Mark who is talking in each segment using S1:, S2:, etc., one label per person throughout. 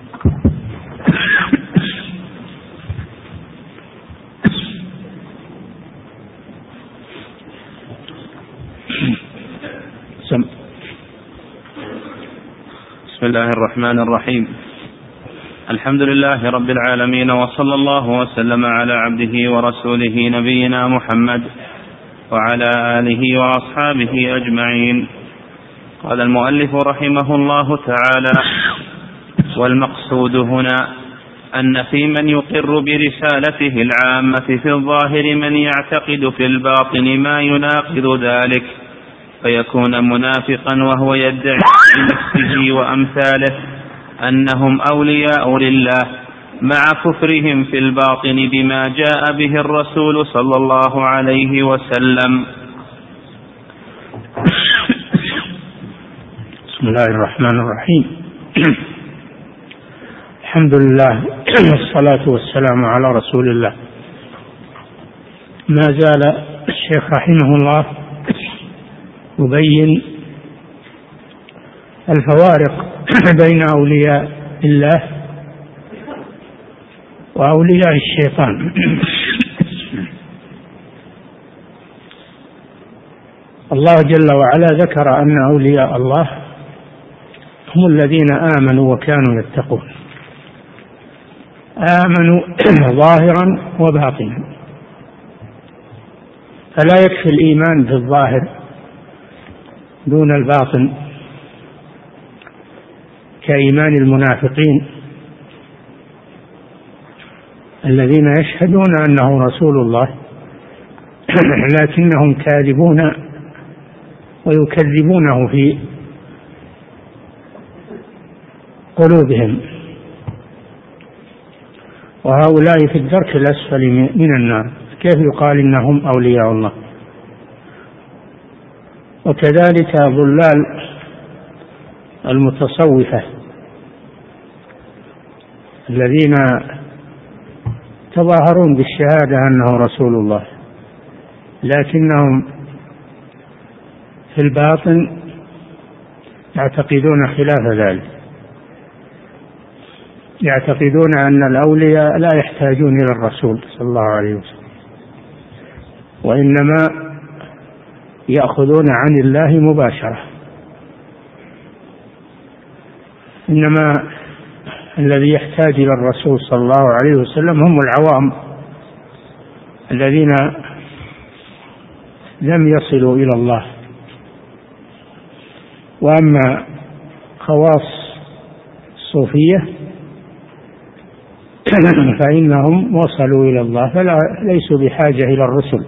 S1: بسم الله الرحمن الرحيم. الحمد لله رب العالمين، وصلى الله وسلم على عبده ورسوله نبينا محمد وعلى آله وأصحابه أجمعين. قال المؤلف رحمه الله تعالى: والمقصود هنا أن في من يقر برسالته العامة في الظاهر من يعتقد في الباطن ما يناقض ذلك، فيكون منافقا وهو يدعي بنفسه وأمثاله أنهم أولياء لله، مع كفرهم في الباطن بما جاء به الرسول صلى الله عليه وسلم.
S2: بسم الله الرحمن الرحيم. الحمد لله والصلاة والسلام على رسول الله. ما زال الشيخ رحمه الله يبين الفوارق بين أولياء الله وأولياء الشيطان. الله جل وعلا ذكر أن أولياء الله هم الذين آمنوا وكانوا يتقون، آمنوا ظاهرا وباطنا، فلا يكفي الإيمان بالظاهر دون الباطن كإيمان المنافقين الذين يشهدون أنه رسول الله لكنهم كاذبون ويكذبونه في قلوبهم، وهؤلاء في الدرك الأسفل من النار، كيف يقال إنهم أولياء الله؟ وكذلك ضلال المتصوفة الذين تظاهرون بالشهادة أنه رسول الله، لكنهم في الباطن يعتقدون خلاف ذلك، يعتقدون أن الأولياء لا يحتاجون إلى الرسول صلى الله عليه وسلم، وإنما يأخذون عن الله مباشرة، إنما الذي يحتاج إلى الرسول صلى الله عليه وسلم هم العوام الذين لم يصلوا إلى الله. وأما خواص الصوفية فإنهم وصلوا إلى الله فليسوا بحاجة إلى الرسل،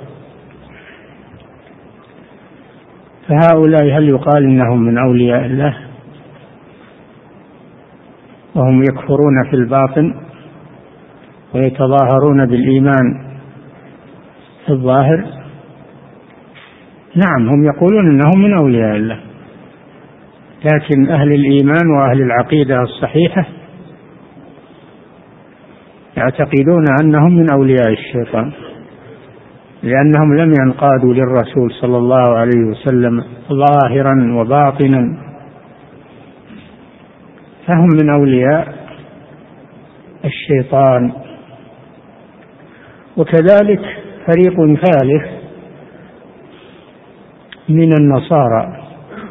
S2: فهؤلاء هل يقال إنهم من أولياء الله وهم يكفرون في الباطن ويتظاهرون بالإيمان في الظاهر؟ نعم، هم يقولون إنهم من أولياء الله، لكن أهل الإيمان وأهل العقيدة الصحيحة يعتقدون أنهم من أولياء الشيطان، لأنهم لم ينقادوا للرسول صلى الله عليه وسلم ظاهرا وباطنا، فهم من أولياء الشيطان. وكذلك فريق ثالث من النصارى،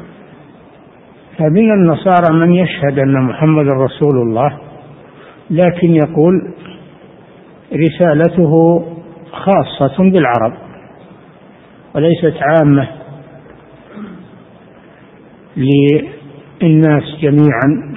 S2: فمن النصارى من يشهد أن محمد رسول الله، لكن يقول رسالته خاصة بالعرب وليست عامة للناس جميعا،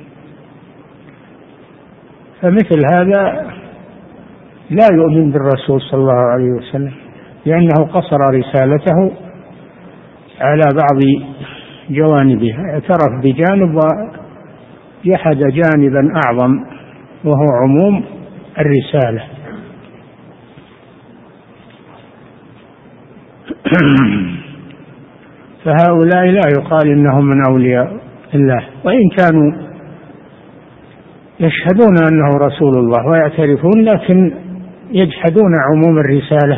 S2: فمثل هذا لا يؤمن بالرسول صلى الله عليه وسلم، لأنه قصر رسالته على بعض جوانبها، اعترف بجانب وجحد جانبا أعظم وهو عموم الرسالة. فهؤلاء لا يقال إنهم من أولياء الله، وإن كانوا يشهدون أنه رسول الله ويعترفون، لكن يجحدون عموم الرسالة.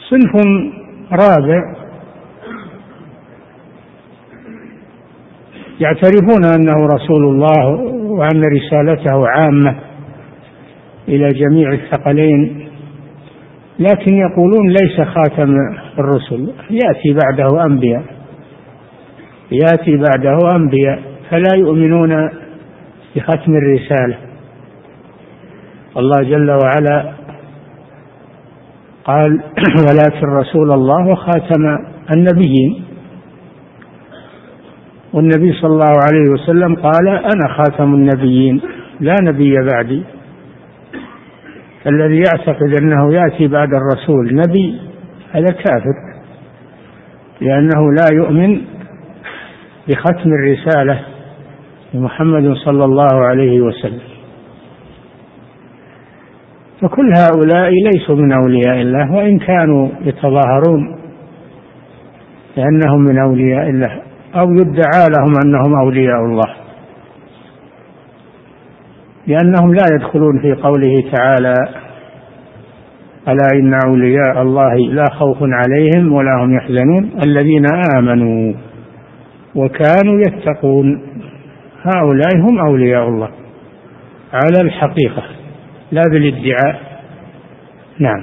S2: صنف رابع يعترفون أنه رسول الله وأن رسالته عامة إلى جميع الثقلين، لكن يقولون ليس خاتم الرسل، يأتي بعده أنبياء فلا يؤمنون بختم الرسالة. الله جل وعلا قال ولكن رسول الله وخاتم النبيين، والنبي صلى الله عليه وسلم قال أنا خاتم النبيين لا نبي بعدي. الذي يعتقد أنه يأتي بعد الرسول نبي هذا كافر، لأنه لا يؤمن بختم الرسالة لمحمد صلى الله عليه وسلم. فكل هؤلاء ليسوا من أولياء الله، وإن كانوا يتظاهرون لأنهم من أولياء الله أو يدعى لهم أنهم أولياء الله، لأنهم لا يدخلون في قوله تعالى ألا إن أولياء الله لا خوف عليهم ولا هم يحزنون الذين آمنوا وكانوا يتقون. هؤلاء هم أولياء الله على الحقيقة لا بالادعاء. نعم.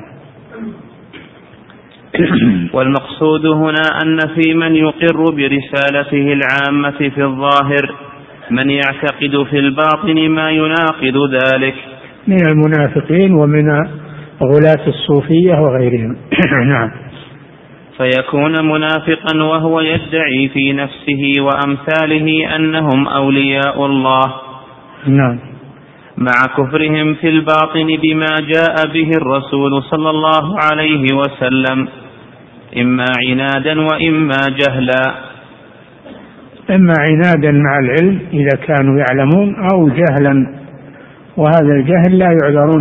S1: والمقصود هنا أن في من يقر برسالته العامة في الظاهر من يعتقد في الباطن ما يناقض ذلك
S2: من المنافقين ومن غلاة الصوفية وغيرهم. نعم.
S1: فيكون منافقا وهو يدعي في نفسه وأمثاله أنهم أولياء الله.
S2: نعم.
S1: مع كفرهم في الباطن بما جاء به الرسول صلى الله عليه وسلم، إما عنادا وإما جهلا.
S2: إما عنادا مع العلم إذا كانوا يعلمون، أو جهلا، وهذا الجهل لا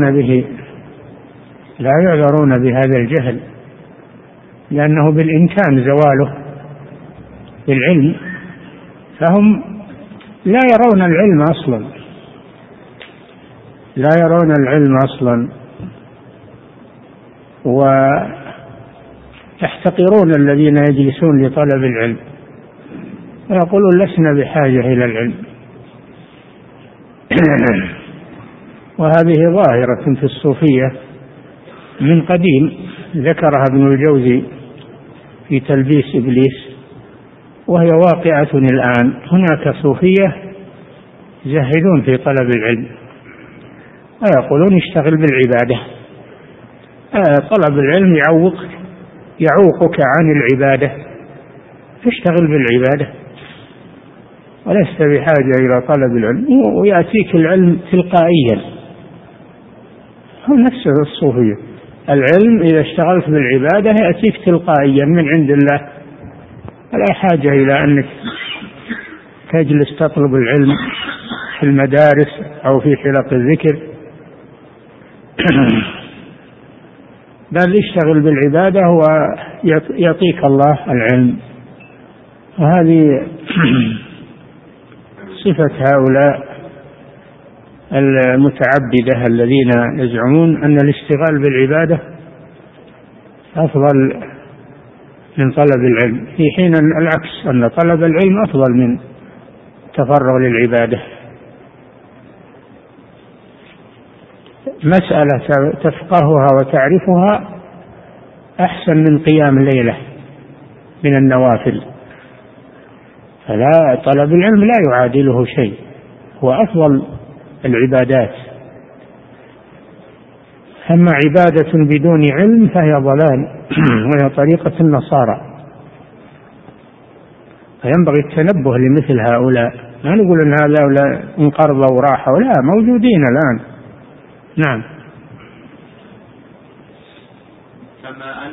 S2: يعذرون بهذا الجهل، لأنه بالإمكان زواله بالعلم، فهم لا يرون العلم أصلا ويحتقرون الذين يجلسون لطلب العلم ويقولون لسنا بحاجة إلى العلم. وهذه ظاهرة في الصوفية من قديم، ذكرها ابن الجوزي في تلبيس إبليس، وهي واقعة الآن. هناك صوفية يزهدون في طلب العلم ويقولون اشتغل بالعبادة. طلب العلم يعوقك عن العبادة، اشتغل بالعبادة ولست بحاجة إلى طلب العلم، ويأتيك العلم تلقائيا. هو نفس الصوفية، العلم إذا اشتغلت بالعبادة يأتيك تلقائيا من عند الله، لا حاجة إلى أنك تجلس تطلب العلم في المدارس أو في حلق الذكر، بل اشتغل بالعبادة ويعطيك الله العلم. وهذه صفة هؤلاء المتعبدة الذين يزعمون أن الاشتغال بالعبادة أفضل من طلب العلم، في حين العكس، أن طلب العلم أفضل من تفرغ للعبادة. مسألة تفقهها وتعرفها أحسن من قيام ليلة من النوافل، فلا طلب العلم لا يعادله شيء، هو أفضل العبادات. أما عبادة بدون علم فهي ضلال وهي طريقة النصارى. فينبغي التنبه لمثل هؤلاء، لا نقول أن هؤلاء انقرضوا وراحوا، لا، موجودين الآن. نعم.
S1: كما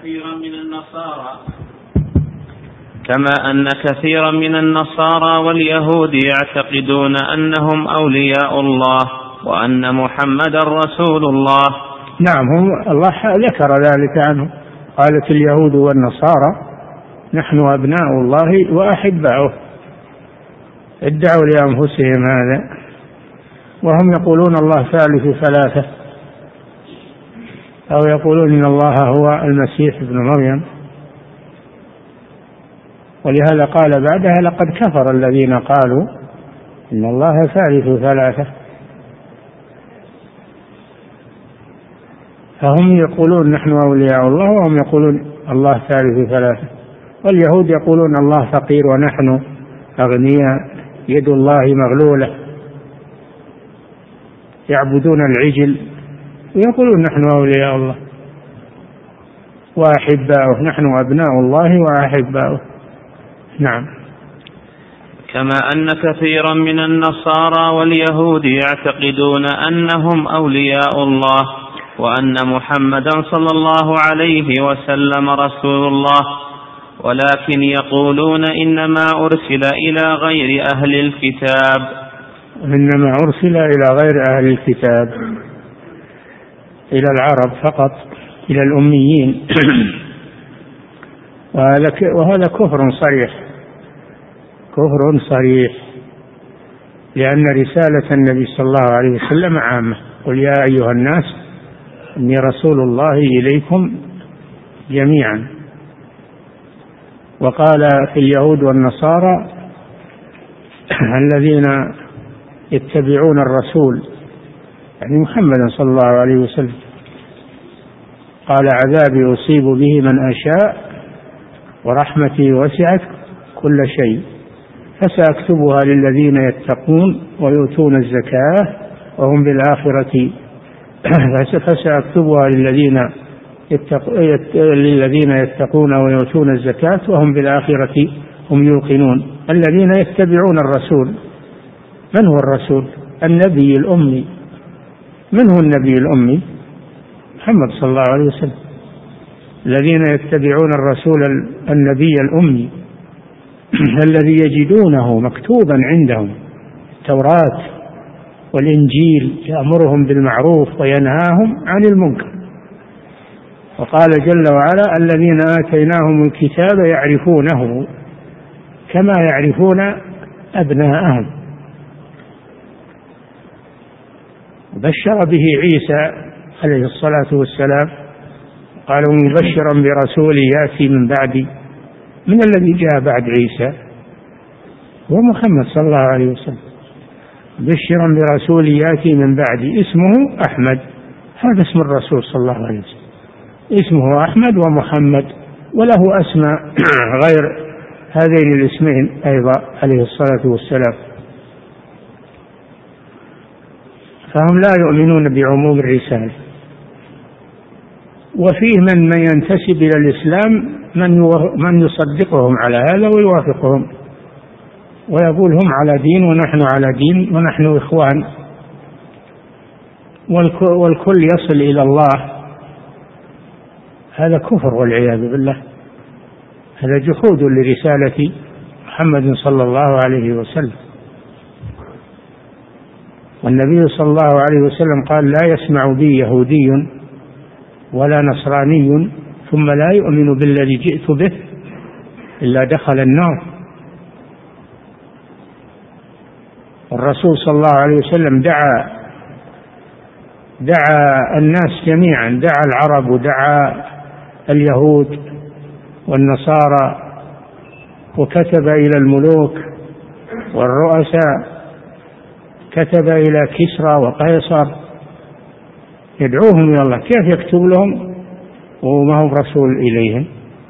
S1: أن كثيرا من النصارى واليهود يعتقدون أنهم أولياء الله وأن محمد رسول الله.
S2: نعم، الله ذكر ذلك عنه، قالت اليهود والنصارى نحن أبناء الله وأحباؤه، ادعوا لأنفسهم هذا، وهم يقولون الله ثالث ثلاثة، أو يقولون إن الله هو المسيح ابن مريم. ولهذا قال بعدها: لقد كفر الذين قالوا إن الله ثالث ثلاثة. فهم يقولون نحن أولياء الله، وهم يقولون الله ثالث ثلاثة. واليهود يقولون الله فقير ونحن أغنياء، يد الله مغلولة. يعبدون العجل ويقولون نحن أولياء الله وأحباؤه، نحن أبناء الله وأحباؤه. نعم.
S1: كما أن كثيرا من النصارى واليهود يعتقدون أنهم أولياء الله، وأن محمدا صلى الله عليه وسلم رسول الله، ولكن يقولون إنما أرسل إلى غير أهل الكتاب.
S2: إنما أرسل إلى غير أهل الكتاب، إلى العرب فقط، إلى الأميين. وهذا كفر صريح، كفر صريح، لأن رسالة النبي صلى الله عليه وسلم عامة. قل يا أيها الناس إني رسول الله إليكم جميعا. وقال في اليهود والنصارى الذين يتبعون الرسول يعني محمد صلى الله عليه وسلم: قال عذابي أصيب به من أشاء ورحمتي وسعت كل شيء فسأكتبها للذين يتقون ويؤتون الزكاة وهم بالآخرة فسأكتبها للذين يتقون ويؤتون الزكاة وهم بالآخرة هم يوقنون. الذين يتبعون الرسول. من هو الرسول؟ النبي الأمي. من هو النبي الأمي؟ محمد صلى الله عليه وسلم. الذين يتبعون الرسول النبي الأمي الذي يجدونه مكتوبا عندهم التوراة والإنجيل، يأمرهم بالمعروف وينهاهم عن المنكر. وقال جل وعلا: الذين آتيناهم الكتاب يعرفونه كما يعرفون أبناءهم. بشر به عيسى عليه الصلاة والسلام، قالوا مبشرا برسول يأتي من بعدي. من الذي جاء بعد عيسى؟ هو محمد صلى الله عليه وسلم. بشرا برسول يأتي من بعدي اسمه أحمد. هذا اسم الرسول صلى الله عليه وسلم، اسمه أحمد ومحمد، وله أسماء غير هذين الاسمين أيضا عليه الصلاة والسلام. فهم لا يؤمنون بعموم الرسالة. وفيه من ينتسب إلى الإسلام من يصدقهم على هذا ويوافقهم ويقول هم على دين ونحن على دين ونحن إخوان، والكل يصل إلى الله. هذا كفر والعياذ بالله. هذا جحود لرسالة محمد صلى الله عليه وسلم. والنبي صلى الله عليه وسلم قال: لا يسمع بي يهودي ولا نصراني ثم لا يؤمن بالذي جئت به إلا دخل النار. الرسول صلى الله عليه وسلم دعا الناس جميعا، دعا العرب ودعا اليهود والنصارى، وكتب إلى الملوك والرؤساء، كتب إلى كسرى وقيصر يدعوهم إلى الله. كيف يكتب لهم وما هو رسول إليهم؟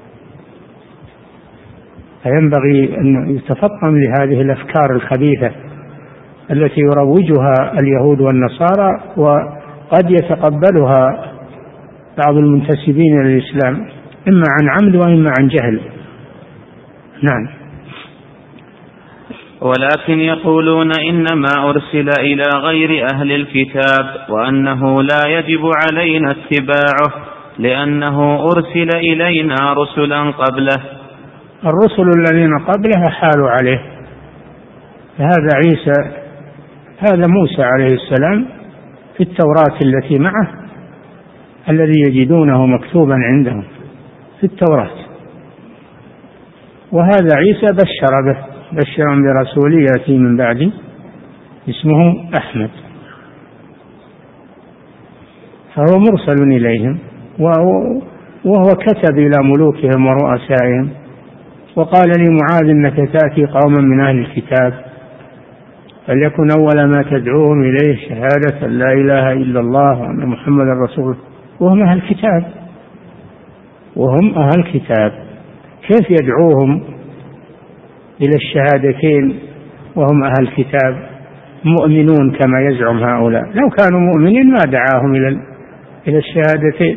S2: فينبغي أن يتفطن لهذه الأفكار الخبيثة التي يروجها اليهود والنصارى، وقد يتقبلها بعض المنتسبين إلى الإسلام إما عن عمد وإما عن جهل. نعم.
S1: ولكن يقولون إنما أرسل إلى غير أهل الكتاب، وأنه لا يجب علينا اتباعه لأنه أرسل إلينا رسلا قبله.
S2: الرسل الذين قبله حالوا عليه. هذا عيسى، هذا موسى عليه السلام في التوراة التي معه الذي يجدونه مكتوبا عندهم في التوراة. وهذا عيسى بشر به، بشرا برسول يأتي من بعدي اسمه أحمد، فهو مرسل إليهم، وهو كتب إلى ملوكهم ورؤسائهم وقال لمعاذ إنك تأتي قوما من أهل الكتاب فليكن أول ما تدعوهم إليه شهادة أن لا إله إلا الله وأن محمد رسول الله وهم أهل الكتاب، وهم أهل الكتاب. كيف يدعوهم إلى الشهادتين وهم أهل الكتاب مؤمنون كما يزعم هؤلاء؟ لو كانوا مؤمنين ما دعاهم إلى الشهادتين.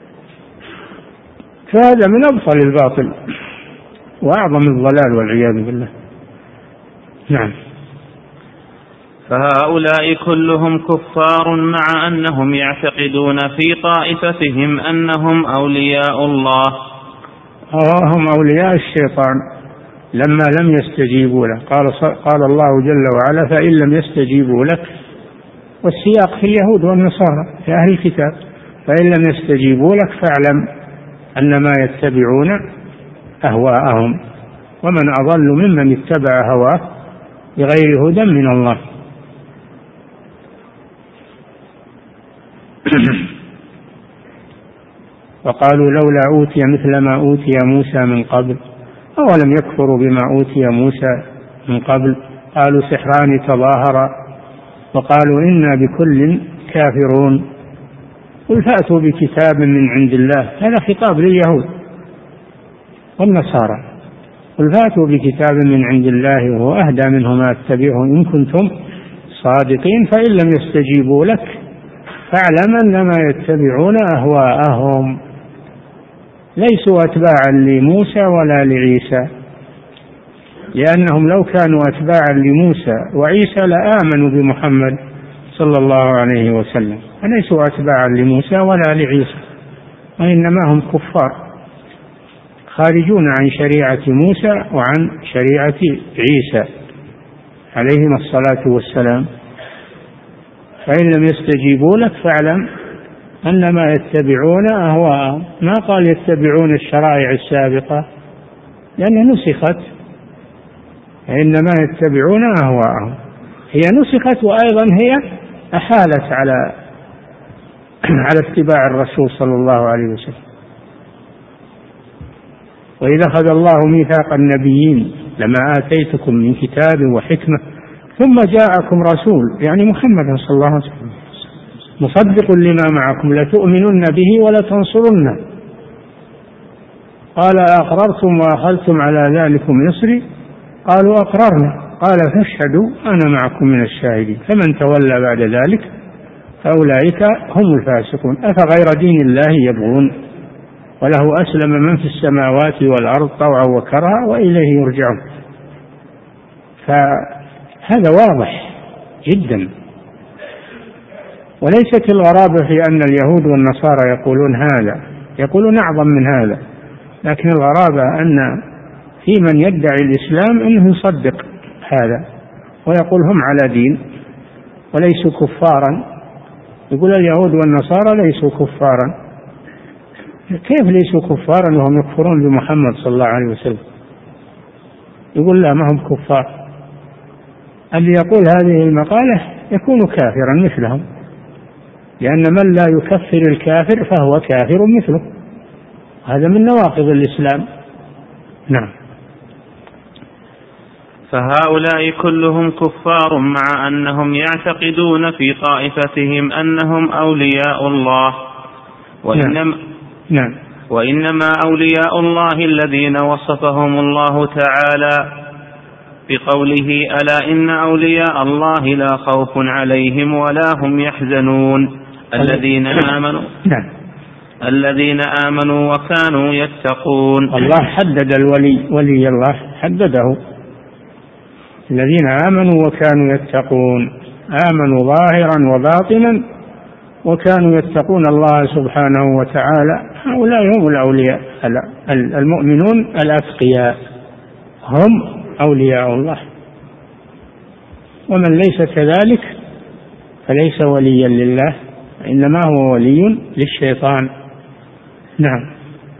S2: فهذا من أبطل الباطل وأعظم الضلال والعياذ بالله. نعم.
S1: فهؤلاء كلهم كفار مع أنهم يعتقدون في طائفتهم أنهم أولياء الله.
S2: هم أولياء الشيطان لما لم يستجيبوا له. قال الله جل وعلا فإن لم يستجيبوا لك، والسياق في اليهود والنصارى في أهل الكتاب، فإن لم يستجيبوا لك فاعلم أنما يتبعون أهواءهم ومن أضل ممن اتبع هواه بغير هدى من الله. وقالوا لولا أوتي مثل ما أوتي موسى من قبل أولم يكفروا بما أوتي موسى من قبل قالوا سحران تظاهرا وقالوا إنا بكل كافرون قل فأتوا بكتاب من عند الله. هذا خطاب لليهود والنصارى. قل فأتوا بكتاب من عند الله وهو أهدى منه ما اتبعه إن كنتم صادقين فإن لم يستجيبوا لك فاعلم أنما يتبعون أهواءهم. ليسوا أتباعا لموسى ولا لعيسى، لأنهم لو كانوا أتباعا لموسى وعيسى لآمنوا بمحمد صلى الله عليه وسلم، فليسوا أتباعا لموسى ولا لعيسى، وإنما هم كفار خارجون عن شريعة موسى وعن شريعة عيسى عليهما الصلاة والسلام. فإن لم يستجيبوا لك فاعلم أنما يتبعون أهواءهم. ما قال يتبعون الشرائع السابقة لأنها نسخت، إنما يتبعون أهواءهم. هي نسخت وأيضا هي أحالت على اتباع الرسول صلى الله عليه وسلم. وإذا أخذ الله ميثاق النبيين لما آتيتكم من كتاب وحكمة ثم جاءكم رسول يعني محمد صلى الله عليه وسلم مصدق لما معكم لتؤمنن به ولتنصرنه قال أقررتم وأخذتم على ذلكم إصري قالوا أقررنا قال فاشهدوا أنا معكم من الشاهدين فمن تولى بعد ذلك فأولئك هم الفاسقون أفغير دين الله يبغون وله أسلم من في السماوات والأرض طوعا وكرها وإليه يرجعون. فهذا واضح جدا. وليست الغرابة في أن اليهود والنصارى يقولون هذا، يقولون أعظم من هذا، لكن الغرابة أن في من يدعي الإسلام أنه يصدق هذا ويقول هم على دين وليسوا كفارا. يقول اليهود والنصارى ليسوا كفارا. كيف ليسوا كفارا وهم يكفرون بمحمد صلى الله عليه وسلم؟ يقول لا ما هم كفار. اللي يقول هذه المقالة يكون كافرا مثلهم، لأن من لا يكفر الكافر فهو كافر مثله. هذا من نواقض الإسلام. نعم.
S1: فهؤلاء كلهم كفار مع أنهم يعتقدون في طائفتهم أنهم أولياء الله وإنما أولياء الله الذين وصفهم الله تعالى بقوله ألا إن أولياء الله لا خوف عليهم ولا هم يحزنون الذين آمنوا وكانوا يتقون.
S2: الله حدد الولي، ولي الله حدده الذين آمنوا وكانوا يتقون، آمنوا ظاهرا وباطنا وكانوا يتقون الله سبحانه وتعالى. هؤلاء هم الأولياء المؤمنون الأتقياء هم أولياء الله، ومن ليس كذلك فليس وليا لله إنما هو ولي للشيطان. نعم.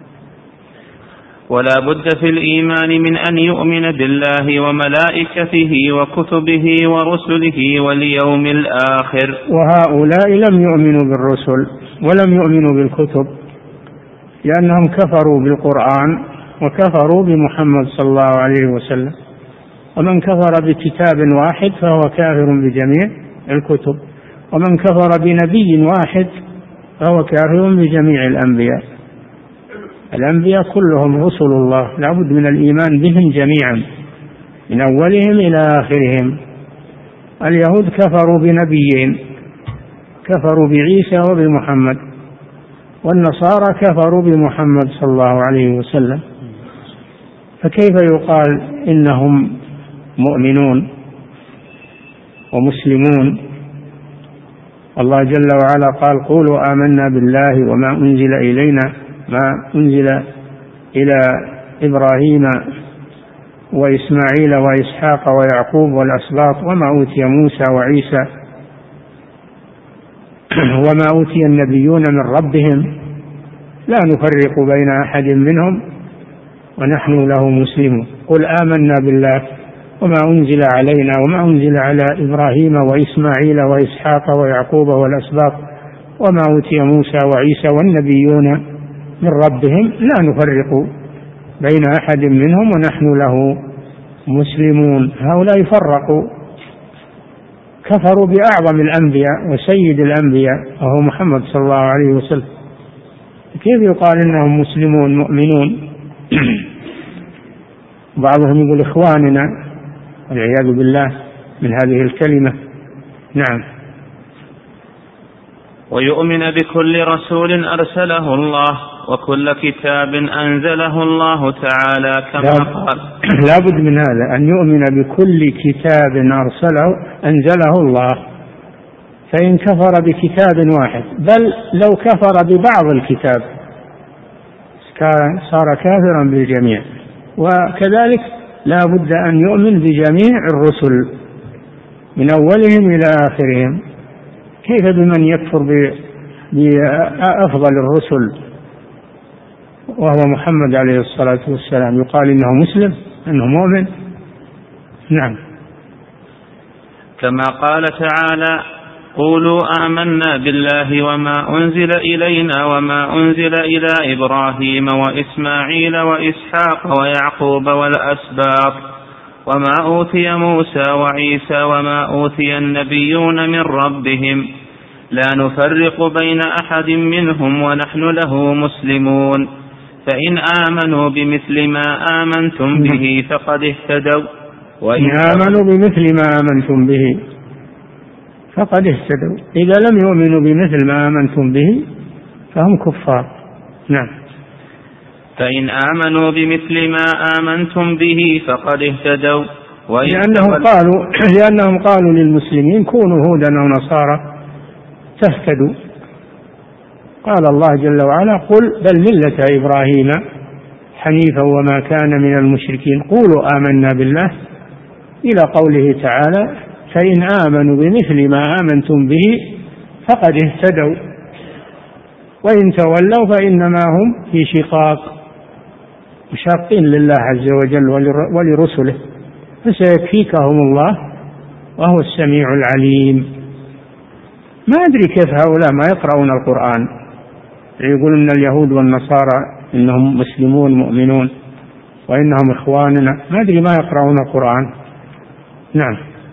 S1: ولا بد في الإيمان من أن يؤمن بالله وملائكته وكتبه ورسله واليوم الآخر.
S2: وهؤلاء لم يؤمنوا بالرسل ولم يؤمنوا بالكتب لأنهم كفروا بالقرآن وكفروا بمحمد صلى الله عليه وسلم. ومن كفر بكتاب واحد فهو كافر بجميع الكتب، ومن كفر بنبي واحد فهو كافر بجميع الأنبياء. الأنبياء كلهم رسل الله، لا بد من الإيمان بهم جميعا من أولهم إلى آخرهم. اليهود كفروا بنبيين، كفروا بعيسى وبمحمد، والنصارى كفروا بمحمد صلى الله عليه وسلم، فكيف يقال إنهم مؤمنون ومسلمون؟ الله جل وعلا قال: قولوا آمنا بالله وما أنزل إلينا، ما أنزل إلى إبراهيم وإسماعيل وإسحاق ويعقوب والأسباط وما أوتي موسى وعيسى وما أوتي النبيون من ربهم لا نفرق بين أحد منهم ونحن له مسلمون. قل آمنا بالله وما أنزل علينا وما أنزل على إبراهيم وإسماعيل وإسحاق ويعقوب والأسباط وما أوتي موسى وعيسى والنبيون من ربهم لا نفرق بين أحد منهم ونحن له مسلمون. هؤلاء فرقوا، كفروا بأعظم الأنبياء وسيد الأنبياء وهو محمد صلى الله عليه وسلم، كيف يقال إنهم مسلمون مؤمنون؟ بعضهم يقول إخواننا والعياذ بالله من هذه الكلمة. نعم.
S1: ويؤمن بكل رسول أرسله الله وكل كتاب أنزله الله تعالى كما قال.
S2: لا بد من هذا، أن يؤمن بكل كتاب أنزله الله. فإن كفر بكتاب واحد، بل لو كفر ببعض الكتاب صار كافرا بالجميع. وكذلك لا بد أن يؤمن بجميع الرسل من أولهم إلى آخرهم. كيف بمن يكفر بأفضل الرسل وهو محمد عليه الصلاة والسلام يقال إنه مسلم، إنه مؤمن؟ نعم.
S1: كما قال تعالى: قولوا آمنا بالله وما أنزل إلينا وما أنزل إلى إبراهيم وإسماعيل وإسحاق ويعقوب والأسباط وما أوتي موسى وعيسى وما أوتي النبيون من ربهم لا نفرق بين أحد منهم ونحن له مسلمون فإن آمنوا بمثل ما آمنتم به فقد اهتدوا
S2: وإن آمنوا بمثل ما آمنتم به فقد اهتدوا. إذا لم يؤمنوا بمثل ما آمنتم به فهم كفار. نعم.
S1: فإن آمنوا بمثل ما آمنتم به فقد اهتدوا
S2: لأنهم قالوا للمسلمين كونوا هودا أو نصارى تهتدوا. قال الله جل وعلا: قل بل ملة إبراهيم حنيفا وما كان من المشركين قولوا آمنا بالله إلى قوله تعالى: فإن آمنوا بمثل ما آمنتم به فقد اهتدوا وإن تولوا فإنما هم في شقاق، مشاقين لله عز وجل ولرسله، فسيكفيكهم الله وهو السميع العليم. ما أدري كيف هؤلاء ما يقرؤون القرآن، يقولون أن اليهود والنصارى إنهم مسلمون مؤمنون وإنهم إخواننا، ما أدري ما يقرؤون القرآن. نعم.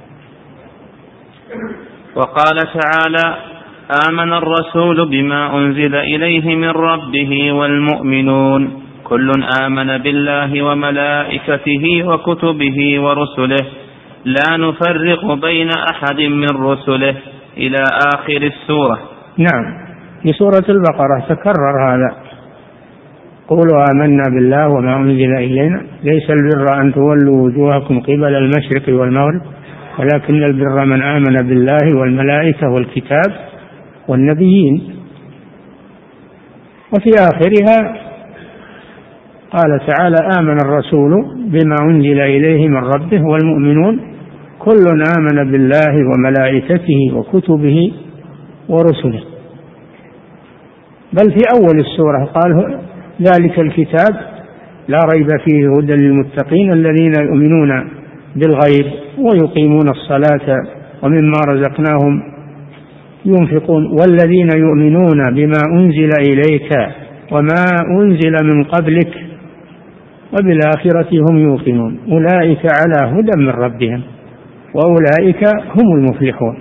S1: وقال تعالى: آمن الرسول بما أنزل إليه من ربه والمؤمنون كل آمن بالله وملائكته وكتبه ورسله لا نفرق بين أحد من رسله إلى آخر السورة.
S2: نعم. في سورة البقرة تكرر هذا: قولوا آمنا بالله وما أنزل إلينا ليس البر أن تولوا وجوهكم قبل المشرق والمغرب ولكن البر من آمن بالله والملائكة والكتاب والنبيين. وفي آخرها قال تعالى: آمن الرسول بما أنزل إليه من ربه والمؤمنون كل آمن بالله وملائكته وكتبه ورسله. بل في أول السورة قال: ذلك الكتاب لا ريب فيه هدى للمتقين الذين يؤمنون بالغيب ويقيمون الصلاة ومما رزقناهم ينفقون والذين يؤمنون بما أنزل إليك وما أنزل من قبلك وبالآخرة هم يوقنون أولئك على هدى من ربهم وأولئك هم المفلحون.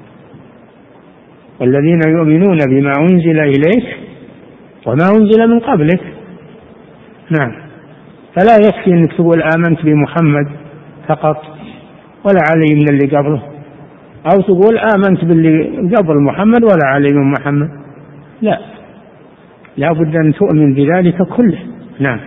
S2: والذين يؤمنون بما أنزل إليك وما أنزل من قبلك. نعم. فلا يكفي أنك تقول آمنت بمحمد فقط ولا علي من اللي قبله، أو تقول آمنت باللي قبل محمد ولا علي من محمد، لا بد أن تؤمن بذلك كله. نعم.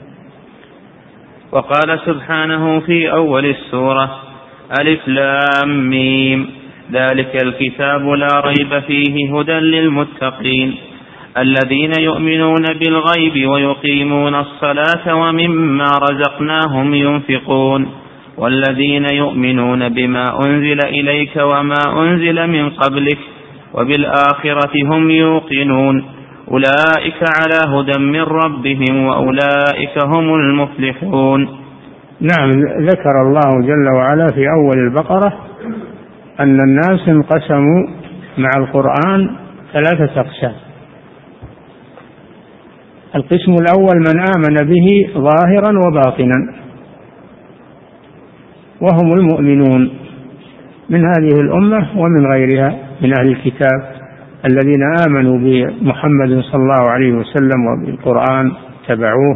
S1: وقال سبحانه في أول السورة: ألف لام ميم ذلك الكتاب لا ريب فيه هدى للمتقين الذين يؤمنون بالغيب ويقيمون الصلاة ومما رزقناهم ينفقون والذين يؤمنون بما أنزل إليك وما أنزل من قبلك وبالآخرة هم يوقنون أولئك على هدى من ربهم وأولئك هم المفلحون.
S2: نعم. ذكر الله جل وعلا في أول البقرة أن الناس انقسموا مع القرآن 3 أقسام. القسم الأول من آمن به ظاهرا وباطنا وهم المؤمنون من هذه الأمة ومن غيرها من أهل الكتاب الذين آمنوا بمحمد صلى الله عليه وسلم وبالقرآن تبعوه.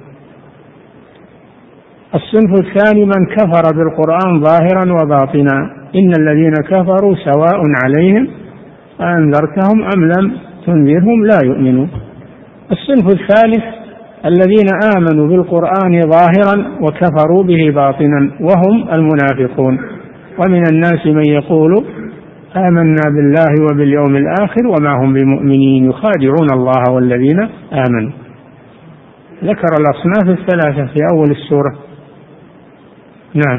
S2: الصنف الثاني من كفر بالقرآن ظاهرا وباطنا إن الذين كفروا سواء عليهم أنذرتهم أم لم تنذرهم لا يؤمنون. الصنف الثالث الذين آمنوا بالقرآن ظاهرا وكفروا به باطنا وهم المنافقون. ومن الناس من يقول آمنا بالله وباليوم الآخر وما هم بمؤمنين يخادعون الله والذين آمنوا. ذكر الأصناف 3 في أول السورة. نعم.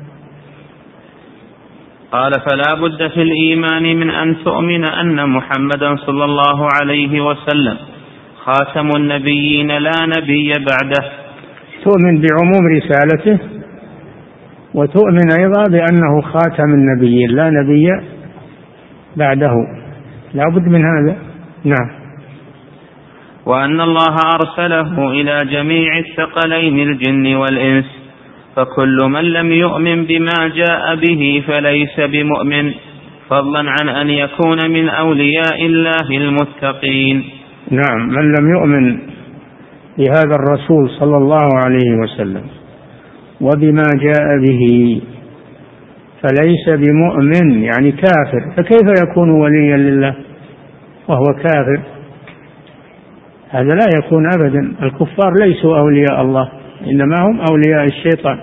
S1: قال: فلا بد في الإيمان من أن تؤمن أن محمدا صلى الله عليه وسلم خاتم النبيين لا نبي بعده.
S2: تؤمن بعموم رسالته وتؤمن أيضا بأنه خاتم النبيين لا نبي بعده، لا بد من هذا. نعم.
S1: وأن الله أرسله إلى جميع الثقلين الجن والإنس فكل من لم يؤمن بما جاء به فليس بمؤمن فضلا عن أن يكون من أولياء الله المتقين.
S2: نعم. من لم يؤمن بهذا الرسول صلى الله عليه وسلم وبما جاء به فليس بمؤمن يعني كافر. فكيف يكون وليا لله وهو كافر؟ هذا لا يكون أبدا. الكفار ليسوا أولياء الله إنما هم أولياء الشيطان.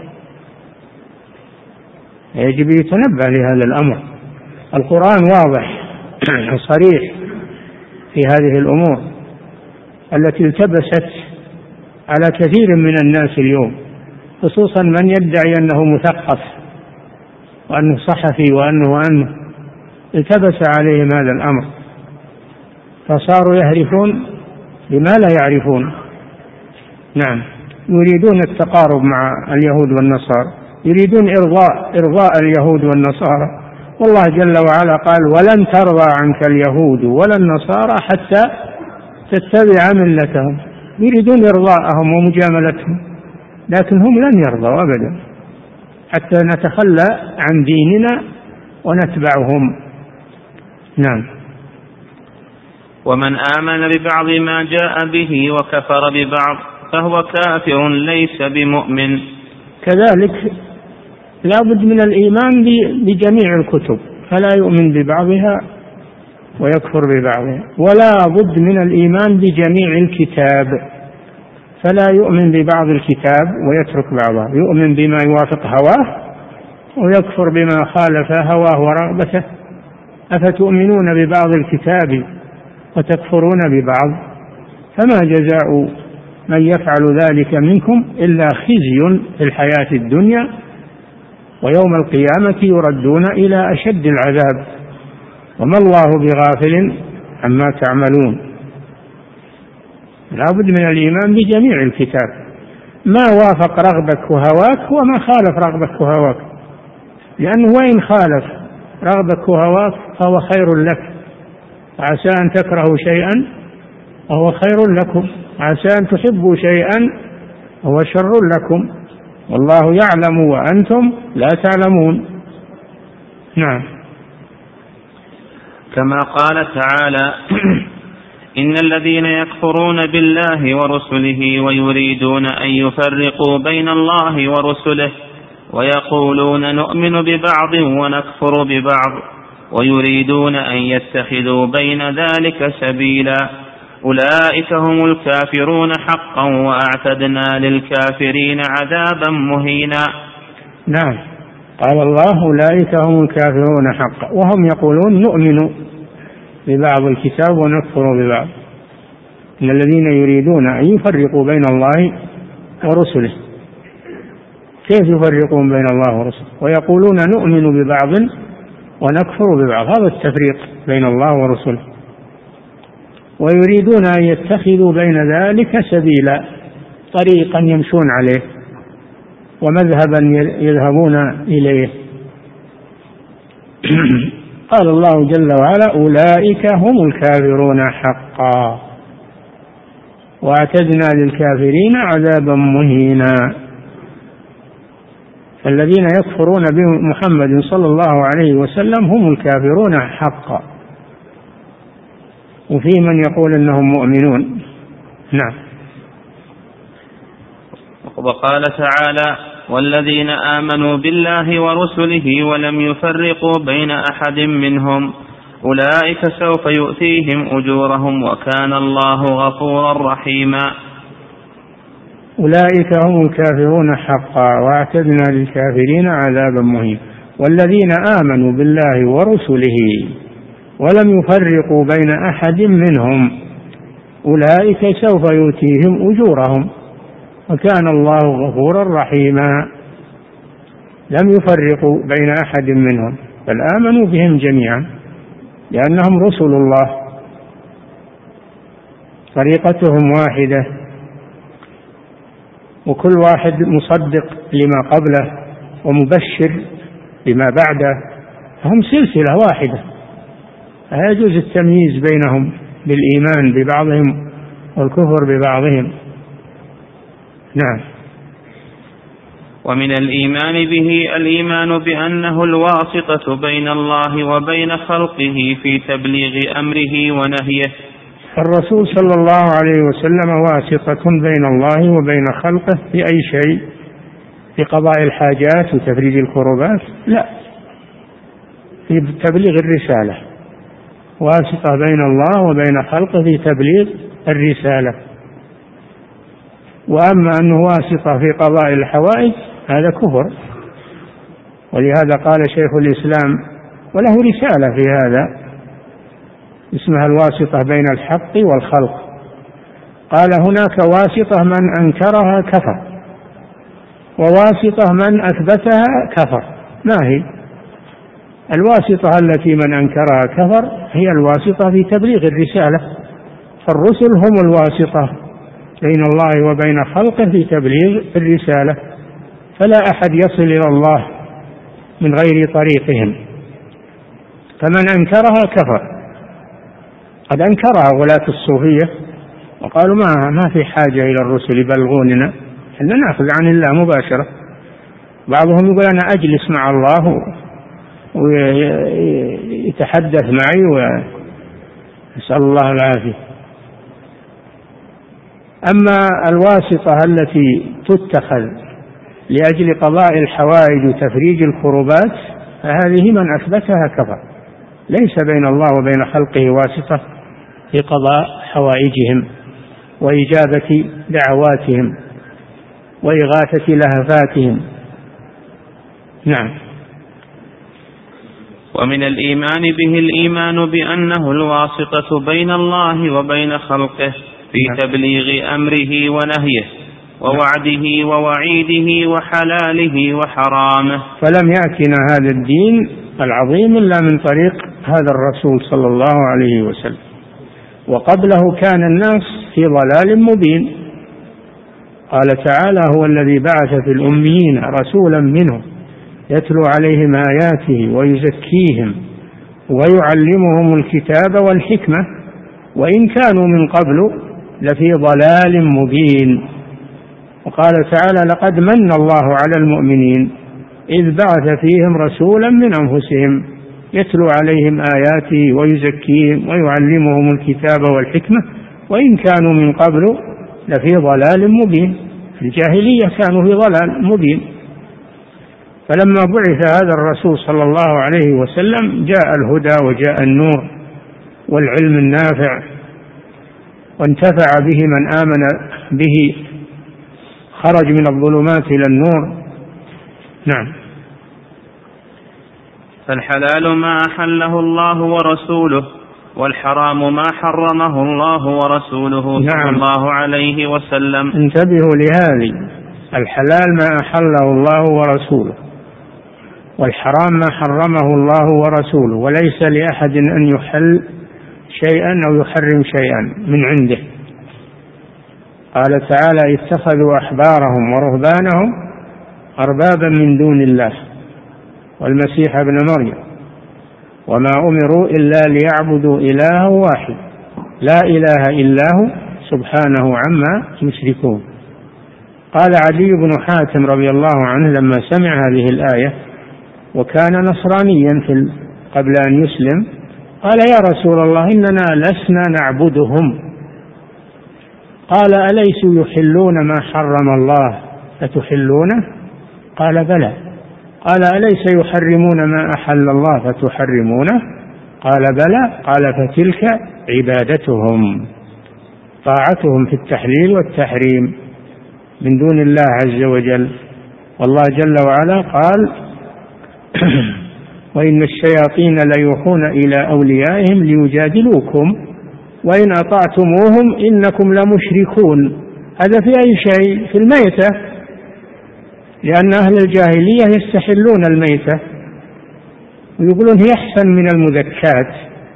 S2: يجب يتنبه لهذا الأمر. القرآن واضح صريح في هذه الأمور التي التبست على كثير من الناس اليوم، خصوصا من يدعي أنه مثقف وأنه صحفي وأنه التبس عليهم هذا الأمر فصاروا يهرفون بما لا يعرفون. نعم. يريدون التقارب مع اليهود والنصارى، يريدون إرضاء اليهود والنصارى. والله جل وعلا قال: ولن ترضى عنك اليهود ولا النصارى حتى تتبع ملتهم. يريدون إرضاءهم ومجاملتهم، لكن هم لن يرضوا أبدا حتى نتخلى عن ديننا ونتبعهم. نعم.
S1: ومن آمن ببعض ما جاء به وكفر ببعض فهو كافر ليس بمؤمن.
S2: كذلك لا بد من الإيمان بجميع الكتب، فلا يؤمن ببعضها ويكفر ببعضها، ولا بد من الإيمان بجميع الكتاب، فلا يؤمن ببعض الكتاب ويترك بعضها، يؤمن بما يوافق هواه ويكفر بما خالف هواه ورغبته. أفتؤمنون ببعض الكتاب وتكفرون ببعض؟ فما جزاء من يفعل ذلك منكم إلا خزي في الحياة الدنيا ويوم القيامة يردون إلى أشد العذاب وما الله بغافل عما تعملون. لا بد من الإيمان بجميع الكتاب، ما وافق رغبك وهواك وما خالف رغبك وهواك، لأنه وإن خالف رغبك وهواك فهو خير لك، عسى أن تكرهوا شيئا وهو خير لكم، عسى أن تحبوا شيئا هو شر لكم والله يعلم وأنتم لا تعلمون. نعم.
S1: كما قال تعالى إن الذين يكفرون بالله ورسله ويريدون أن يفرقوا بين الله ورسله ويقولون نؤمن ببعض ونكفر ببعض ويريدون أن يتخذوا بين ذلك سبيلا أولئك هم الكافرون حقا وأعتدنا للكافرين عذابا مهينا.
S2: نعم، قال الله أولئك هم الكافرون حقا، وهم يقولون نؤمن ببعض الكتاب ونكفر ببعض. إن الذين يريدون أن يفرقوا بين الله ورسله، كيف يفرقون بين الله ورسله؟ ويقولون نؤمن ببعض ونكفر ببعض، هذا التفريق بين الله ورسله. ويريدون أن يتخذوا بين ذلك سبيلا، طريقا يمشون عليه ومذهبا يذهبون إليه. قال الله جل وعلا أولئك هم الكافرون حقا وأعتدنا للكافرين عذابا مهينا. الذين يكفرون بمحمد صلى الله عليه وسلم هم الكافرون حقا، وفي من يقول إنهم مؤمنون. نعم.
S1: وقال تعالى والذين آمنوا بالله ورسله ولم يفرقوا بين أحد منهم أولئك سوف يؤتيهم أجورهم وكان الله غفورا رحيما.
S2: أولئك هم الكافرون حقا وأعتدنا للكافرين عذابا مهينا. والذين آمنوا بالله ورسله ولم يفرقوا بين أحد منهم أولئك سوف يؤتيهم أجورهم وكان الله غفورا رحيما. لم يفرقوا بين أحد منهم بل آمنوا بهم جميعا لأنهم رسل الله، طريقتهم واحدة وكل واحد مصدق لما قبله ومبشر بما بعده، هم سلسلة واحدة، لا يجوز التمييز بينهم بالإيمان ببعضهم والكفر ببعضهم. نعم.
S1: ومن الإيمان به الإيمان بأنه الواسطة بين الله وبين خلقه في تبليغ أمره ونهيه.
S2: الرسول صلى الله عليه وسلم واسطة بين الله وبين خلقه في أي شيء، في قضاء الحاجات وتفريج الكربات؟ لا، في تبليغ الرسالة، واسطة بين الله وبين خلقه في تبليغ الرسالة. وأما أنه واسطة في قضاء الحوائج هذا كفر، ولهذا قال شيخ الإسلام وله رسالة في هذا اسمها الواسطة بين الحق والخلق، قال هناك واسطة من أنكرها كفر وواسطة من أثبتها كفر. ما هي الواسطة التي من أنكرها كفر؟ هي الواسطة في تبليغ الرسالة، فالرسل هم الواسطة بين الله وبين خلقه في تبليغ الرسالة، فلا أحد يصل إلى الله من غير طريقهم، فمن أنكرها كفر. قد أنكرها ولاة الصوفية وقالوا ما في حاجة إلى الرسل يبلغوننا، إحنا نأخذ عن الله مباشرة. بعضهم يقول أنا أجلس مع الله ويتحدث معي وأسأل الله العافية. أما الواسطة التي تتخذ لأجل قضاء الحوائج وتفريج الكربات فهذه من أثبتها كفر، ليس بين الله وبين خلقه واسطة في قضاء حوائجهم وإجابة دعواتهم وإغاثة لهفاتهم. نعم.
S1: ومن الإيمان به الإيمان بأنه الواسطة بين الله وبين خلقه في تبليغ أمره ونهيه ووعده ووعيده وحلاله وحرامه.
S2: فلم يأتنا هذا الدين العظيم إلا من طريق هذا الرسول صلى الله عليه وسلم، وقبله كان الناس في ضلال مبين. قال تعالى هو الذي بعث في الأميين رسولا منهم يتلو عليهم آياته ويزكيهم ويعلمهم الكتاب والحكمة وإن كانوا من قبل لفي ضلال مبين. وقال تعالى: لقد من الله على المؤمنين إذ بعث فيهم رسولا من أنفسهم يتلو عليهم آياته ويزكيهم ويعلمهم الكتاب والحكمة وإن كانوا من قبل لفي ضلال مبين. في الجاهلية كانوا في ضلال مبين، فلما بعث هذا الرسول صلى الله عليه وسلم جاء الهدى وجاء النور والعلم النافع، وانتفع به من آمن به، خرج من الظلمات إلى النور. نعم.
S1: فالحلال ما أحله الله ورسوله، والحرام ما حرمه الله ورسوله صلى الله عليه وسلم.
S2: انتبهوا لهذه: الحلال ما أحله الله ورسوله، والحرام ما حرمه الله ورسوله، وليس لأحد أن يحل شيئا أو يحرم شيئا من عنده. قال تعالى: اتخذوا أحبارهم ورهبانهم أربابا من دون الله والمسيح ابن مريم وما أمروا إلا ليعبدوا إلها واحد لا إله إلا هو سبحانه عما يشركون. قال عدي بن حاتم رضي الله عنه لما سمع هذه الآية وكان نصرانيا قبل أن يسلم، قال: يا رسول الله، إننا لسنا نعبدهم. قال: أليسوا يحلون ما حرم الله فتحلونه؟ قال: بلى. قال: أليس يحرمون ما أحل الله فتحرمونه؟ قال: بلى. قال: فتلك عبادتهم، طاعتهم في التحليل والتحريم من دون الله عز وجل. والله جل وعلا قال: وإن الشياطين ليوحون إلى أوليائهم ليجادلوكم وإن أطعتموهم إنكم لمشركون. هذا في أي شيء؟ في الميتة، لأن أهل الجاهلية يستحلون الميتة ويقولون هي أحسن من المذكات،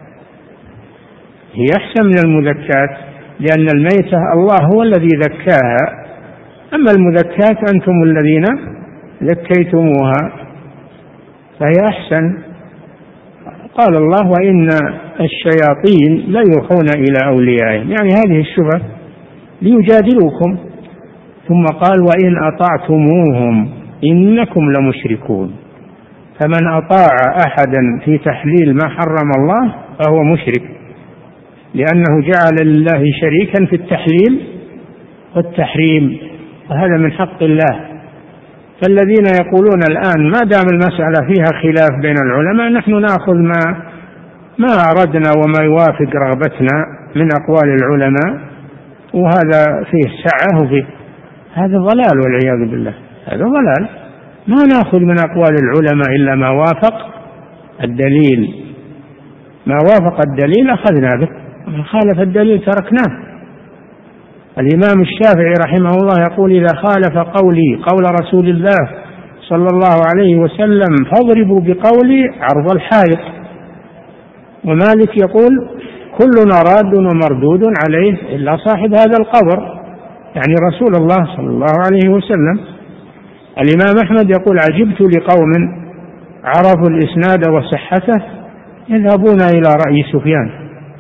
S2: هي أحسن من المذكات، لأن الميتة الله هو الذي ذكاها، أما المذكات أنتم الذين ذكيتموها، فهي أحسن. قال الله: وإن الشياطين ليوحون إلى أوليائهم، يعني هذه الشبهة ليجادلوكم. ثم قال: وإن أطعتموهم إنكم لمشركون. فمن أطاع أحدا في تحليل ما حرم الله فهو مشرك، لأنه جعل لله شريكا في التحليل والتحريم، وهذا من حق الله. فالذين يقولون الآن ما دام المسألة فيها خلاف بين العلماء نحن نأخذ ما أردنا وما يوافق رغبتنا من أقوال العلماء، وهذا فيه سعة وفيه، هذا ضلال والعياذ بالله، هذا ضلال. ما نأخذ من أقوال العلماء إلا ما وافق الدليل، ما وافق الدليل أخذنا به، ومن خالف الدليل تركناه. الإمام الشافعي رحمه الله يقول: إذا خالف قولي قول رسول الله صلى الله عليه وسلم فاضربوا بقولي عرض الحائط. ومالك يقول: كلنا راد ومردود عليه إلا صاحب هذا القبر، يعني رسول الله صلى الله عليه وسلم. الإمام أحمد يقول: عجبت لقوم عرفوا الإسناد وصحته يذهبون إلى رأي سفيان.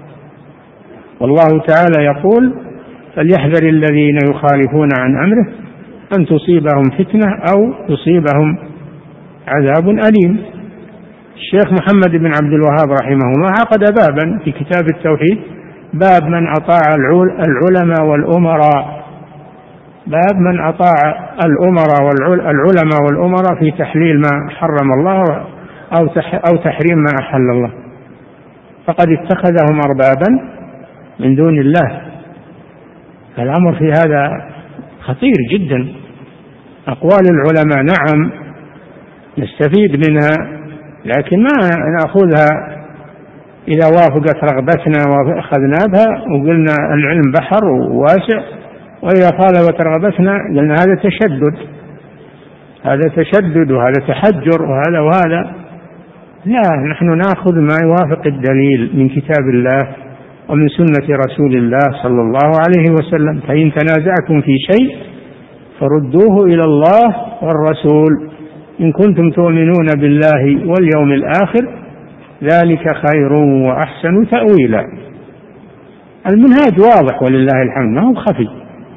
S2: والله تعالى يقول: فليحذر الذين يخالفون عن أمره أن تصيبهم فتنة أو يصيبهم عذاب أليم. الشيخ محمد بن عبد الوهاب رحمه الله عقد بابا في كتاب التوحيد، باب من أطاع العلماء والأمراء، باب من أطاع العلماء والأمراء في تحليل ما حرم الله أو تحريم ما أحل الله، فقد اتخذهم أربابا من دون الله. الأمر في هذا خطير جدا. أقوال العلماء نعم نستفيد منها، لكن ما نأخذها إذا وافقت رغبتنا وأخذنا بها وقلنا العلم بحر وواسع، وإذا خالفت رغبتنا قلنا هذا تشدد، هذا تشدد وهذا تحجر وهذا. لا، نحن نأخذ ما يوافق الدليل من كتاب الله ومن سنة رسول الله صلى الله عليه وسلم. فإن تنازعتم في شيء فردوه إلى الله والرسول إن كنتم تؤمنون بالله واليوم الآخر ذلك خير وأحسن تأويلا. المنهاج واضح ولله الحمد، ما هو خفي،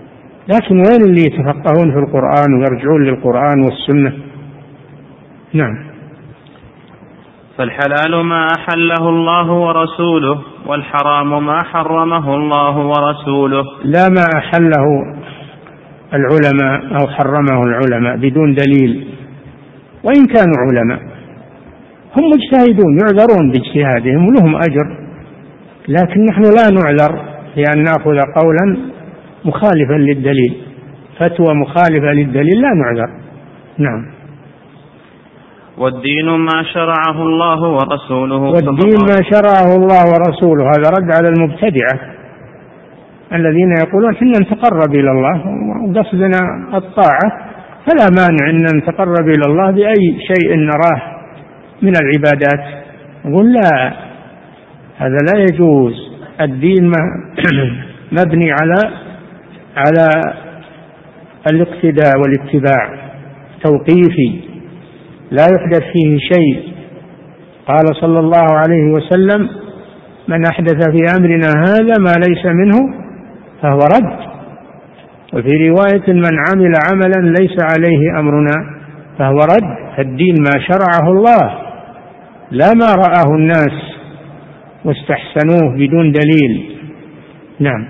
S2: لكن وين اللي يتفقهون في القرآن ويرجعون للقرآن والسنة؟ نعم.
S1: فالحلال ما أحله الله ورسوله، والحرام ما حرمه الله ورسوله.
S2: لا ما أحله العلماء أو حرمه العلماء بدون دليل، وإن كانوا علماء هم مجتهدون يعذرون باجتهادهم ولهم أجر، لكن نحن لا نعذر لأن نأخذ قولا مخالفا للدليل، فتوى مخالفة للدليل لا نعذر. نعم.
S1: والدين ما شرعه الله ورسوله.
S2: والدين ما شرعه الله ورسوله، هذا رد على المبتدعة الذين يقولون إن نتقرب إلى الله وقصدنا الطاعة، فلا مانع أن نتقرب إلى الله بأي شيء نراه من العبادات. نقول لا، هذا لا يجوز. الدين مبني على الاقتداء والاتباع، توقيفي لا يحدث فيه شيء. قال صلى الله عليه وسلم: من أحدث في أمرنا هذا ما ليس منه فهو رد. وفي رواية: من عمل عملا ليس عليه أمرنا فهو رد. الدين ما شرعه الله، لا ما رآه الناس واستحسنوه بدون دليل. نعم.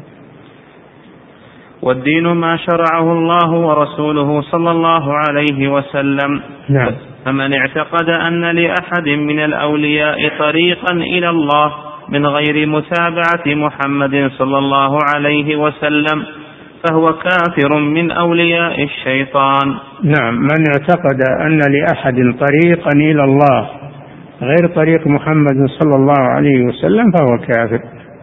S1: والدين ما شرعه الله ورسوله صلى الله عليه وسلم.
S2: نعم.
S1: فمن اعتقد أن لأحد من الأولياء طريقا إلى الله من غير متابعة محمد صلى الله عليه وسلم فهو كافر من أولياء الشيطان.
S2: نعم. من اعتقد أن لأحد طريقا إلى الله غير طريق محمد صلى الله عليه وسلم فهو كافر.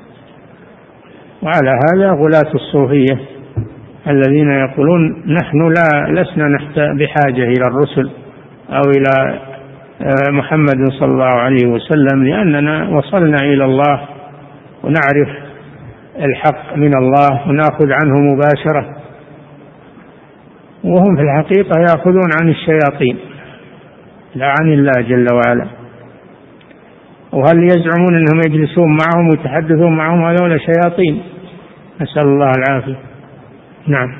S2: وعلى هذا غلاة الصوفية الذين يقولون: نحن لسنا بحاجة إلى الرسل أو إلى محمد صلى الله عليه وسلم، لأننا وصلنا إلى الله ونعرف الحق من الله ونأخذ عنه مباشرة. وهم في الحقيقة يأخذون عن الشياطين لا عن الله جل وعلا. وهل يزعمون أنهم يجلسون معهم ويتحدثون معهم؟ هذول شياطين، نسأل الله العافية. نعم.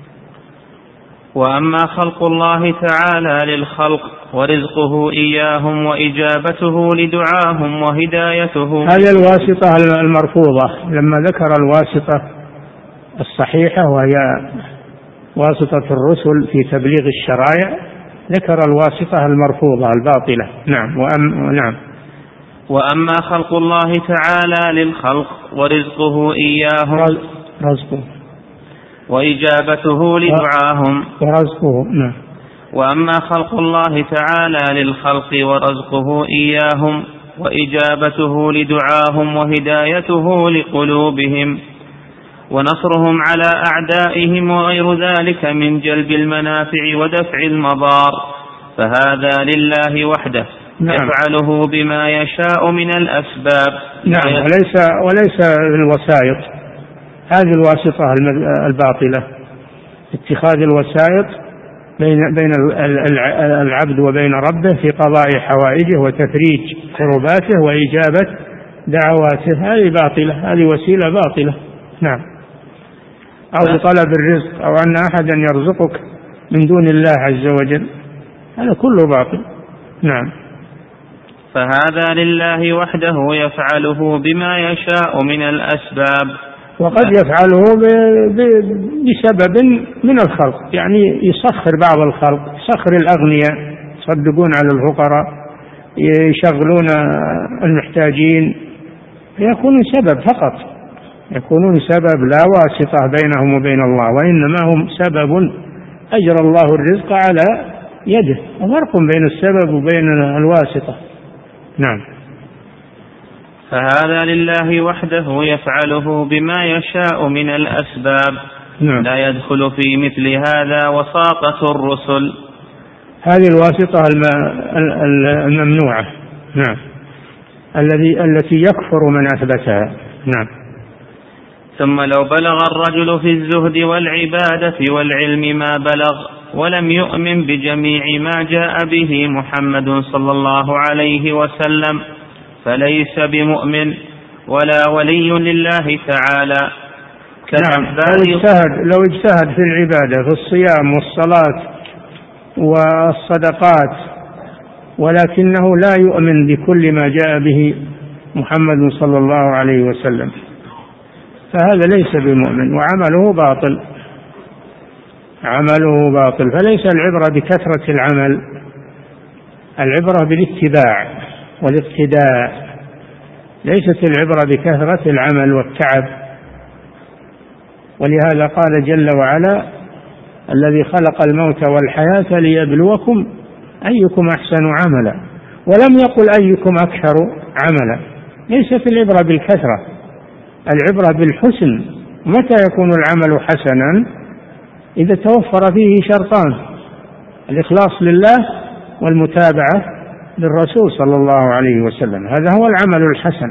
S1: وأما خلق الله تعالى للخلق ورزقه إياهم وإجابته لدعاهم وهدايته،
S2: هذه الواسطة المرفوضة. لما ذكر الواسطة الصحيحة وهي واسطة الرسل في تبليغ الشرائع، ذكر الواسطة المرفوضة الباطلة. نعم.
S1: وأما خلق الله تعالى للخلق ورزقه إياهم
S2: رزقه
S1: وإجابته لدعاهم
S2: ورزقه. نعم.
S1: وأما خلق الله تعالى للخلق ورزقه إياهم وإجابته لدعاهم وهدايته لقلوبهم ونصرهم على أعدائهم وغير ذلك من جلب المنافع ودفع المضار، فهذا لله وحده. نعم. يفعله بما يشاء من الأسباب.
S2: نعم. وليس الوسائط. هذه الواسطة الباطلة، اتخاذ الوسائط بين العبد وبين ربه في قضاء حوائجه وتفريج كرباته وإجابة دعواته، هذه باطلة، هذه وسيلة باطلة. نعم. أو طلب الرزق أو أن أحدا يرزقك من دون الله عز وجل، هذا كله باطل. نعم.
S1: فهذا لله وحده يفعله بما يشاء من الأسباب،
S2: وقد يفعله بسبب من الخلق، يعني يسخر بعض الخلق، يسخر الأغنياء يصدقون على الفقراء، يشغلون المحتاجين، يكونون سبب فقط، يكونون سبب لا واسطة بينهم وبين الله، وإنما هم سبب أجرى الله الرزق على يده. وفرق بين السبب وبين الواسطة. نعم.
S1: فهذا لله وحده يفعله بما يشاء من الأسباب. نعم. لا يدخل في مثل هذا وساطة الرسل،
S2: هذه الواسطة الممنوعة. نعم. التي يكفر من أثبتها. نعم.
S1: ثم لو بلغ الرجل في الزهد والعبادة والعلم ما بلغ ولم يؤمن بجميع ما جاء به محمد صلى الله عليه وسلم فليس بمؤمن ولا ولي لله تعالى.
S2: نعم، لو اجتهد في العبادة في الصيام والصلاة والصدقات ولكنه لا يؤمن بكل ما جاء به محمد صلى الله عليه وسلم فهذا ليس بمؤمن وعمله باطل، عمله باطل. فليس العبرة بكثرة العمل، العبرة بالاتباع والاقتداء، ليست العبرة بكثرة العمل والتعب. ولهذا قال جل وعلا: الذي خلق الموت والحياة ليبلوكم أيكم أحسن عملا، ولم يقل أيكم أكثر عملا. ليست العبرة بالكثرة، العبرة بالحسن. متى يكون العمل حسنا؟ إذا توفر فيه شرطان: الإخلاص لله والمتابعة للرسول صلى الله عليه وسلم، هذا هو العمل الحسن.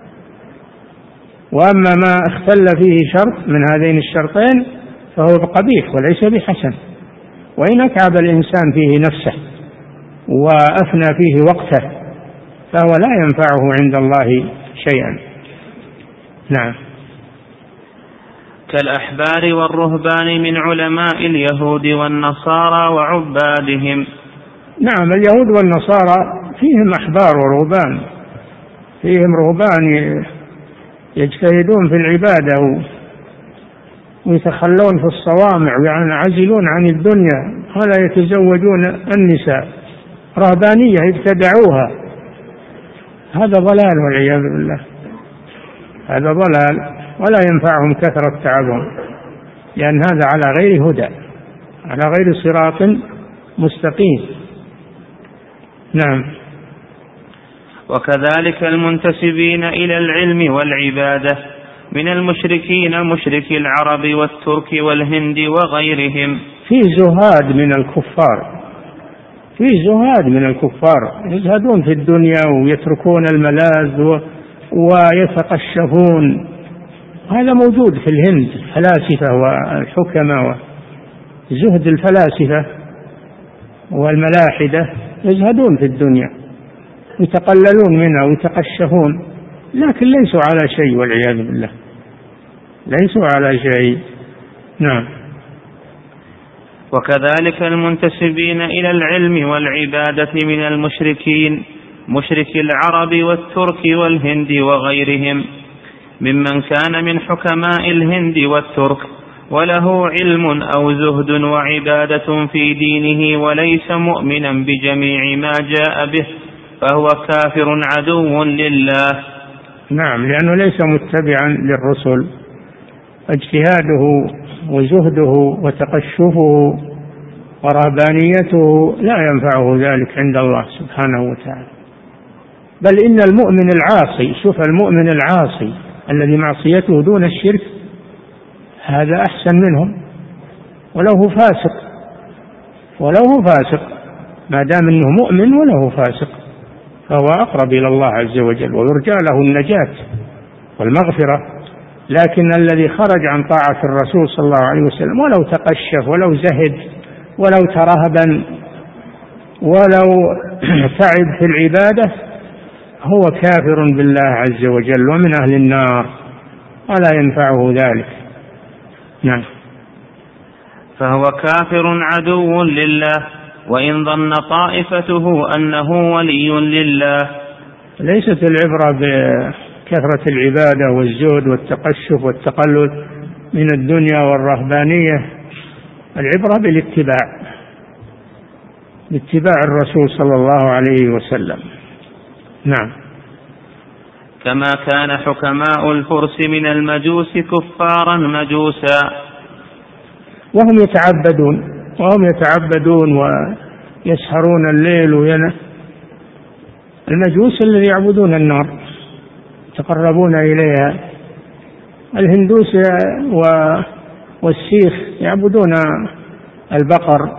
S2: وأما ما اختل فيه شرط من هذين الشرطين فهو قبيح وليس بحسن. وإن أتعب الإنسان فيه نفسه وأفنى فيه وقته فهو لا ينفعه عند الله شيئا. نعم.
S1: كالأحبار والرهبان من علماء اليهود والنصارى وعبادهم.
S2: نعم، اليهود والنصارى فيهم أحبار ورهبان، فيهم رهبان يجتهدون في العبادة ويتخلون في الصوامع وينعزلون عن الدنيا ولا يتزوجون النساء، رهبانية ابتدعوها. هذا ضلال والعياذ بالله، هذا ضلال ولا ينفعهم كثرة تعبهم، لأن هذا على غير هدى، على غير صراط مستقيم. نعم.
S1: وكذلك المنتسبين إلى العلم والعبادة من المشركين مشركي العرب والترك والهند وغيرهم.
S2: في زهاد من الكفار، في زهاد من الكفار يزهدون في الدنيا ويتركون الملاذ ويتقشفون. هذا موجود في الهند، الفلاسفة والحكماء، زهد الفلاسفة والملاحدة يزهدون في الدنيا يتقللون منها ويتقشفون، لكن ليسوا على شيء والعياذ بالله، ليسوا على شيء. نعم.
S1: وكذلك المنتسبين إلى العلم والعبادة من المشركين مشركي العرب والترك والهند وغيرهم ممن كان من حكماء الهند والترك وله علم أو زهد وعبادة في دينه وليس مؤمنا بجميع ما جاء به فهو كافر عدو لله.
S2: نعم، لأنه ليس متبعا للرسل، اجتهاده وزهده وتقشفه ورهبانيته لا ينفعه ذلك عند الله سبحانه وتعالى. بل إن المؤمن العاصي، شوف المؤمن العاصي الذي معصيته دون الشرك، هذا أحسن منهم ولو هو فاسق، ولو هو فاسق، ما دام أنه مؤمن وله فاسق فهو أقرب إلى الله عز وجل ويرجى له النجاة والمغفرة. لكن الذي خرج عن طاعة الرسول صلى الله عليه وسلم ولو تقشف ولو زهد ولو ترهبا ولو تعب في العبادة هو كافر بالله عز وجل ومن أهل النار ولا ينفعه ذلك. نعم.
S1: فهو كافر عدو لله وإن ظن طائفته أنه ولي لله.
S2: ليست العبرة بكثرة العبادة والزهد والتقشف والتقلل من الدنيا والرهبانية، العبرة بالاتباع، باتباع الرسول صلى الله عليه وسلم. نعم.
S1: كما كان حكماء الفرس من المجوس كفارا مجوسا
S2: وهم يتعبدون ويسهرون الليل المجوس الذي يعبدون النار يتقربون إليها. الهندوس والسيخ يعبدون البقر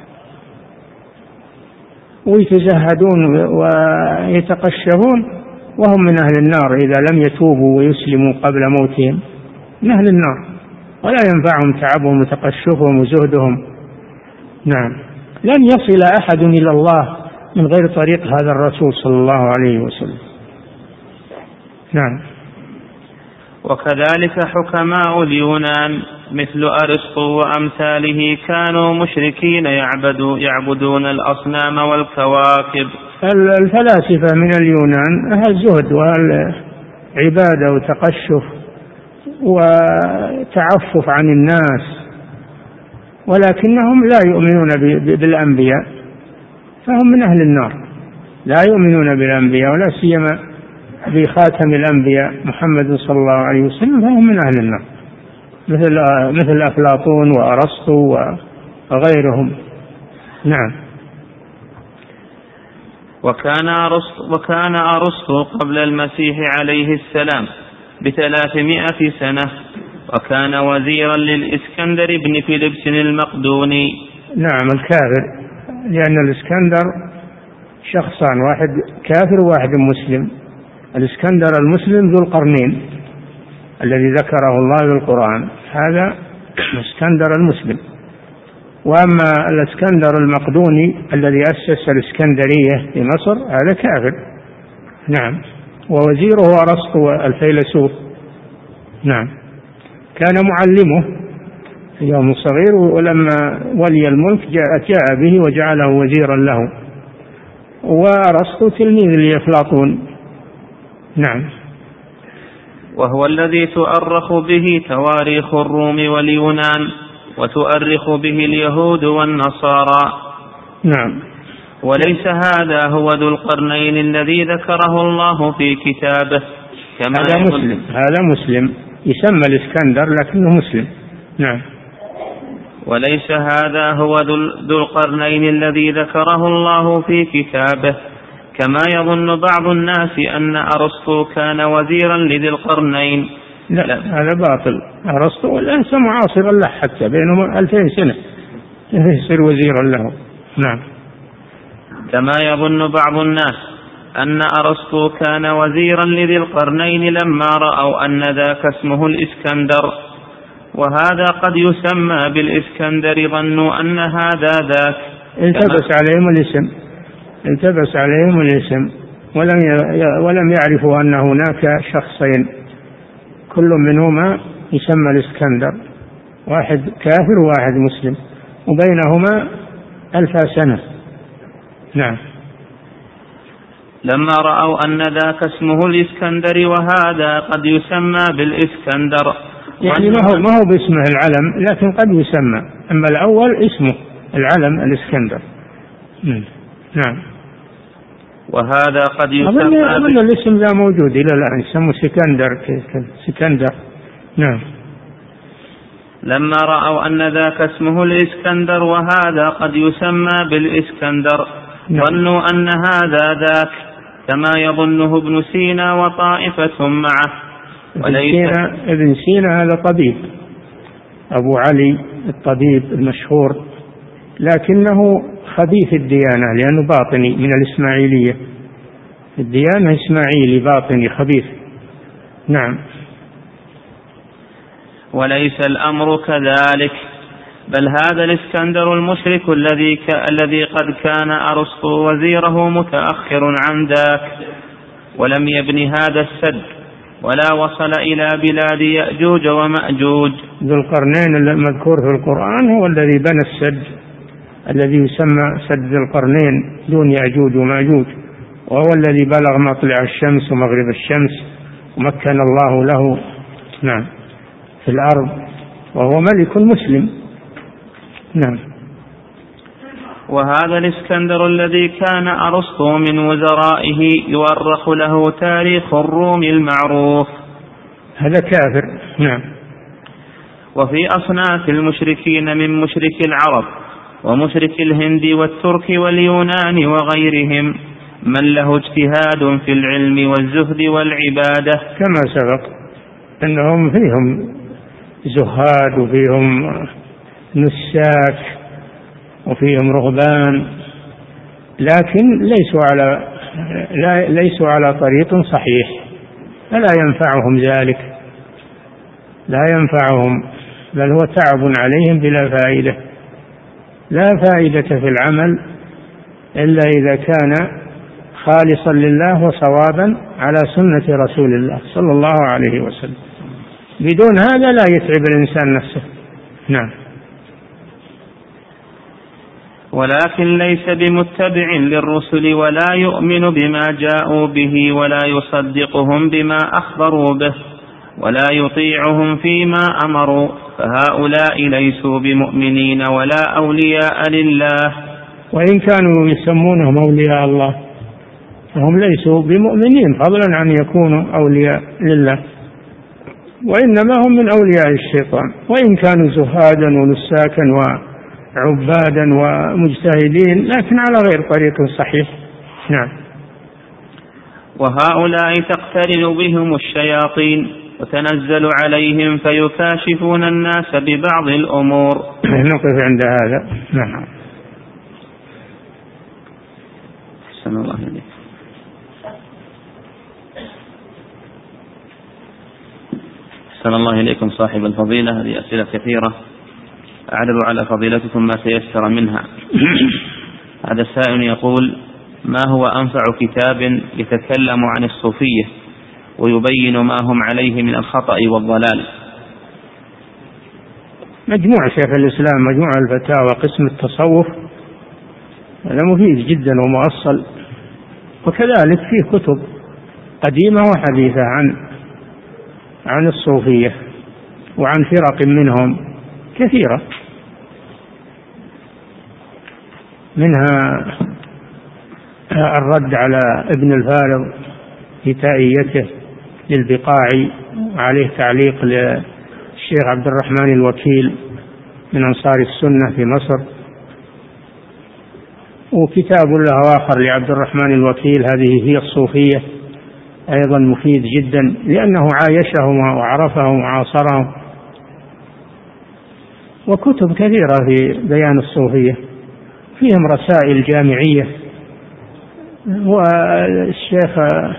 S2: ويتزهدون ويتقشفون وهم من أهل النار إذا لم يتوبوا ويسلموا قبل موتهم، من أهل النار ولا ينفعهم تعبهم وتقشفهم وزهدهم. نعم. لن يصل أحد إلى الله من غير طريق هذا الرسول صلى الله عليه وسلم. نعم.
S1: وكذلك حكماء اليونان مثل أرسطو وأمثاله كانوا مشركين يعبدون الأصنام والكواكب.
S2: الفلاسفة من اليونان أهل زهد وأهل عبادة وتقشف وتعفف عن الناس، ولكنهم لا يؤمنون بالأنبياء، فهم من أهل النار، لا يؤمنون بالأنبياء ولا سيما بخاتم الأنبياء محمد صلى الله عليه وسلم، فهم من أهل النار مثل أفلاطون وأرسطو وغيرهم. نعم.
S1: وكان أرسطو قبل المسيح عليه السلام ب300 سنة، وكان وزيرا للإسكندر بن فيلبس المقدوني.
S2: نعم الكافر، لأن الإسكندر شخصان، واحد كافر وواحد مسلم. الإسكندر المسلم ذو القرنين الذي ذكره الله في القرآن، هذا الإسكندر المسلم. وأما الإسكندر المقدوني الذي أسس الإسكندرية في مصر هذا كافر. نعم. ووزيره أرسطو الفيلسوف. نعم. كان معلمه في يوم صغير، ولما ولي الملك جاء به وجعله وزيرا له. وأرسطو تلميذ لأفلاطون. نعم.
S1: وهو الذي تؤرخ به تواريخ الروم واليونان، وتؤرخ به اليهود والنصارى.
S2: نعم.
S1: وليس هذا هو ذو القرنين الذي ذكره الله في كتابه كما
S2: هذا مسلم يسمى الإسكندر لكنه مسلم. نعم.
S1: وليس هذا هو ذو القرنين الذي ذكره الله في كتابه كما يظن بعض الناس أن أرسطو كان وزيرا لذي القرنين.
S2: لا هذا باطل. أرسطو ليس معاصرا له، حتى بينهم 2000 سنة يصير وزيرا له. نعم.
S1: كما يظن بعض الناس أن أرسطو كان وزيرا لذي القرنين لما رأوا أن ذاك اسمه الإسكندر، وهذا قد يسمى بالإسكندر، ظنوا أن هذا ذاك.
S2: التبس عليهم الاسم ولم يعرفوا أن هناك شخصين كل منهما يسمى الإسكندر، واحد كافر وواحد مسلم، وبينهما 1000 سنة. نعم.
S1: لما رأوا أن ذاك اسمه الإسكندر وهذا قد يسمى بالإسكندر،
S2: يعني ما هو باسمه العلم، لكن قد يسمى، أما الأول اسمه العلم الإسكندر. نعم.
S1: وهذا قد يسمى
S2: أظن الاسم ذا موجود إلى الآن، يسمى سكندر. نعم.
S1: لما رأوا أن ذاك اسمه الإسكندر وهذا قد يسمى بالإسكندر، ظنوا أن هذا ذاك، كما يظنه ابن سينا وطائفة معه.
S2: ابن سينا هذا طبيب، أبو علي الطبيب المشهور، لكنه خبيث الديانة لأنه باطني من الإسماعيلية، الديانة إسماعيلي باطني خبيث. نعم.
S1: وليس الأمر كذلك، بل هذا الإسكندر المشرك الذي قد كان أرسطو وزيره متأخر عن ذاك، ولم يبني هذا السد ولا وصل إلى بلاد يأجوج ومأجوج.
S2: ذو القرنين المذكور في القرآن هو الذي بنى السد الذي يسمى سد ذو القرنين دون يأجوج ومأجوج، وهو الذي بلغ مطلع الشمس ومغرب الشمس ومكن الله له نعم في الأرض، وهو ملك مسلم. نعم.
S1: وهذا الإسكندر الذي كان أرسطو من وزرائه يؤرخ له تاريخ الروم المعروف.
S2: هذا كافر. نعم.
S1: وفي أصناف المشركين من مشرك العرب ومشرك الهند والترك واليونان وغيرهم من له اجتهاد في العلم والزهد والعبادة،
S2: كما سبق أنهم فيهم زهاد وفيهم نساك وفيهم رهبان، لكن ليسوا على طريق صحيح، فلا ينفعهم ذلك، لا ينفعهم، بل هو تعب عليهم بلا فائدة. لا فائدة في العمل إلا إذا كان خالصا لله وصوابا على سنة رسول الله صلى الله عليه وسلم. بدون هذا لا يتعب الإنسان نفسه. نعم.
S1: ولكن ليس بمتبع للرسل ولا يؤمن بما جاءوا به ولا يصدقهم بما أخبروا به ولا يطيعهم فيما أمروا، فهؤلاء ليسوا بمؤمنين ولا أولياء لله.
S2: وإن كانوا يسمونهم أولياء الله فهم ليسوا بمؤمنين فضلا عن يكونوا أولياء لله، وإنما هم من أولياء الشيطان، وإن كانوا زهادا ونساكا وعبادا ومجتهدين لكن على غير طريق صحيح. نعم.
S1: وهؤلاء تقترن بهم الشياطين وتنزل عليهم فيكاشفون الناس ببعض الأمور.
S2: نقف عند هذا. نعم.
S1: أحسن الله إليك. أحسن الله إليكم صاحب الفضيلة. هذه أسئلة كثيرة أعرض على فضيلتكم ما تيسر منها. هذا السائل يقول: ما هو أنفع كتاب يتكلم عن الصوفية ويبين ما هم عليه من الخطأ والضلال؟
S2: مجموع شيخ الإسلام، مجموع الفتاوى قسم التصوف، هذا مفيد جدا ومؤصل، وكذلك فيه كتب قديمة وحديثة عن الصوفية وعن فرق منهم كثيرة، منها الرد على ابن الفارض في تائيته للبقاعي، عليه تعليق للشيخ عبد الرحمن الوكيل من أنصار السنة في مصر، وكتاب له آخر لعبد الرحمن الوكيل هذه هي الصوفية، أيضا مفيد جدا لأنه عايشهم وعرفهم وعاصرهم، وكتب كثيرة في بيان الصوفية، فيهم رسائل جامعية. والشيخ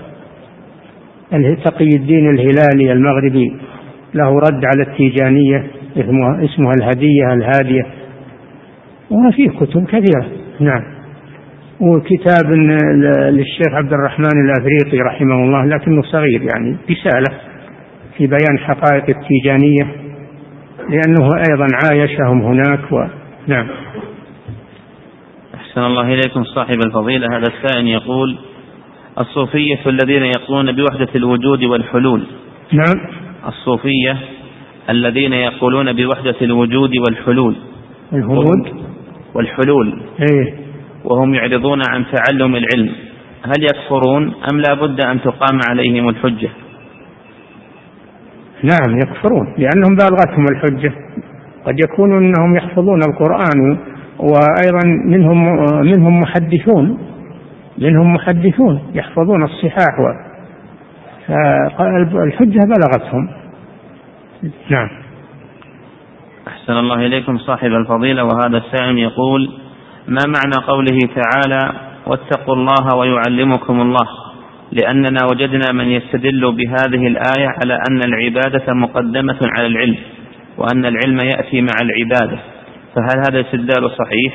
S2: تقي الدين الهلالي المغربي له رد على التيجانية اسمها الهدية الهادية، وفيه كتب كثيرة. نعم. وكتاب للشيخ عبد الرحمن الأفريقي رحمه الله لكنه صغير، يعني رسالة في بيان حقائق التيجانية لأنه أيضا عايشهم هناك نعم.
S1: أحسن الله إليكم صاحب الفضيلة. هذا السائل يقول: الصوفية الذين يقولون بوحدة الوجود والحلول.
S2: نعم.
S1: الصوفية الذين يقولون بوحدة الوجود والحلول
S2: إيه؟
S1: وهم يعرضون عن تعلم العلم، هل يكفرون أم لا بد أن تقام عليهم الحجة؟
S2: نعم يكفرون لأنهم بالغتهم الحجة، قد يكونوا أنهم يحفظون القرآن، وأيضا منهم محدثون يحفظون الصحاح، فالحجة بلغتهم. نعم.
S1: أحسن الله إليكم صاحب الفضيلة. وهذا السائل يقول: ما معنى قوله تعالى: واتقوا الله ويعلمكم الله؟ لأننا وجدنا من يستدل بهذه الآية على أن العبادة مقدمة على العلم، وأن العلم يأتي مع العبادة، فهل هذا الاستدلال صحيح؟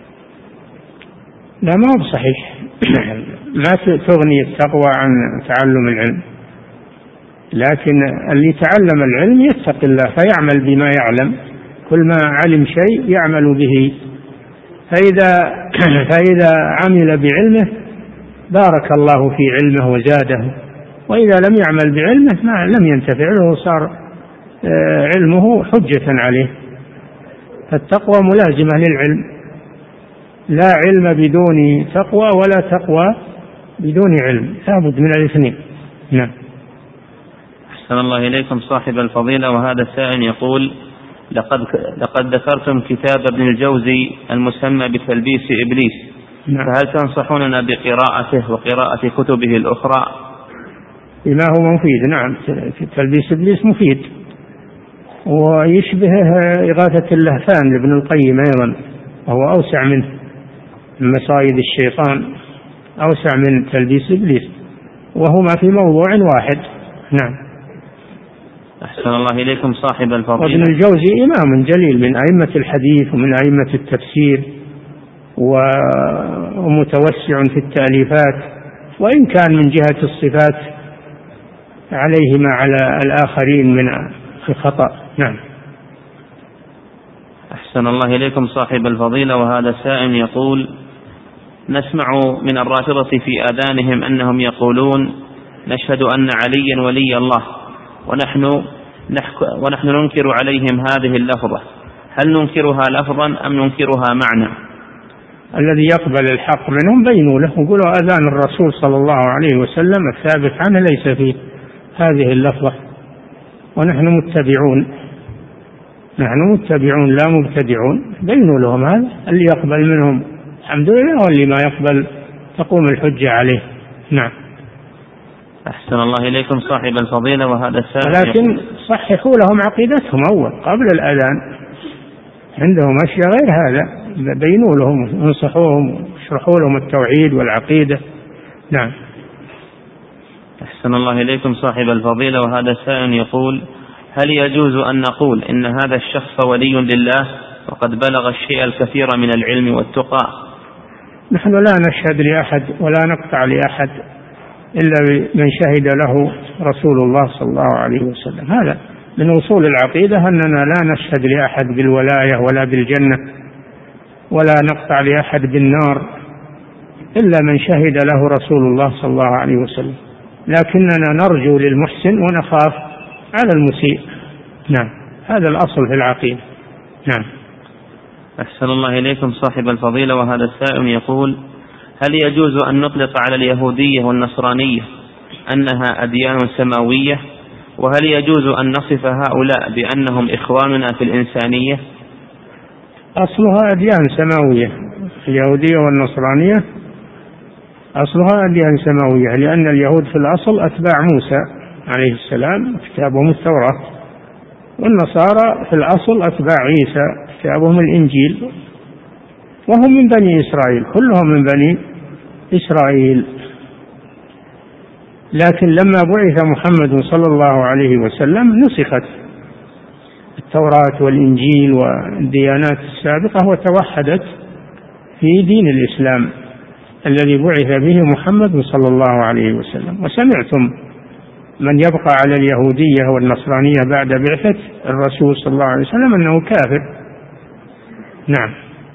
S2: لا، ما هو صحيح. ما تغني التقوى عن تعلم العلم، لكن اللي تعلم العلم يتقي الله فيعمل بما يعلم، كل ما علم شيء يعمل به، فإذا عمل بعلمه بارك الله في علمه وزاده، وإذا لم يعمل بعلمه ما لم ينتفع له صار علمه حجة عليه. فالتقوى ملازمة للعلم، لا علم بدون تقوى ولا تقوى بدون علم، لابد من الاثنين. نعم.
S1: أحسن الله إليكم صاحب الفضيلة. وهذا السائل يقول: لقد ذكرتم كتاب ابن الجوزي المسمى بتلبيس إبليس،
S2: نعم.
S1: فهل تنصحوننا بقراءته وقراءة كتبه الأخرى؟
S2: بما هو مفيد. نعم، تلبيس إبليس مفيد، ويشبه إغاثة اللهفان لابن القيم أيضا، وهو أوسع منه، من مصايد الشيطان أوسع من تلبيس إبليس، وهما في موضوع واحد. نعم.
S1: أحسن الله إليكم صاحب الفضيلة.
S2: وابن الجوزي إمام جليل من أئمة الحديث ومن أئمة التفسير، ومتوسع في التأليفات، وإن كان من جهة الصفات عليه ما على الآخرين من في خطأ. نعم.
S1: أحسن الله إليكم صاحب الفضيلة، وهذا سائل يقول: نسمع من الرافضة في آذانهم أنهم يقولون: نشهد أن عليا ولي الله، ونحن ننكر عليهم هذه اللفظة، هل ننكرها لفظا أم ننكرها معنى؟
S2: الذي يقبل الحق منهم بينوا له وقولوا آذان الرسول صلى الله عليه وسلم الثابت عنه ليس فيه هذه اللفظة، ونحن متبعون، نحن متبعون لا مبتدعون. بينوا لهم هذا، اللي يقبل منهم الحمد لله، واللي ما يقبل تقوم الحجة عليه. نعم.
S1: أحسن الله إليكم صاحب الفضيلة، وهذا السائل
S2: لكن صححوا لهم عقيدتهم أول قبل الأذان، عندهم أشياء غير هذا، بينوا لهم وانصحوهم واشرحوا لهم التوحيد والعقيدة. نعم.
S1: أحسن الله إليكم صاحب الفضيلة، وهذا السائل يقول: هل يجوز أن نقول إن هذا الشخص ولي لله وقد بلغ الشيء الكثير من العلم والتقى؟
S2: نحن لا نشهد لأحد ولا نقطع لأحد إلا من شهد له رسول الله صلى الله عليه وسلم. هذا من أصول العقيدة، أننا لا نشهد لأحد بالولاية ولا بالجنة، ولا نقطع لأحد بالنار إلا من شهد له رسول الله صلى الله عليه وسلم، لكننا نرجو للمحسن ونخاف على المسيء. نعم، هذا الأصل في العقيدة. نعم.
S1: أحسن الله إليكم صاحب الفضيلة، وهذا السائل يقول: هل يجوز أن نطلق على اليهودية والنصرانية أنها أديان سماوية؟ وهل يجوز أن نصف هؤلاء بأنهم إخواننا في الإنسانية؟
S2: أصلها أديان سماوية، اليهودية والنصرانية أصلها أديان سماوية، لأن اليهود في الأصل أتباع موسى عليه السلام كتابهم التوراة، والنصارى في الأصل أتباع عيسى كتابهم الإنجيل، وهم من بني إسرائيل، كلهم من بني إسرائيل. لكن لما بعث محمد صلى الله عليه وسلم نسخت التوراة والإنجيل والديانات السابقة وتوحدت في دين الإسلام الذي بعث به محمد صلى الله عليه وسلم. وسمعتم من يبقى على اليهودية والنصرانية بعد بعثة الرسول صلى الله عليه وسلم أنه كافر. نعم.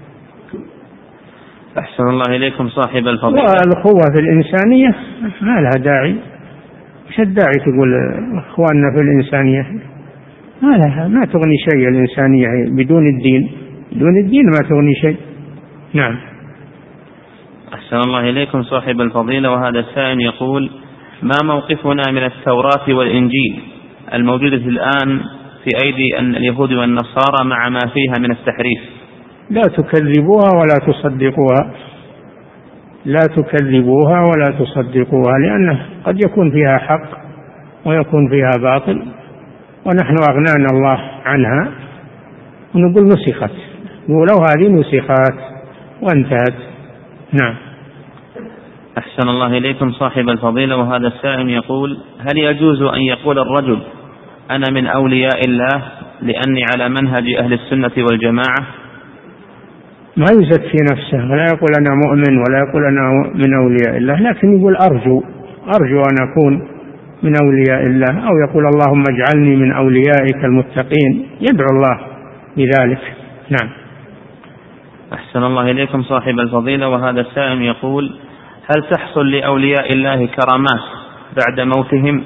S1: أحسن الله إليكم صاحب الفضيلة.
S2: والأخوة في الإنسانية ما لها داعي، مش الداعي تقول إخواننا في الإنسانية، ما تغني شيء الإنسانية بدون الدين، بدون الدين ما تغني شيء. نعم.
S1: أحسن الله إليكم صاحب الفضيلة، وهذا السائل يقول: ما موقفنا من التوراة والإنجيل الموجودة الآن في أيدي اليهود والنصارى مع ما فيها من التحريف؟
S2: لا تكذبوها ولا تصدقوها، لا تكذبوها ولا تصدقوها، لأنه قد يكون فيها حق ويكون فيها باطل، ونحن أغنانا الله عنها ونقول نسخت، ولو هذه نسخت وانتهت. نعم.
S1: أحسن الله إليكم صاحب الفضيلة، وهذا السائل يقول: هل يجوز أن يقول الرجل أنا من أولياء الله لأني على منهج أهل السنة والجماعة؟
S2: ما يزكي نفسه ولا يقول أنا مؤمن ولا يقول أنا من أولياء الله، لكن يقول أرجو أن أكون من أولياء الله، أو يقول اللهم اجعلني من أوليائك المتقين، يدعو الله بذلك. نعم.
S1: أحسن الله إليكم صاحب الفضيلة، وهذا السائل يقول: هل تحصل لأولياء الله كرامات بعد موتهم؟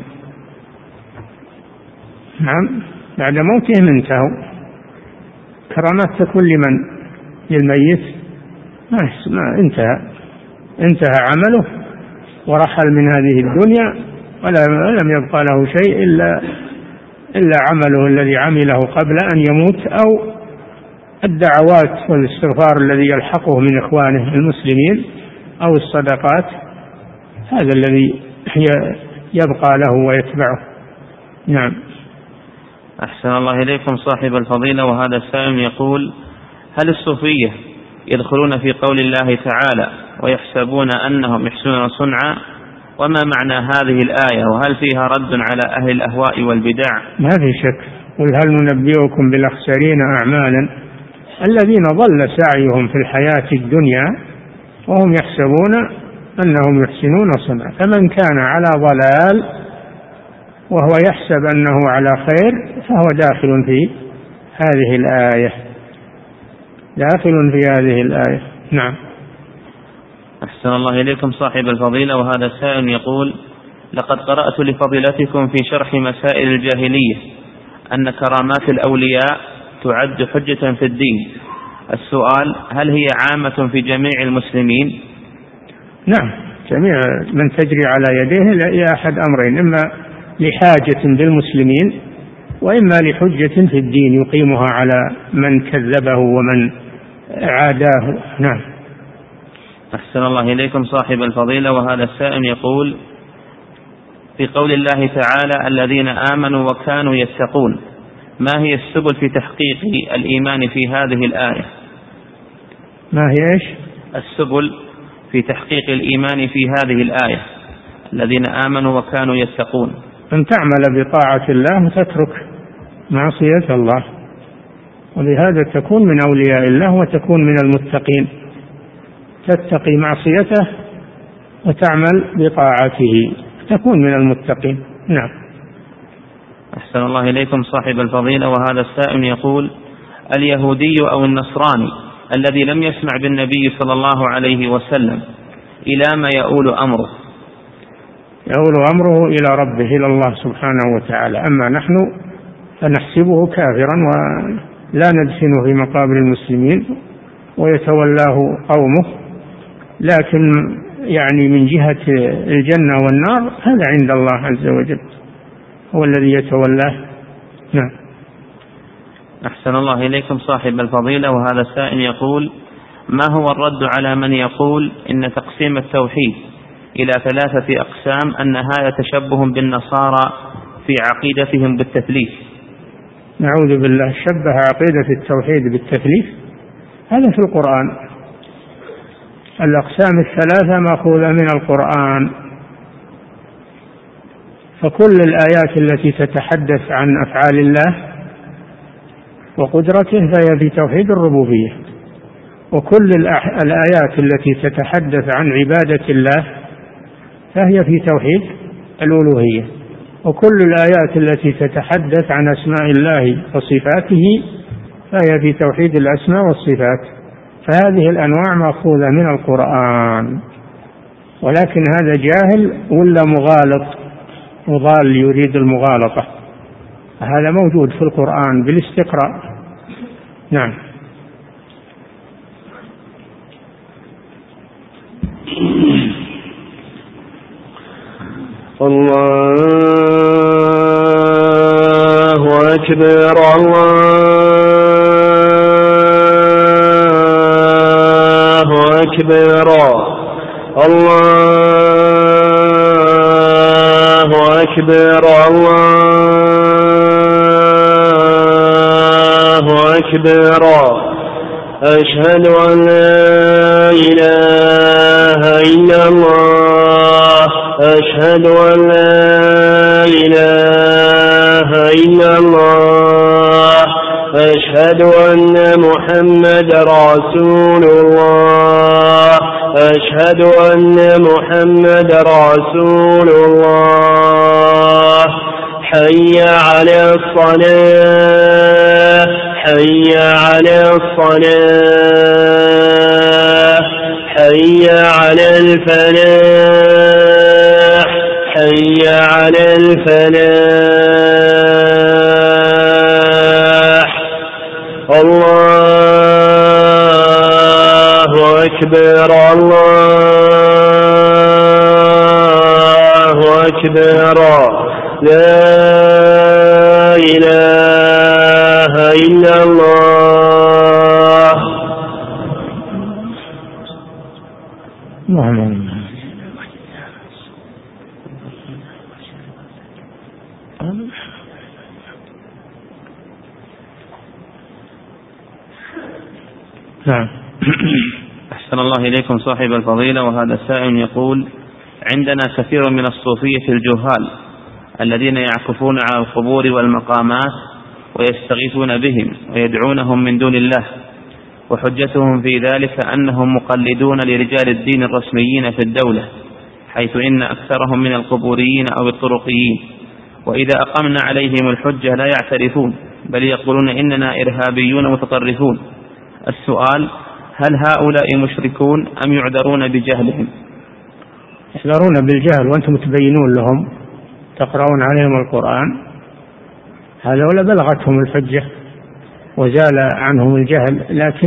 S2: نعم، بعد موتهم انتهوا. كرامات تكون لمن؟ للميت؟ ما انتهى عمله ورحل من هذه الدنيا، ولم يبقى له شيء إلا عمله الذي عمله قبل أن يموت، أو الدعوات والاستغفار الذي يلحقه من إخوانه المسلمين، أو الصدقات، هذا الذي يبقى له ويتبعه. نعم.
S1: أحسن الله إليكم صاحب الفضيلة، وهذا السائل يقول: هل الصوفية يدخلون في قول الله تعالى ويحسبون أنهم يحسنون صنعا؟ وما معنى هذه الآية؟ وهل فيها رد على أهل الأهواء والبدع؟
S2: ما في شك. قل هل ننبئكم بالأخسرين أعمالا الذين ضل سعيهم في الحياة الدنيا وهم يحسبون أنهم يحسنون صنعا. فمن كان على ضلال وهو يحسب أنه على خير فهو داخل في هذه الآية، داخل في هذه الآية. نعم.
S1: أحسن الله إليكم صاحب الفضيلة. وهذا سائل يقول: لقد قرأت لفضيلتكم في شرح مسائل الجاهلية أن كرامات الأولياء تعد حجة في الدين. السؤال: هل هي عامة في جميع المسلمين؟
S2: نعم، جميع من تجري على يديه لأحد أمرين: إما لحاجة بالمسلمين، وإما لحجة في الدين يقيمها على من كذبه ومن عاداه. نعم.
S1: أحسن الله إليكم صاحب الفضيلة. وهذا السائل يقول: في قول الله تعالى: الذين آمنوا وكانوا يتقون، ما هي السبل في تحقيق الإيمان في هذه الآية؟
S2: ما هي إيش؟
S1: السبل في تحقيق الإيمان في هذه الآية: الذين آمنوا وكانوا يتقون.
S2: أن تعمل بطاعة الله وتترك معصية الله، ولهذا تكون من أولياء الله وتكون من المتقين، تتقي معصيته وتعمل بطاعته تكون من المتقين. نعم.
S1: أحسن الله إليكم صاحب الفضيلة. وهذا السائل يقول: اليهودي أو النصراني الذي لم يسمع بالنبي صلى الله عليه وسلم إلى ما يؤول أمره؟
S2: يؤول أمره إلى ربه، إلى الله سبحانه وتعالى. أما نحن فنحسبه كافرا ولا ندفنه في مقابر المسلمين ويتولاه قومه، لكن يعني من جهة الجنة والنار هذا عند الله عز وجل، هو الذي يتولاه. نعم.
S1: أحسن الله إليكم صاحب الفضيلة. وهذا السائل يقول: ما هو الرد على من يقول إن تقسيم التوحيد إلى 3 أقسام أن هذا تشبه بالنصارى في عقيدتهم بالتثليث؟
S2: نعوذ بالله، شبه عقيدة التوحيد بالتثليث، هذا في القرآن. الأقسام 3 مأخوذة من القرآن، فكل الآيات التي تتحدث عن أفعال الله وقدرته فهي في توحيد الربوبية، وكل الآيات التي تتحدث عن عبادة الله فهي في توحيد الألوهية، وكل الآيات التي تتحدث عن أسماء الله وصفاته فهي في توحيد الأسماء والصفات. فهذه الأنواع مأخوذة من القرآن، ولكن هذا جاهل ولا مغال يريد المغالطة، هذا موجود في القرآن بالاستقراء. نعم.
S3: الله أكبر الله أكبر الله أكبر الله أكبر. أشهد أن لا إله إلا الله أشهد أن لا إله إلا الله أشهد أن محمد رسول الله أشهد أن محمد رسول الله. حي على الصلاة حي على الصلاة حي على الفلاح حي على الفلاح. الله أكبر الله أكبر. لا إله إلا الله.
S2: نعم.
S1: أحسن الله إليكم صاحب الفضيلة. وهذا السائل يقول: عندنا كثير من الصوفية الجهال الذين يعكفون على القبور والمقامات ويستغيثون بهم ويدعونهم من دون الله، وحجتهم في ذلك أنهم مقلدون لرجال الدين الرسميين في الدولة، حيث إن أكثرهم من القبوريين أو الطرقيين، وإذا أقمنا عليهم الحجة لا يعترفون بل يقولون إننا إرهابيون متطرفون. السؤال: هل هؤلاء مشركون أم يعذرون بجهلهم؟
S2: يعذرون بالجهل وأنتم تبينون لهم، تقرؤون عليهم القرآن، هؤلاء بلغتهم الحجة وزال عنهم الجهل،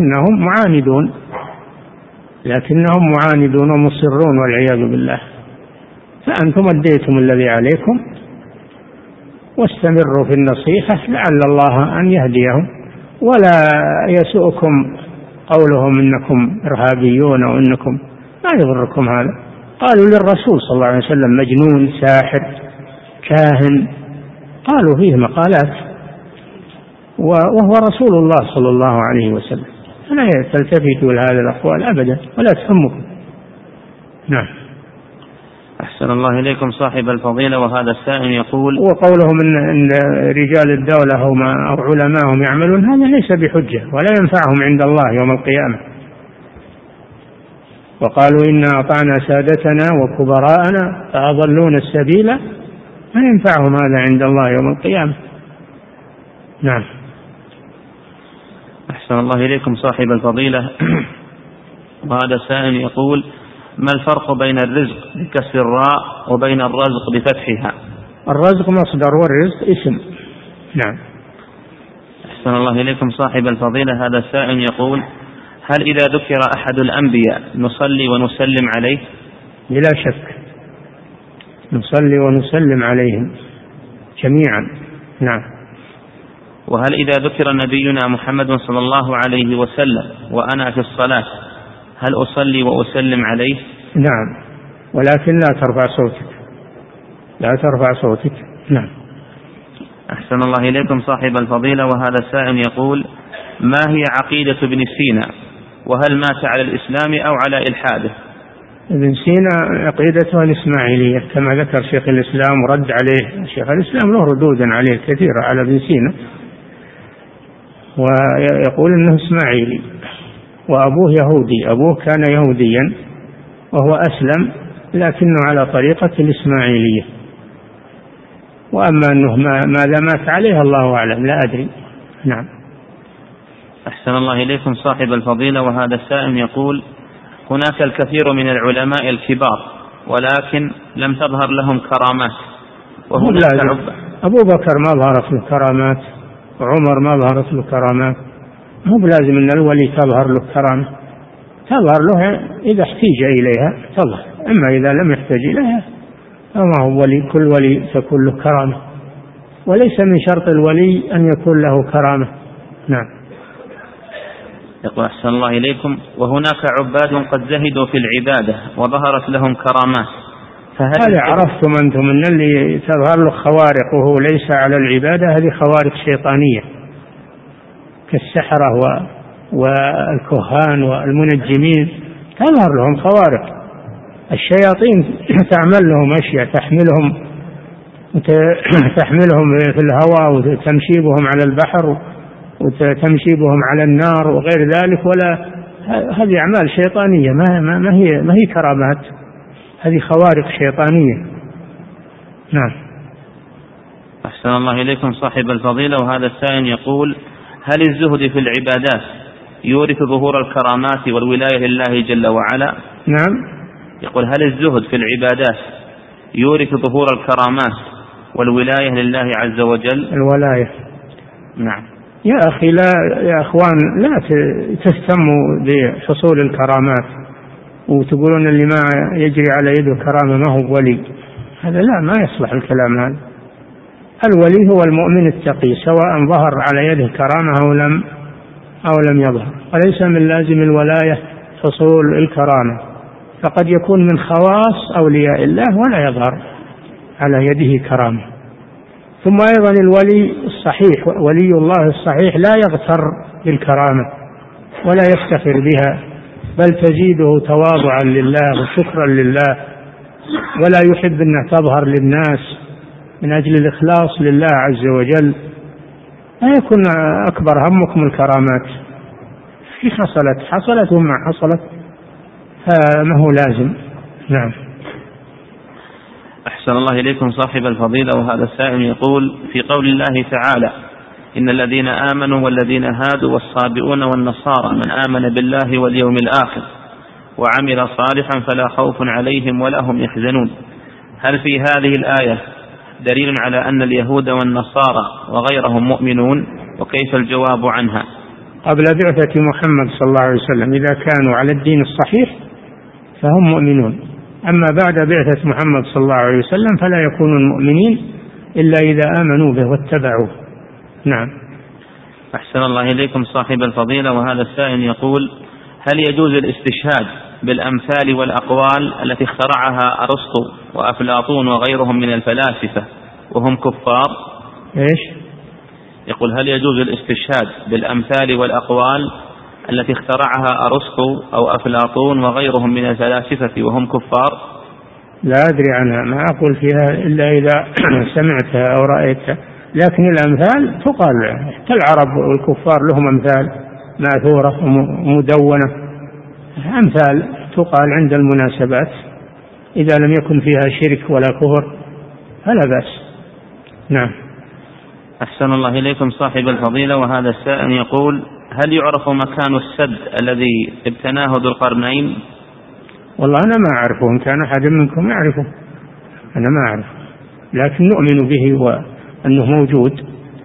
S2: لكنهم معاندون ومصرون والعياذ بالله. فأنتم أديتم الذي عليكم واستمروا في النصيحة لعل الله أن يهديهم، ولا يسؤكم قولهم إنكم إرهابيون وإنكم، ما يضركم هذا. قالوا للرسول صلى الله عليه وسلم مجنون، ساحر، كاهن، قالوا فيه مقالات، وهو رسول الله صلى الله عليه وسلم، فلا تلتفتوا لهذه الأقوال أبدا ولا تهمكم. نعم.
S1: أحسن الله إليكم صاحب الفضيلة. وهذا السائل يقول:
S2: وقولهم إن رجال الدولة أو علماءهم يعملون، هذا ليس بحجة ولا ينفعهم عند الله يوم القيامة. وقالوا إنا أطعنا سادتنا وكبراءنا فأضلون السبيل، ما ينفعهم هذا عند الله يوم القيامة. نعم.
S1: أحسن الله إليكم صاحب الفضيلة. وهذا السائل يقول: ما الفرق بين الرزق بكسر الراء وبين الرزق بفتحها؟
S2: الرزق مصدر والرزق اسم. نعم.
S1: أحسن الله إليكم صاحب الفضيلة. هذا السائل يقول: هل إذا ذكر أحد الأنبياء نصلي ونسلم عليه؟
S2: بلا شك نصلي ونسلم عليهم جميعا. نعم.
S1: وهل إذا ذكر نبينا محمد صلى الله عليه وسلم وأنا في الصلاة هل أصلي وأسلم عليه؟
S2: نعم، ولكن لا ترفع صوتك. نعم.
S1: أحسن الله إليكم صاحب الفضيلة. وهذا السائل يقول: ما هي عقيدة ابن سينا، وهل مات على الإسلام أو على إلحاده؟
S2: ابن سينا عقيدته الإسماعيلية كما ذكر شيخ الإسلام ورد عليه شيخ الإسلام، له ردودا عليه كثيرة على ابن سينا، ويقول إنه إسماعيلي وأبوه يهودي، أبوه كان يهوديا وهو أسلم لكنه على طريقة الإسماعيلية. وأما أنه ماذا مات عليه الله أعلم، لا أدري. نعم.
S1: أحسن الله إليكم صاحب الفضيلة. وهذا السائل يقول: هناك الكثير من العلماء الكبار ولكن لم تظهر لهم كرامات،
S2: أبو بكر ما ظهرت له كرامات، وعمر ما ظهرت له كرامات. مو بلازم أن الولي تظهر له كرامة، تظهر له إذا احتيج إليها تظهر، أما إذا لم يحتاج إليها فما هو ولي. كل ولي تكون له كرامة، وليس من شرط الولي أن يكون له كرامة. نعم.
S1: يقول: أحسن الله إليكم: وهناك عباد قد زهدوا في العبادة وظهرت لهم كرامات،
S2: هذا عرفتم أنتم أن اللي تظهر له خوارق وهو ليس على العبادة هذه خوارق شيطانية كالسحرة والكهان والمنجمين، تظهر لهم خوارق. الشياطين تعمل لهم أشياء تحملهم في الهواء وتمشي بهم على البحر وتمشي بهم على النار وغير ذلك، ولا هذه أعمال شيطانية ما هي كرامات، هذه خوارق شيطانية. نعم.
S1: أحسن الله إليكم صاحب الفضيلة. وهذا السائل يقول: هل الزهد في العبادات يورث ظهور الكرامات والولاية لله جل وعلا؟
S2: نعم.
S3: يقول: هل الزهد في العبادات يورث ظهور الكرامات والولاية لله عز وجل؟
S2: الولاية.
S3: نعم.
S2: يا أخي يا أخوان لا تهتموا بحصول الكرامات وتقولون اللي ما يجري على يده كرامة ما هو ولي، هذا لا، ما يصلح الكلام هذا. الولي هو المؤمن التقي سواء ظهر على يده كرامة أو لم يظهر، وليس من لازم الولاية حصول الكرامة، فقد يكون من خواص أولياء الله ولا يظهر على يده كرامة. ثم أيضا الولي الصحيح ولي الله الصحيح لا يغتر بالكرامة ولا يفتخر بها، بل تزيده تواضعا لله وشكرا لله، ولا يحب أن تظهر للناس من أجل الإخلاص لله عز وجل. لا يكون أكبر همكم الكرامات، في حصلت وما حصلت فما هو لازم. نعم.
S1: أحسن
S3: أحسن الله إليكم صاحب الفضيلة. وهذا السائل يقول: في قول الله تعالى: إن الذين آمنوا والذين هادوا والصابئون والنصارى من آمن بالله واليوم الآخر وعمل صالحا فلا خوف عليهم ولا هم يحزنون، هل في هذه الآية دليل على أن اليهود والنصارى وغيرهم مؤمنون؟ وكيف الجواب عنها؟
S2: قبل بعثة محمد صلى الله عليه وسلم إذا كانوا على الدين الصحيح فهم مؤمنون، أما بعد بعثة محمد صلى الله عليه وسلم فلا يكونون مؤمنين إلا إذا آمنوا به واتبعوه. نعم.
S3: أحسن الله إليكم صاحب الفضيلة. وهذا السائل يقول: هل يجوز الاستشهاد بالأمثال والأقوال التي اخترعها أرسطو وأفلاطون وغيرهم من الفلاسفة وهم كفار؟
S2: إيش؟
S3: يقول: هل يجوز الاستشهاد بالأمثال والأقوال التي اخترعها أرسطو أو أفلاطون وغيرهم من الفلاسفة وهم كفار؟
S2: لا أدري عنها، ما أقول فيها إلا إذا سمعتها أو رأيتها، لكن الأمثال تقال، حتى العرب والكفار لهم أمثال مأثورة ومدونة، أمثال تقال عند المناسبات إذا لم يكن فيها شرك ولا كفر فلا بأس. نعم.
S3: أحسن الله إليكم صاحب الفضيلة. وهذا السائل يقول: هل يعرف مكان السد الذي ابتناه ذو القرنين؟
S2: والله أنا ما أعرفه، إن كان أحد منكم يعرفه، أنا ما أعرف، لكن نؤمن به وأنه موجود،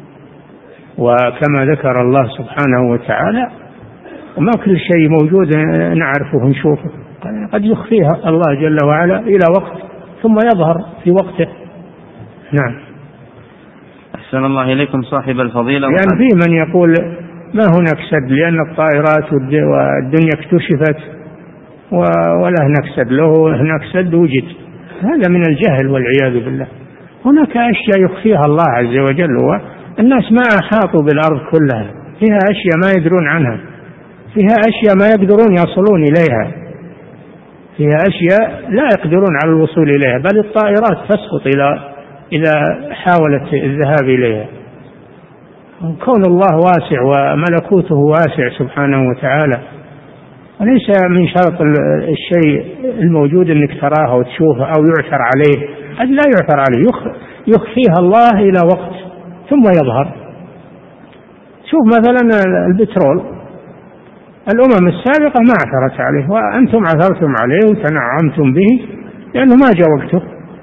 S2: وكما ذكر الله سبحانه وتعالى وما كل شيء موجود نعرفه ونشوفه، قد يخفيها الله جل وعلا إلى وقت ثم يظهر في وقته. نعم.
S3: أحسن الله إليكم صاحب الفضيلة.
S2: يعني في من يقول ما هناك سد لأن الطائرات والدنيا اكتشفت ولا هناك سد، له هناك سد وجد، هذا من الجهل والعياذ بالله. هناك أشياء يخفيها الله عز وجل، والناس ما أحاطوا بالأرض كلها، فيها أشياء ما يدرون عنها، فيها أشياء ما يقدرون يصلون إليها، فيها أشياء لا يقدرون على الوصول إليها، بل الطائرات تسقط إذا حاولت الذهاب إليها. كون الله واسع وملكوته واسع سبحانه وتعالى، وليس من شرط الشيء الموجود أنك تراه وتشوفه أو يعثر عليه، قد لا يعثر عليه، يخفيها الله إلى وقت ثم يظهر. شوف مثلا البترول، الأمم السابقة ما عثرت عليه، وأنتم عثرتم عليه وتنعمتم به لأنه ما جاء وقته،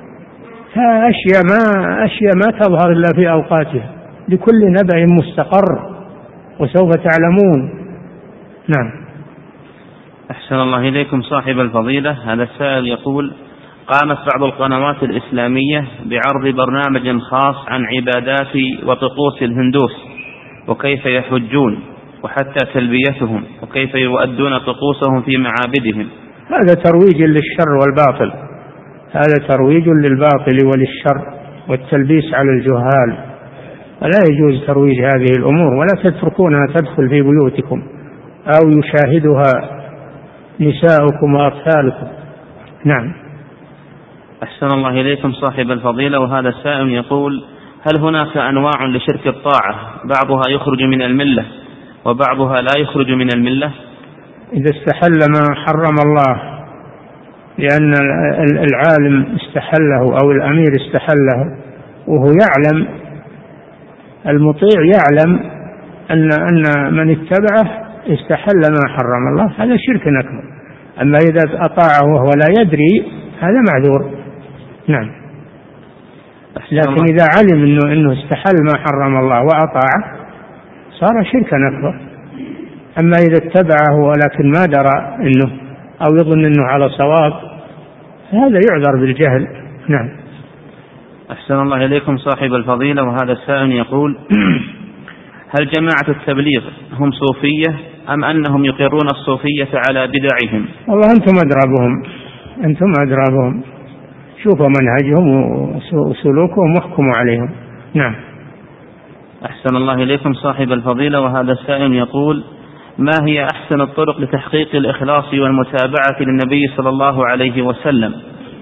S2: فأشياء ما تظهر إلا في أوقاتها، لكل نبأ مستقر وسوف تعلمون. نعم.
S3: أحسن الله إليكم صاحب الفضيلة. هذا السائل يقول: قامت بعض القنوات الإسلامية بعرض برنامج خاص عن عبادات وطقوس الهندوس وكيف يحجون وحتى تلبيتهم وكيف يؤدون طقوسهم في معابدهم.
S2: هذا ترويج للشر والباطل، هذا ترويج للباطل وللشر والتلبيس على الجهال، ولا يجوز ترويج هذه الأمور، ولا تتركونها تدخل في بيوتكم أو يشاهدها نساؤكم وأطفالكم. نعم.
S3: أحسن الله إليكم صاحب الفضيلة. وهذا السائل يقول: هل هناك أنواع لشرك الطاعة بعضها يخرج من الملة وبعضها لا يخرج من الملة؟
S2: إذا استحل ما حرم الله لأن العالم استحله أو الأمير استحله وهو يعلم، المطيع يعلم أن من اتبعه استحل ما حرم الله، هذا شرك أكبر. أما إذا أطاعه وهو لا يدري هذا معذور. نعم. لكن إذا علم أنه استحل ما حرم الله وأطاعه صار شركا أكبر. أما إذا اتبعه ولكن ما درى أنه أو يظن أنه على صواب هذا يعذر بالجهل. نعم.
S3: أحسن الله إليكم صاحب الفضيلة. وهذا السائل يقول: هل جماعة التبليغ هم صوفية أم أنهم يقرون الصوفية على بدعهم؟
S2: والله أنتم أدرى بهم، شوفوا منهجهم وسلوكهم واحكموا عليهم. نعم.
S3: أحسن الله إليكم صاحب الفضيلة. وهذا السائل يقول: ما هي أحسن الطرق لتحقيق الإخلاص والمتابعة للنبي صلى الله عليه وسلم؟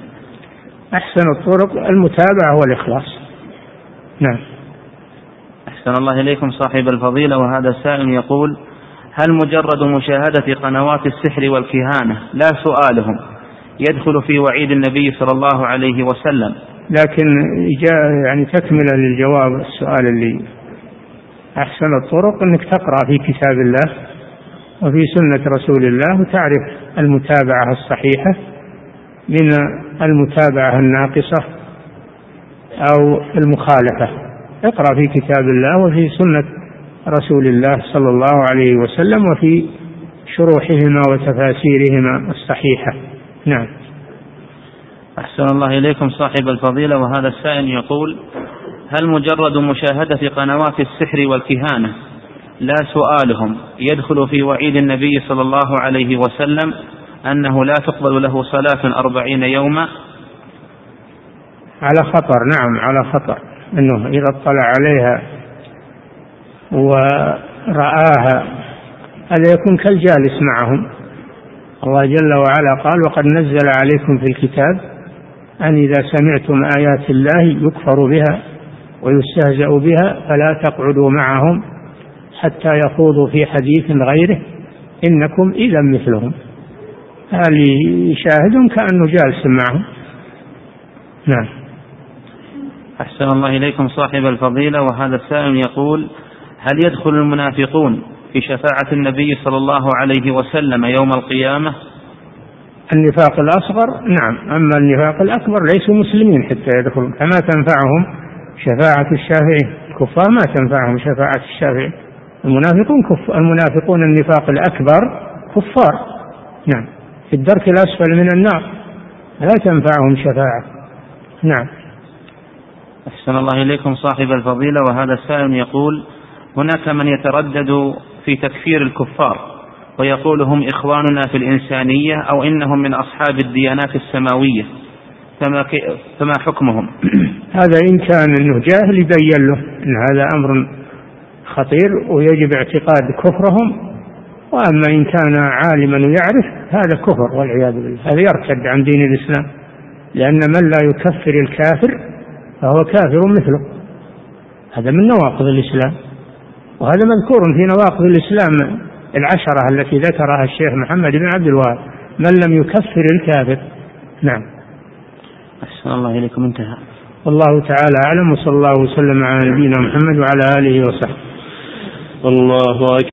S2: أحسن الطرق المتابعة والإخلاص. نعم.
S3: أحسن الله إليكم صاحب الفضيلة. وهذا السائل يقول: هل مجرد مشاهدة قنوات السحر والكهانة لا سؤالهم يدخل في وعيد النبي صلى الله عليه وسلم
S2: لكن يعني تكملة للجواب السؤال اللي أحسن الطرق أنك تقرأ في كتاب الله وفي سنة رسول الله وتعرف المتابعة الصحيحة من المتابعة الناقصة أو المخالفة. اقرأ في كتاب الله وفي سنة رسول الله صلى الله عليه وسلم وفي شروحهما وتفاسيرهما الصحيحة. نعم.
S3: أحسن الله إليكم صاحب الفضيلة. وهذا السائل يقول: هل مجرد مشاهدة قنوات السحر والكهانة لا سؤالهم يدخل في وعيد النبي صلى الله عليه وسلم أنه لا تقبل له صلاة 40 يوما؟
S2: على خطر. نعم على خطر، أنه إذا اطلع عليها ورآها هذا يكون كالجالس معهم. الله جل وعلا قال: وقد نزل عليكم في الكتاب أن إذا سمعتم آيات الله يكفر بها ويستهزأ بها فلا تقعدوا معهم حتى يخوضوا في حديث غيره إنكم إذا مثلهم. هل يشاهدهم كأنه جالس معهم. نعم.
S3: أحسن الله إليكم صاحب الفضيلة. وهذا السائل يقول: هل يدخل المنافقون في شفاعة النبي صلى الله عليه وسلم يوم القيامة؟
S2: النفاق الأصغر نعم، أما النفاق الأكبر ليسوا مسلمين حتى يدخلون، فما تنفعهم شفاعة الشافعين. الكفار ما تنفعهم شفاعة الشافعين. المنافقون النفاق الأكبر كفار، نعم، في الدرك الأسفل من النار، لا تنفعهم شفاعة. نعم.
S3: أحسن الله إليكم صاحب الفضيلة. وهذا السائل يقول: هناك من يتردد في تكفير الكفار ويقول هم إخواننا في الإنسانية أو إنهم من أصحاب الديانات السماوية، فما حكمهم؟
S2: هذا إن كان أنه جاهل يبين له أن هذا أمر خطير ويجب اعتقاد كفرهم، وأما إن كان عالما يعرف هذا كفر والعياذ بالله، هذا يرتد عن دين الإسلام، لأن من لا يكفر الكافر فهو كافر مثله. هذا من نواقض الإسلام، وهذا مذكور في نواقض الإسلام 10 التي ذكرها الشيخ محمد بن عبد الوهاب: من لم يكفر الكافر. نعم.
S3: أحسن الله إليكم. انتهى.
S2: والله تعالى أعلم، وصلى الله وسلم على نبينا محمد وعلى آله وصحبه.
S1: الله أكبر.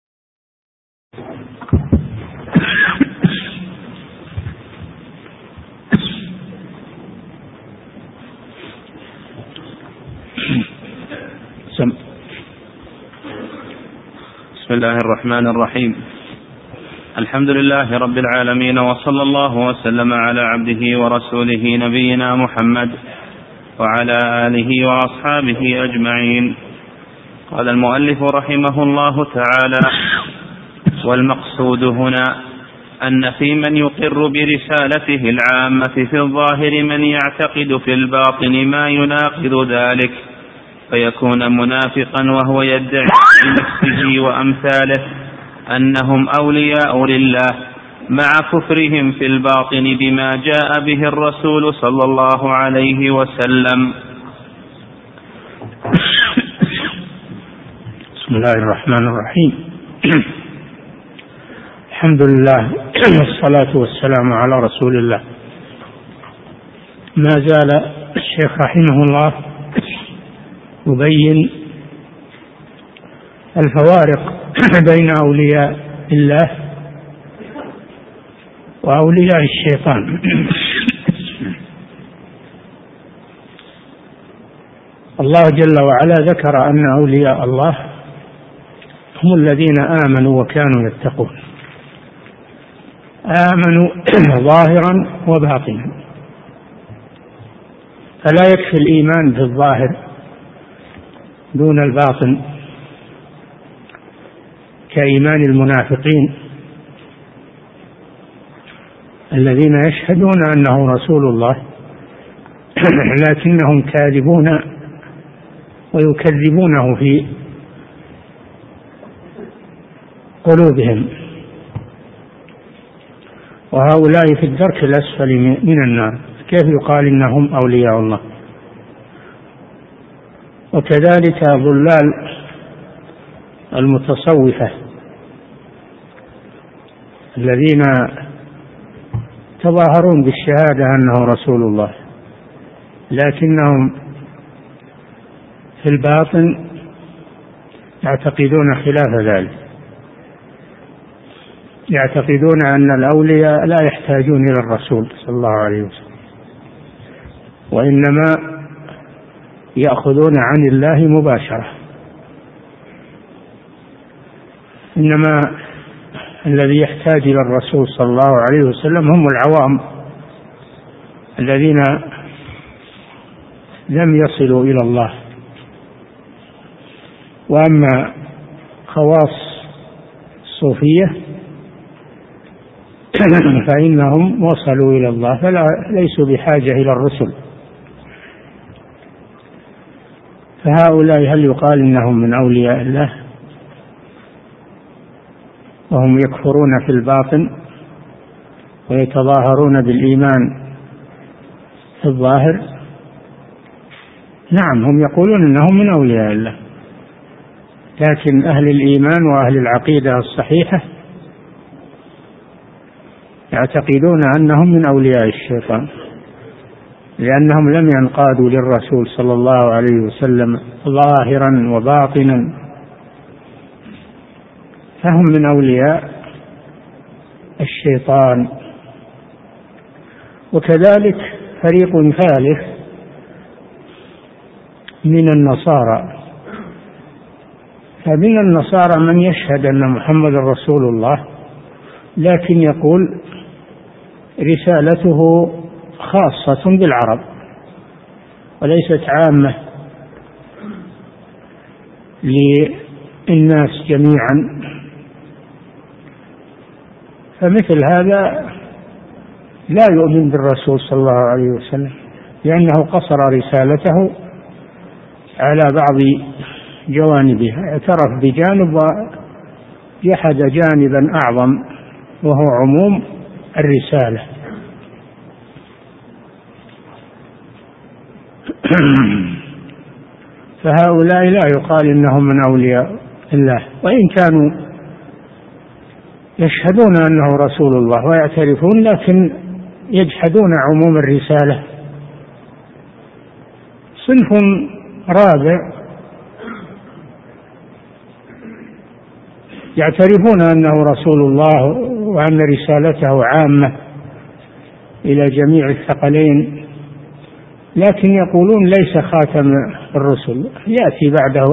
S1: بسم الله الرحمن الرحيم. الحمد لله رب العالمين، وصلى الله وسلم على عبده ورسوله نبينا محمد وعلى آله وأصحابه أجمعين. قال المؤلف رحمه الله تعالى: والمقصود هنا أن في من يقر برسالته العامة في الظاهر من يعتقد في الباطن ما يناقض ذلك فيكون منافقا، وهو يدعي بنفسه وأمثاله أنهم أولياء لله مع كفرهم في الباطن بما جاء به الرسول صلى الله عليه وسلم.
S2: بسم الله الرحمن الرحيم. الحمد لله والصلاة والسلام على رسول الله. ما زال الشيخ رحمه الله يبين الفوارق بين أولياء الله وأولياء الشيطان. الله جل وعلا ذكر أن أولياء الله هم الذين آمنوا وكانوا يتقون، آمنوا ظاهرا وباطنا، فلا يكفي الإيمان بالظاهر دون الباطن كإيمان المنافقين الذين يشهدون أنه رسول الله لكنهم كاذبون ويكذبونه في قلوبهم، وهؤلاء في الدرك الأسفل من النار، كيف يقال إنهم أولياء الله؟ وكذلك ضلال المتصوفة الذين تظاهرون بالشهادة أنه رسول الله لكنهم في الباطن يعتقدون خلاف ذلك، يعتقدون أن الأولياء لا يحتاجون إلى الرسول صلى الله عليه وسلم، وإنما يأخذون عن الله مباشرة، إنما الذي يحتاج إلى الرسول صلى الله عليه وسلم هم العوام الذين لم يصلوا إلى الله. وأما خواص الصوفية فإنهم وصلوا إلى الله فليسوا بحاجة إلى الرسل. فهؤلاء هل يقال إنهم من أولياء الله وهم يكفرون في الباطن ويتظاهرون بالإيمان في الظاهر؟ نعم، هم يقولون إنهم من أولياء الله، لكن أهل الإيمان وأهل العقيدة الصحيحة يعتقدون أنهم من أولياء الشيطان، لأنهم لم ينقادوا للرسول صلى الله عليه وسلم ظاهرا وباطنا، فهم من أولياء الشيطان. وكذلك فريق ثالث من النصارى، فمن النصارى من يشهد أن محمد رسول الله، لكن يقول رسالته خاصة بالعرب وليست عامة للناس جميعا. فمثل هذا لا يؤمن بالرسول صلى الله عليه وسلم، لأنه قصر رسالته على بعض جوانبها، اعترف بجانب وجحد جانبا أعظم وهو عموم الرسالة. فهؤلاء لا يقال إنهم من أولياء الله، وإن كانوا يشهدون أنه رسول الله ويعترفون، لكن يجحدون عموم الرسالة. صنف رابع يعترفون أنه رسول الله وأن رسالته عامة إلى جميع الثقلين، لكن يقولون ليس خاتم الرسل، يأتي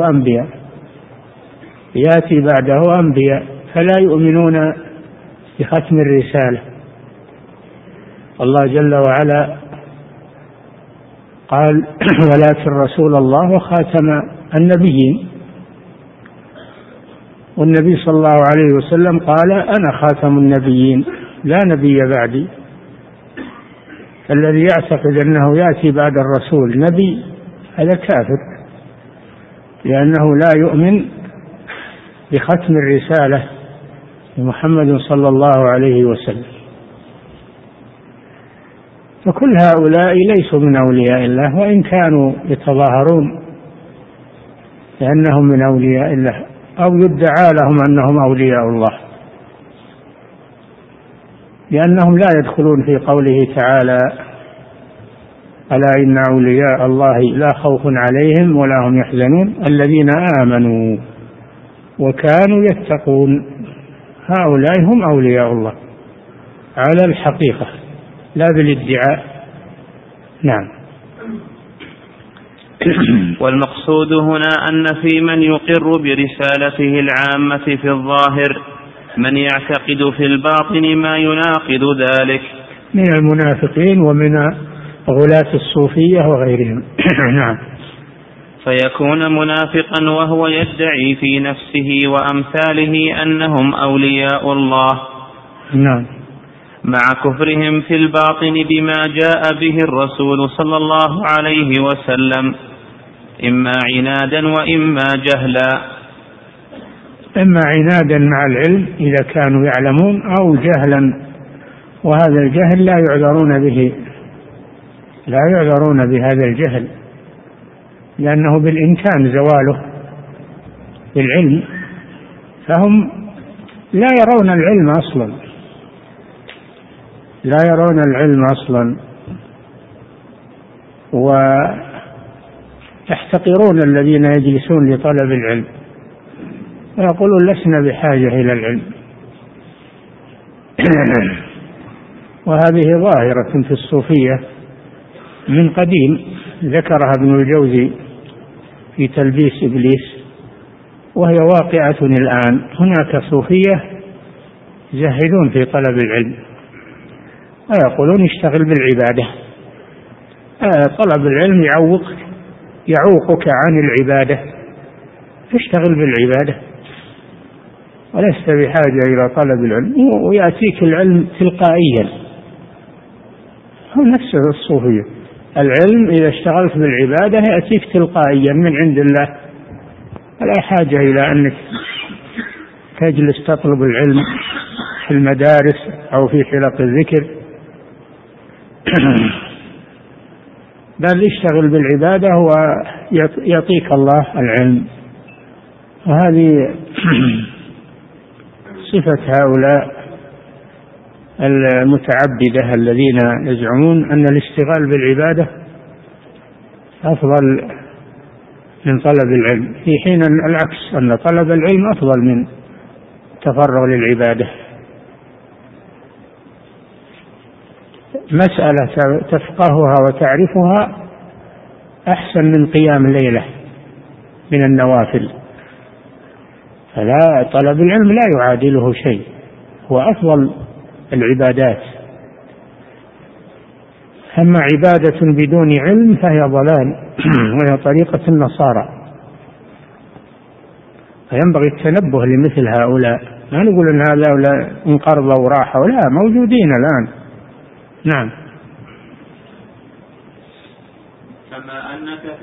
S2: بعده أنبياء فلا يؤمنون بختم الرسالة. الله جل وعلا قال ولكن رسول الله وخاتم النبيين، والنبي صلى الله عليه وسلم قال أنا خاتم النبيين لا نبي بعدي. الذي يعتقد أنه يأتي بعد الرسول نبي هذا كافر، لأنه لا يؤمن بختم الرسالة لمحمد صلى الله عليه وسلم. فكل هؤلاء ليسوا من أولياء الله، وإن كانوا يتظاهرون لأنهم من أولياء الله أو يدعى لهم أنهم أولياء الله، لأنهم لا يدخلون في قوله تعالى ألا إن أولياء الله لا خوف عليهم ولا هم يحزنون الذين آمنوا وكانوا يتقون. هؤلاء هم أولياء الله على الحقيقة لا بالادعاء. نعم.
S3: والمقصود هنا أن في من يقر برسالته العامة في الظاهر من يعتقد في الباطن ما يناقض ذلك
S2: من المنافقين ومن غلاة الصوفية وغيرهم. نعم.
S3: فيكون منافقا وهو يدعي في نفسه وأمثاله أنهم أولياء الله.
S2: نعم.
S3: مع كفرهم في الباطن بما جاء به الرسول صلى الله عليه وسلم، إما عنادا وإما جهلا.
S2: إما عنادا مع العلم إذا كانوا يعلمون، أو جهلا، وهذا الجهل لا يعذرون بهذا الجهل، لأنه بالإمكان زواله بالعلم، فهم لا يرون العلم أصلا، ويحتقرون الذين يجلسون لطلب العلم ويقولون لسنا بحاجة إلى العلم. وهذه ظاهرة في الصوفية من قديم، ذكرها ابن الجوزي في تلبيس إبليس، وهي واقعة الآن. هناك صوفية يزهدون في طلب العلم ويقولون اشتغل بالعبادة. طلب العلم يعوقك عن العبادة، اشتغل بالعبادة ولست بحاجة إلى طلب العلم، ويأتيك العلم تلقائيا. هو نفس الصوفية، العلم إذا اشتغلت بالعبادة يأتيك تلقائيا من عند الله، لا حاجة إلى أنك تجلس تطلب العلم في المدارس أو في حلق الذكر. بل اشتغل بالعبادة ويعطيك الله العلم. وهذه صفة هؤلاء المتعبدة الذين يزعمون أن الاشتغال بالعبادة أفضل من طلب العلم، في حين العكس، أن طلب العلم أفضل من تفرغ للعبادة. مسألة تفقهها وتعرفها أحسن من قيام ليلة من النوافل، فلا، طلب العلم لا يعادله شيء، هو أفضل العبادات. أما عبادة بدون علم فهي ضلال وهي طريقة النصارى. فينبغي التنبه لمثل هؤلاء، لا نقول أن هؤلاء انقرضوا وراحوا، لا، موجودين الآن. نعم.
S3: كما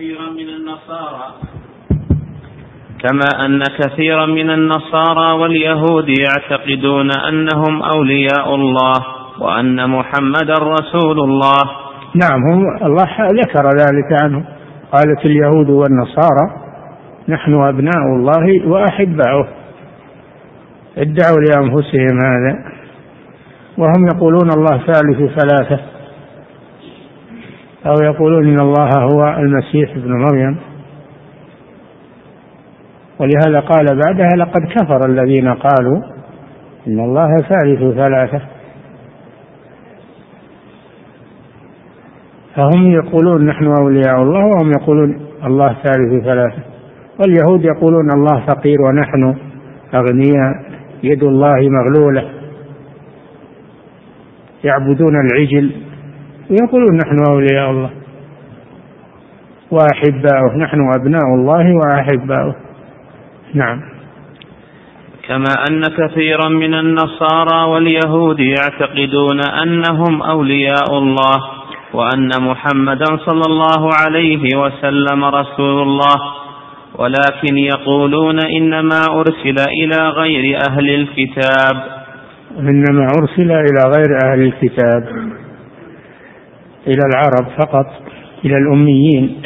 S3: أن كثيرا من النصارى واليهود يعتقدون أنهم أولياء الله وأن محمدا رسول الله.
S2: نعم، هم الله ذكر ذلك عنه، قالت اليهود والنصارى نحن أبناء الله وأحباؤه، ادعوا لأنفسهم هذا، وهم يقولون الله ثالث ثلاثة، أو يقولون إن الله هو المسيح ابن مريم. ولهذا قال بعدها لقد كفر الذين قالوا إن الله ثالث ثلاثة. فهم يقولون نحن أولياء الله، وهم يقولون الله ثالث ثلاثة. واليهود يقولون الله فقير ونحن أغنياء، يد الله مغلولة، يعبدون العجل ويقولون نحن أولياء الله وأحباؤه، نحن أبناء الله وأحباؤه. نعم.
S3: كما أن كثيرا من النصارى واليهود يعتقدون أنهم أولياء الله وأن محمدا صلى الله عليه وسلم رسول الله، ولكن يقولون إنما أرسل إلى غير أهل الكتاب.
S2: إنما أرسل إلى غير أهل الكتاب، إلى العرب فقط، إلى الأميين.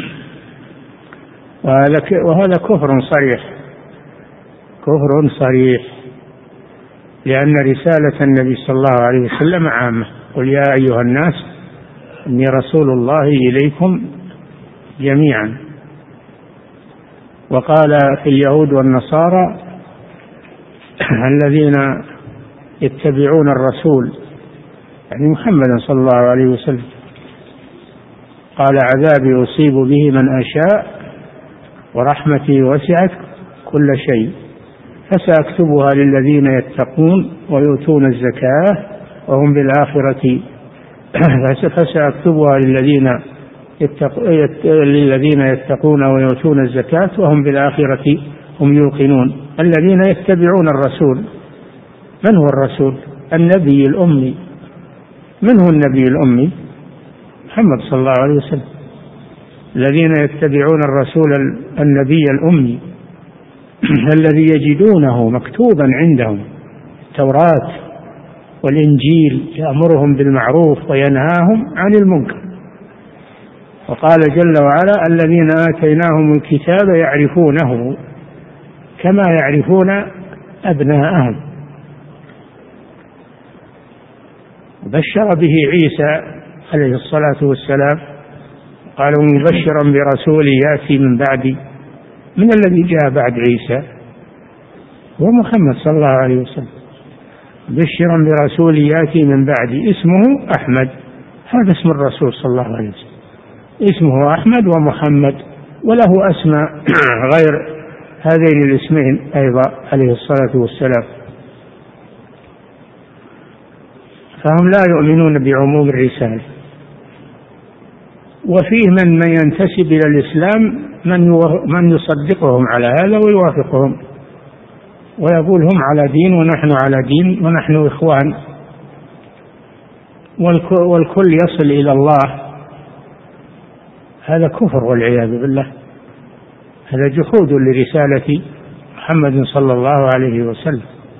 S2: وهذا كفر صريح، كفر صريح، لأن رسالة النبي صلى الله عليه وسلم عامة. قل يا أيها الناس إني رسول الله إليكم جميعا. وقال في اليهود والنصارى الذين يتبعون الرسول يعني محمد صلى الله عليه وسلم، قال عذابي أصيب به من أشاء ورحمتي وسعت كل شيء فسأكتبها للذين يتقون ويؤتون الزكاة وهم بالآخرة فسأكتبها للذين يتقون ويؤتون الزكاة وهم بالآخرة هم يوقنون. الذين يتبعون الرسول، من هو الرسول؟ النبي الأمي. من هو النبي الأمي؟ محمد صلى الله عليه وسلم. الذين يتبعون الرسول النبي الأمي الذي يجدونه مكتوبا عندهم التوراة والإنجيل، يأمرهم بالمعروف وينهاهم عن المنكر. وقال جل وعلا الذين آتيناهم الكتاب يعرفونه كما يعرفون أبناءهم. بشر به عيسى عليه الصلاة والسلام قالوا مبشرا برسول يأتي من بعدي. من الذي جاء بعد عيسى؟ هو محمد صلى الله عليه وسلم. بشرا برسول يأتي من بعدي اسمه أحمد، هذا اسم الرسول صلى الله عليه وسلم، اسمه أحمد ومحمد، وله أسماء غير هذين الاسمين أيضا عليه الصلاة والسلام. فهم لا يؤمنون بعموم الرسالة. وفيه من ينتسب إلى الإسلام من يصدقهم على هذا ويوافقهم ويقول هم على دين ونحن على دين ونحن إخوان والكل يصل إلى الله. هذا كفر والعياذ بالله، هذا جحود لرسالة محمد صلى الله عليه وسلم.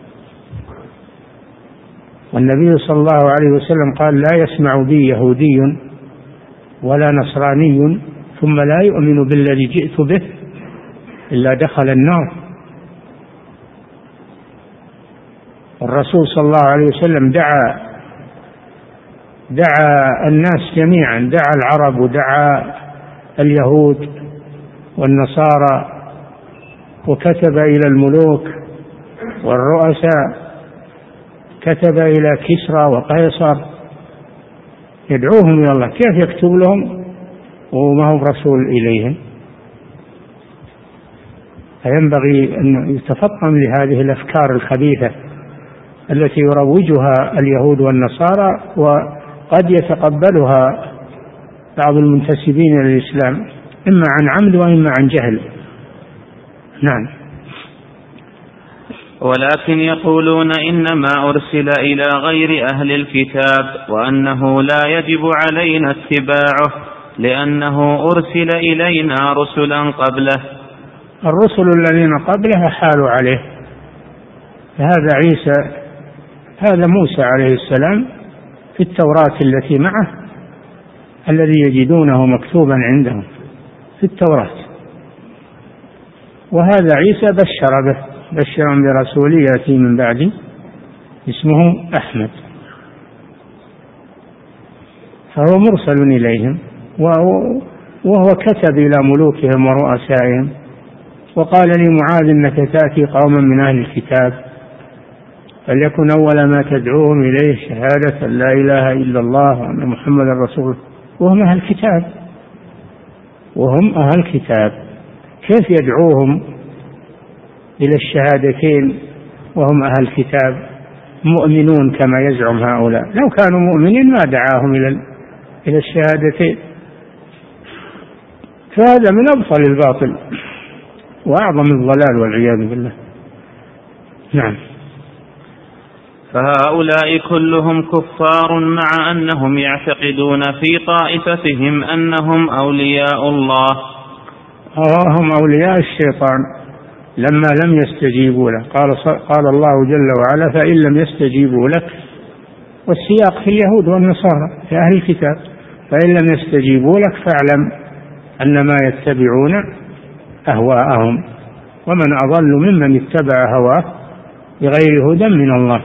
S2: والنبي صلى الله عليه وسلم قال لا يسمع بي يهودي ولا نصراني ثم لا يؤمن بالذي جئت به إلا دخل النار. الرسول صلى الله عليه وسلم دعا الناس جميعا، دعا العرب ودعا اليهود والنصارى، وكتب إلى الملوك والرؤساء، كتب إلى كسرى وقيصر يدعوهم إلى الله. كيف يكتب لهم وما هو رسول إليهم؟ فينبغي أن يتفطن لهذه الأفكار الخبيثة التي يروجها اليهود والنصارى، وقد يتقبلها بعض المنتسبين للإسلام إما عن عمد وإما عن جهل. نعم.
S3: ولكن يقولون إنما أرسل إلى غير أهل الكتاب وأنه لا يجب علينا اتباعه لأنه أرسل إلينا رسلا قبله.
S2: الرسل الذين قبله حالوا عليه، هذا عيسى، هذا موسى عليه السلام في التوراة التي معه الذي يجدونه مكتوبا عندهم في التوراة، وهذا عيسى بشر به، بشرا برسول يأتي من بعدي اسمه أحمد، فهو مرسل إليهم، وهو كتب إلى ملوكهم ورؤسائهم وقال لمعاذ إنك تأتي قوما من أهل الكتاب فليكن أول ما تدعوهم إليه شهادة لا إله إلا الله وأن محمد رسول. وهم أهل الكتاب، وهم أهل الكتاب، كيف يدعوهم إلى الشهادتين وهم أهل الكتاب مؤمنون كما يزعم هؤلاء؟ لو كانوا مؤمنين ما دعاهم إلى الشهادتين. فهذا من أبطل الباطل وأعظم الضلال والعياذ بالله. نعم.
S3: فهؤلاء كلهم كفار مع أنهم يعتقدون في طائفتهم أنهم أولياء الله.
S2: هم أولياء الشيطان لما لم يستجيبوا له. قال الله جل وعلا فإن لم يستجيبوا لك، والسياق في اليهود والنصارى في أهل الكتاب، فإن لم يستجيبوا لك فاعلم أنما يتبعون أهواءهم ومن أضل ممن اتبع هواه بغير هدى من الله.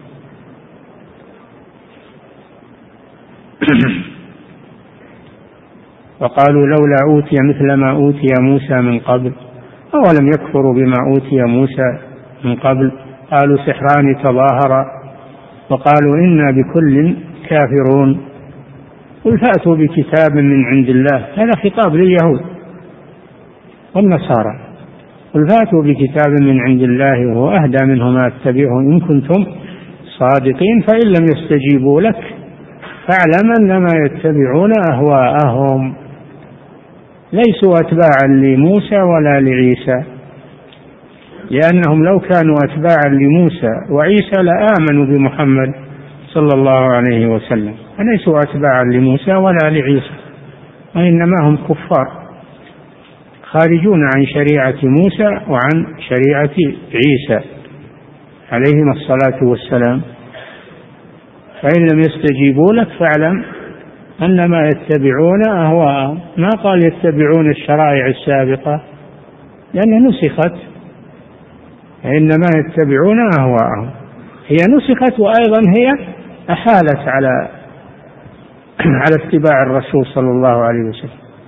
S2: وقالوا لولا أوتي مثل ما أوتي موسى من قبل أولم يكفروا بما أوتي موسى من قبل قالوا سحران تظاهرا وقالوا إنا بكل كافرون قل فأتوا بكتاب من عند الله. هذا خطاب لليهود والنصارى. قل فأتوا بكتاب من عند الله وهو أهدى منه ما اتبعه إن كنتم صادقين فإن لم يستجيبوا لك فاعلم أنما يتبعون أهواءهم ليسوا أتباعا لموسى ولا لعيسى، لأنهم لو كانوا أتباعا لموسى وعيسى لآمنوا بمحمد صلى الله عليه وسلم، فليسوا أتباعا لموسى ولا لعيسى، وإنما هم كفار خارجون عن شريعة موسى وعن شريعة عيسى عليهما الصلاة والسلام. فإن لم يستجيبوا لك فاعلم أنما يتبعون أهواءهم. ما قال يتبعون الشرائع السابقة لأنها نسخت، إنما يتبعون أهواءهم. هي نسخت وأيضا هي أحالت على اتباع الرسول صلى الله عليه وسلم،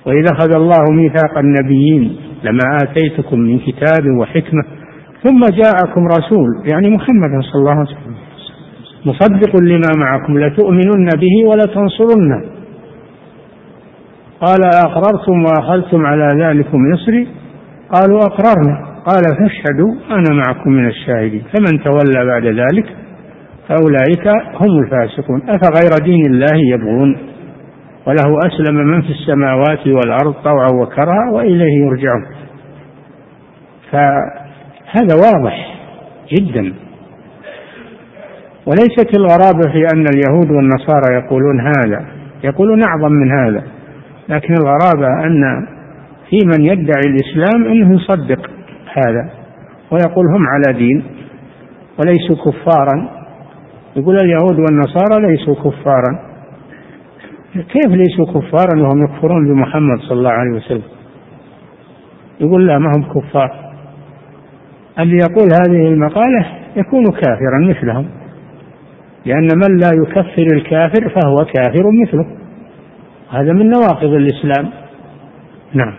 S2: وإذا أخذ الله ميثاق النبيين لما آتيتكم من كتاب وحكمة ثم جاءكم رسول يعني محمد صلى الله عليه وسلم مصدق لما معكم لتؤمنن به ولتنصرنه قال أقررتم وأخذتم على ذلكم إصري قالوا أقررنا قال فاشهدوا أنا معكم من الشاهدين فمن تولى بعد ذلك فأولئك هم الفاسقون أفغير دين الله يبغون وله أسلم من في السماوات والأرض طوعا وكرها وإليه يرجعون. فهذا واضح جدا. وليست الغرابة في أن اليهود والنصارى يقولون هذا، يقولون أعظم من هذا، لكن الغرابة أن في من يدعي الإسلام أنه يصدق هذا ويقول هم على دين وليسوا كفارا. يقول اليهود والنصارى ليسوا كفارا. كيف ليسوا كفارا وهم يكفرون بمحمد صلى الله عليه وسلم؟ يقول لا ما هم كفار. اللي يقول هذه المقالة يكون كافرا مثلهم، لأن من لا يكفر الكافر فهو كافر مثله. هذا من نواقض الإسلام. نعم.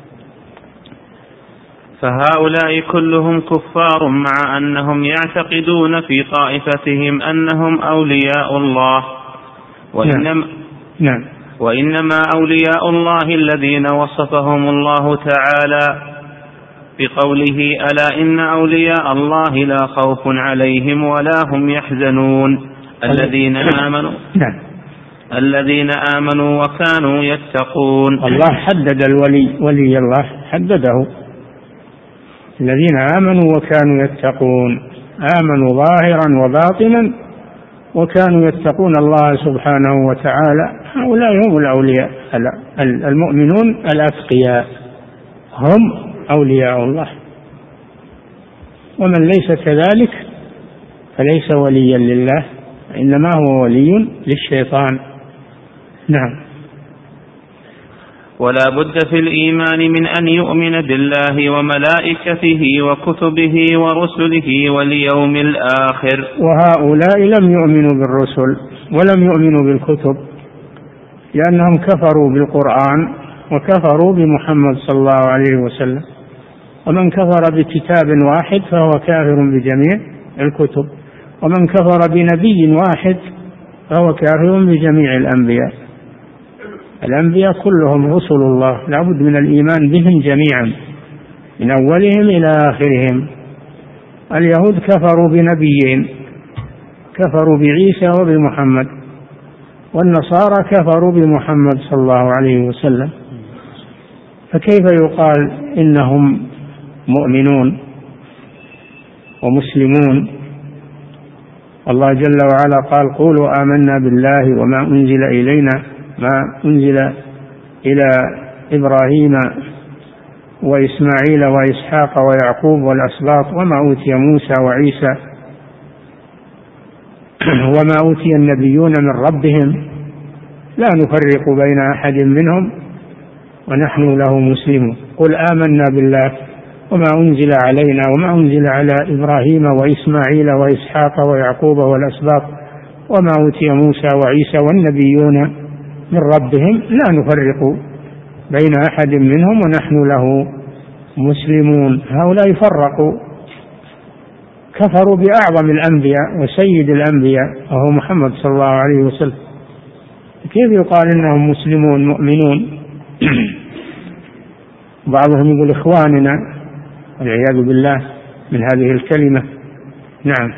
S1: فهؤلاء كلهم كفار مع أنهم يعتقدون في طائفتهم أنهم أولياء الله، وإنما أولياء الله الذين وصفهم الله تعالى بقوله ألا إن أولياء الله لا خوف عليهم ولا هم يحزنون الذين آمنوا وكانوا يتقون.
S2: الله حدد الولي، ولي الله حدده الذين آمنوا وكانوا يتقون، آمنوا ظاهرا وباطنا وكانوا يتقون الله سبحانه وتعالى. هؤلاء هم الأولياء المؤمنون الأتقياء، هم أولياء الله. ومن ليس كذلك فليس وليا لله، إنما هو ولي للشيطان. نعم.
S1: ولا بد في الإيمان من أن يؤمن بالله وملائكته وكتبه ورسله واليوم الآخر.
S2: وهؤلاء لم يؤمنوا بالرسل ولم يؤمنوا بالكتب، لأنهم كفروا بالقرآن وكفروا بمحمد صلى الله عليه وسلم. ومن كفر بكتاب واحد فهو كافر بجميع الكتب، ومن كفر بنبي واحد فهو كافر بجميع الأنبياء. الأنبياء كلهم رسل الله، لا بد من الإيمان بهم جميعا من أولهم إلى آخرهم. اليهود كفروا بنبيين، كفروا بعيسى وبمحمد، والنصارى كفروا بمحمد صلى الله عليه وسلم. فكيف يقال إنهم مؤمنون ومسلمون؟ الله جل وعلا قال قولوا آمنا بالله وما أنزل إلينا، ما أنزل إلى إبراهيم وإسماعيل وإسحاق ويعقوب والأسباط وما أوتي موسى وعيسى وما أوتي النبيون من ربهم لا نفرق بين أحد منهم ونحن له مسلمون. قل آمنا بالله وما أنزل علينا وما أنزل على إبراهيم وإسماعيل وإسحاق ويعقوب والأسباط وما أوتي موسى وعيسى والنبيون من ربهم لا نفرق بين أحد منهم ونحن له مسلمون. هؤلاء فرقوا، كفروا بأعظم الأنبياء وسيد الأنبياء وهو محمد صلى الله عليه وسلم. كيف يقال إنهم مسلمون مؤمنون؟ بعضهم يقول إخواننا والعياذ بالله من هذه الكلمة. نعم.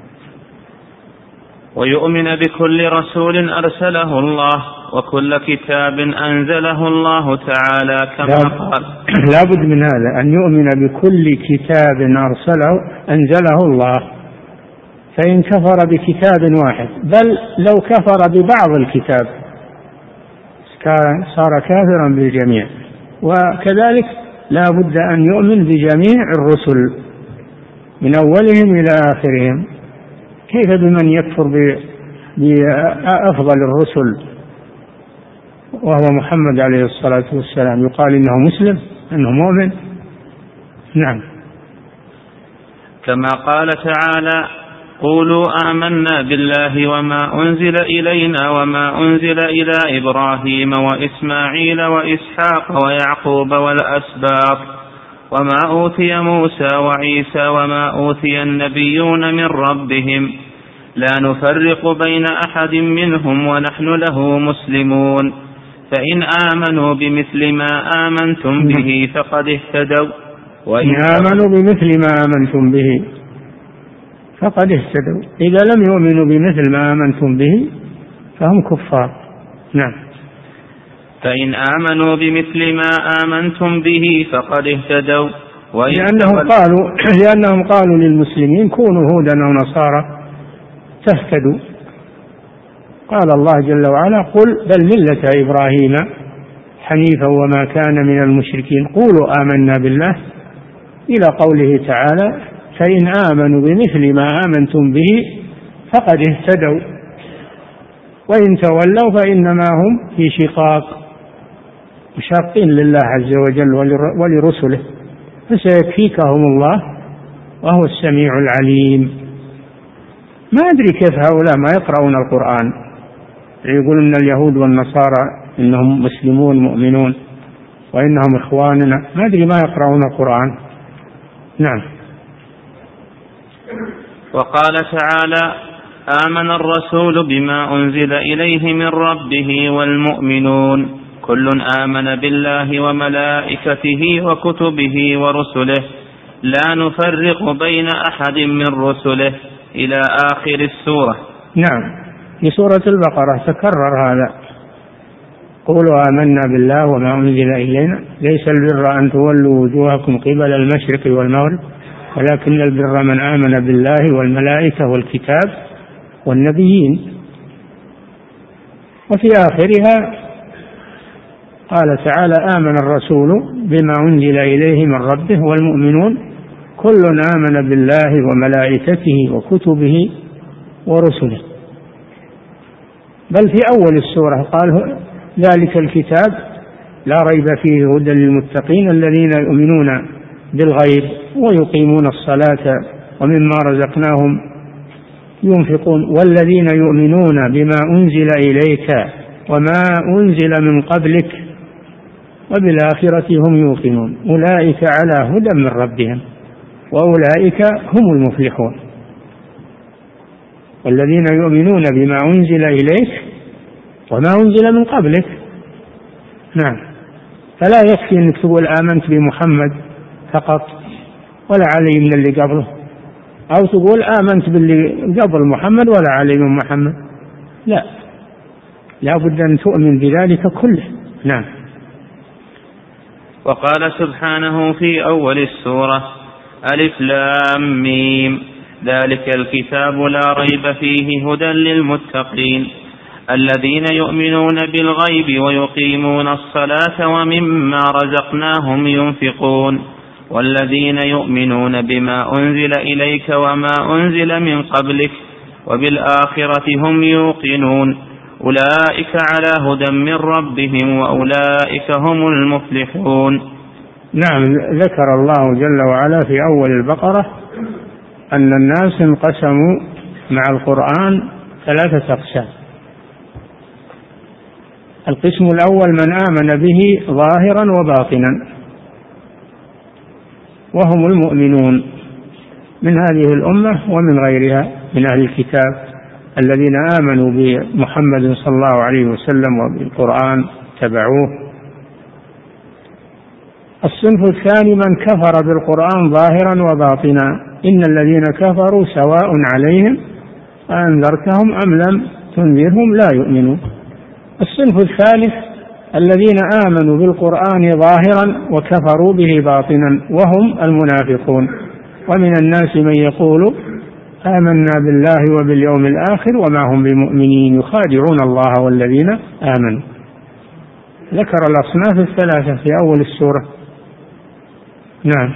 S1: ويؤمن بكل رسول أرسله الله وكل كتاب أنزله الله تعالى كما قال.
S2: لا بد من هذا، أن يؤمن بكل كتاب أنزله الله. فإن كفر بكتاب واحد، بل لو كفر ببعض الكتاب صار كافرا بالجميع. وكذلك لا بد أن يؤمن بجميع الرسل من أولهم إلى آخرهم. كيف بمن يكفر بأفضل الرسل وهو محمد عليه الصلاة والسلام يقال إنه مسلم، إنه مؤمن؟ نعم.
S1: كما قال تعالى قولوا آمنا بالله وما أنزل إلينا وما أنزل إلى إبراهيم وإسماعيل وإسحاق ويعقوب والأسباط وما أوتي موسى وعيسى وما أوتي النبيون من ربهم لا نفرق بين أحد منهم ونحن له مسلمون فإن آمنوا بمثل ما آمنتم به فقد اهتدوا
S2: وإن آمنوا بمثل ما آمنتم به فقد اهتدوا إذا لم يؤمنوا بمثل ما آمنتم به فهم كفار. نعم.
S1: فإن آمنوا بمثل ما آمنتم به فقد اهتدوا
S2: لأنهم قالوا للمسلمين كونوا هودا أو نصارى تهتدوا. قال الله جل وعلا قل بل ملة إبراهيم حنيفا وما كان من المشركين قولوا آمنا بالله إلى قوله تعالى فإن آمنوا بمثل ما آمنتم به فقد اهتدوا وإن تولوا فإنما هم في شقاق مشاقين لله عز وجل ولرسله فسيكفيكهم الله وهو السميع العليم. ما أدري كيف هؤلاء ما يقرؤون القرآن يقولون أن اليهود والنصارى إنهم مسلمون مؤمنون وإنهم إخواننا، ما أدري ما يقرؤون القرآن. نعم.
S1: وقال تعالى آمن الرسول بما أنزل إليه من ربه والمؤمنون كل آمن بالله وملائكته وكتبه ورسله لا نفرق بين أحد من رسله إلى آخر السورة.
S2: نعم. في سورة البقرة تكرر هذا قولوا آمنا بالله وما أنزل إلينا ليس البر أن تولوا وجوهكم قبل المشرق والمغرب ولكن البر من آمن بالله والملائكة والكتاب والنبيين. وفي آخرها قال تعالى آمن الرسول بما أنزل إليه من ربه والمؤمنون كل آمن بالله وملائكته وكتبه ورسله. بل في أول السورة قال ذلك الكتاب لا ريب فيه هدى للمتقين الذين يؤمنون بالغيب ويقيمون الصلاة ومما رزقناهم ينفقون والذين يؤمنون بما أنزل إليك وما أنزل من قبلك وبالآخرة هم يوقنون أولئك على هدى من ربهم وأولئك هم المفلحون. والذين يؤمنون بما أنزل إليك وما أنزل من قبلك. نعم. فلا يكفي أنك تقول آمنت بمحمد فقط ولا علي من اللي قبله أو تقول آمنت باللي قبل محمد ولا علي من محمد، لا بد أن تؤمن بذلك كله. نعم.
S1: وقال سبحانه في أول السورة ألف لام ميم ذلك الكتاب لا ريب فيه هدى للمتقين الذين يؤمنون بالغيب ويقيمون الصلاة ومما رزقناهم ينفقون والذين يؤمنون بما أنزل إليك وما أنزل من قبلك وبالآخرة هم يوقنون أولئك على هدى من ربهم وأولئك هم المفلحون.
S2: نعم. ذكر الله جل وعلا في أول البقرة أن الناس انقسموا مع القرآن 3 أقسام. القسم الأول من آمن به ظاهرا وباطنا وهم المؤمنون من هذه الأمة ومن غيرها من أهل الكتاب الذين آمنوا بمحمد صلى الله عليه وسلم وبالقرآن تبعوه. الصنف الثاني من كفر بالقرآن ظاهرا وباطنا إن الذين كفروا سواء عليهم أنذرتهم أم لم تنذرهم لا يؤمنون. الصنف الثالث الذين آمنوا بالقرآن ظاهرا وكفروا به باطنا وهم المنافقون ومن الناس من يقول آمنا بالله وباليوم الآخر وما هم بمؤمنين يخادعون الله والذين آمنوا. ذكر الأصناف 3 في أول السورة. نعم.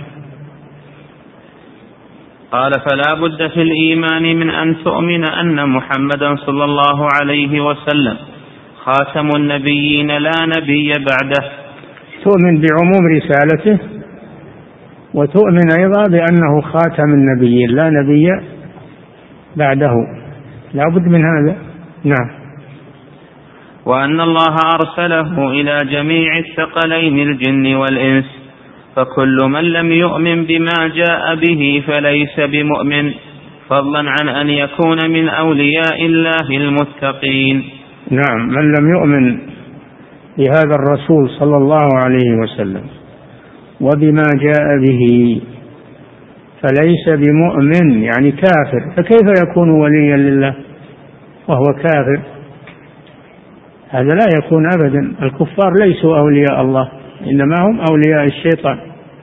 S1: قال فلا بد في الإيمان من أن تؤمن أن محمدا صلى الله عليه وسلم خاتم النبيين لا نبي بعده.
S2: تؤمن بعموم رسالته وتؤمن أيضا بأنه خاتم النبيين لا نبي بعده، لا بد من هذا. نعم.
S1: وأن الله أرسله إلى جميع الثقلين الجن والإنس، فكل من لم يؤمن بما جاء به فليس بمؤمن، فضلا عن أن يكون من أولياء الله المتقين.
S2: نعم، من لم يؤمن بهذا الرسول صلى الله عليه وسلم وبما جاء به فليس بمؤمن، يعني كافر. فكيف يكون وليا لله وهو كافر؟ هذا لا يكون أبدا. الكفار ليسوا أولياء الله، إنما هم أولياء الشيطان.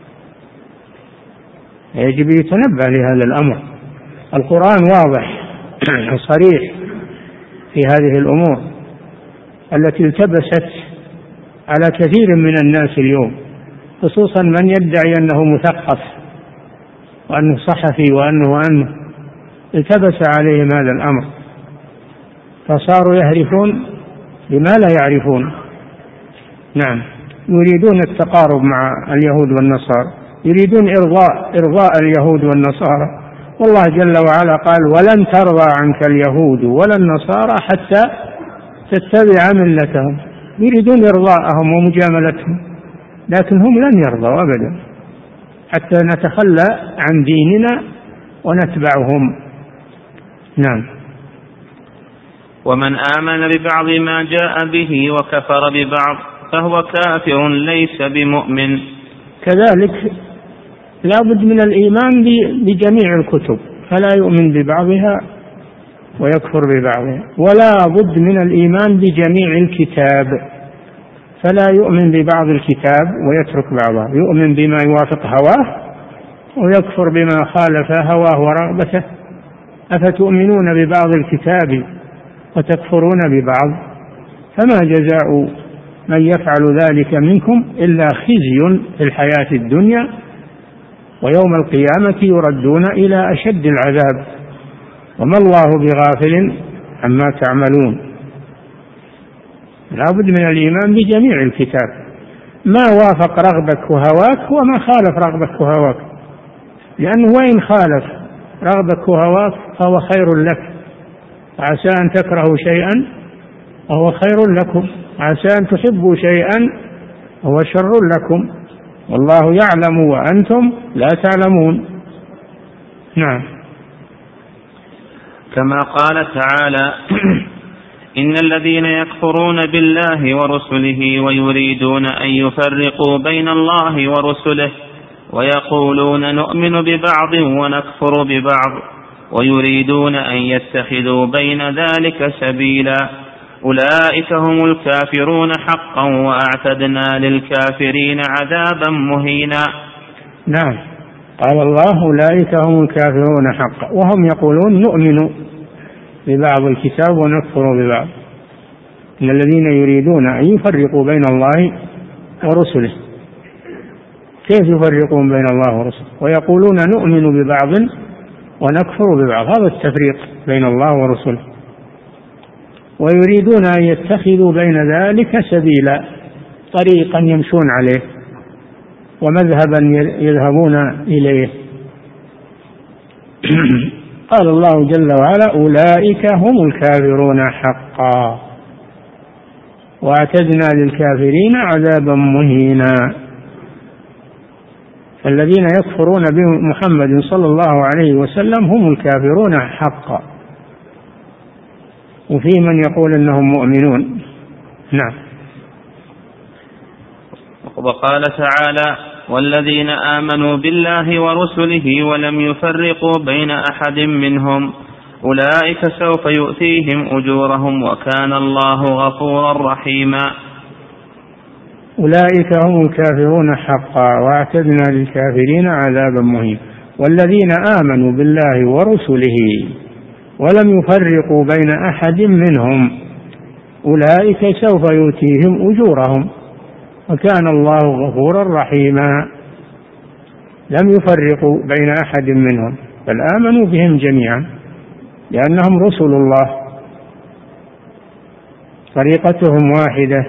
S2: يجب يتنبه لهذا الأمر. القرآن واضح صريح في هذه الأمور التي التبست على كثير من الناس اليوم، خصوصا من يدعي أنه مثقف وأنه صحفي وأنه التبس عليهم هذا الأمر، فصاروا يهرفون بما لا يعرفون. نعم، يريدون التقارب مع اليهود والنصارى، يريدون إرضاء اليهود والنصارى، والله جل وعلا قال: ولن ترضى عنك اليهود ولا النصارى حتى تتبع ملتهم. يريدون إرضاءهم ومجاملتهم، لكن هم لن يرضوا أبدا حتى نتخلى عن ديننا ونتبعهم. نعم.
S1: ومن آمن ببعض ما جاء به وكفر ببعض فهو كافر ليس بمؤمن.
S2: كذلك لا بد من الإيمان بجميع الكتب، فلا يؤمن ببعضها ويكفر ببعضها، ولا بد من الإيمان بجميع الكتاب، فلا يؤمن ببعض الكتاب ويترك بعضها، يؤمن بما يوافق هواه ويكفر بما خالف هواه ورغبته. أفتؤمنون ببعض الكتاب وتكفرون ببعض؟ فما جزاء من يفعل ذلك منكم إلا خزي في الحياة الدنيا ويوم القيامة يردون إلى أشد العذاب وما الله بغافل عما تعملون. لا بد من الإيمان بجميع الكتاب، ما وافق رغبك وهواك وما خالف رغبك وهواك، لأنه وإن خالف رغبك وهواك فهو خير لك، عسى أن تكرهوا شيئا وهو خير لكم، عسى أن تحبوا شيئا وهو شر لكم، والله يعلم وأنتم لا تعلمون. نعم.
S1: كما قال تعالى: إن الذين يكفرون بالله ورسله ويريدون أن يفرقوا بين الله ورسله ويقولون نؤمن ببعض ونكفر ببعض ويريدون أن يتخذوا بين ذلك سبيلا أولئك هم الكافرون حقا وأعتدنا للكافرين عذابا مهينا.
S2: نعم، قال الله: أولئك هم الكافرون حقا، وهم يقولون نؤمن ببعض الكتاب ونكفر ببعض. إن الذين يريدون أن يفرقوا بين الله ورسله، كيف يفرقون بين الله ورسله؟ ويقولون نؤمن ببعض ونكفر ببعض، هذا التفريق بين الله ورسله. ويريدون أن يتخذوا بين ذلك سبيلا، طريقا يمشون عليه ومذهبا يذهبون إليه. قال الله جل وعلا: أولئك هم الكافرون حقا وأعتدنا للكافرين عذابا مهينا. فالذين يكفرون بمحمد صلى الله عليه وسلم هم الكافرون حقا، وفي من يقول إنهم مؤمنون. نعم.
S1: وقال تعالى: والذين آمنوا بالله ورسله ولم يفرقوا بين أحد منهم أولئك سوف يؤتيهم أجورهم وكان الله غفورا رحيما.
S2: أولئك هم الكافرون حقا وأعتدنا للكافرين عذابا مهينا. والذين آمنوا بالله ورسله ولم يفرقوا بين أحد منهم أولئك سوف يؤتيهم أجورهم وكان الله غفورا رحيما. لم يفرقوا بين أحد منهم بل آمنوا بهم جميعا لأنهم رسل الله، طريقتهم واحدة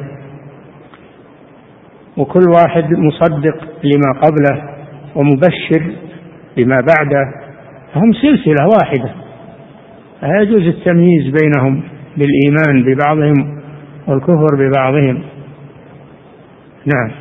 S2: وكل واحد مصدق لما قبله ومبشر بما بعده، هم سلسلة واحدة لا يجوز التمييز بينهم بالإيمان ببعضهم والكفر ببعضهم. نعم.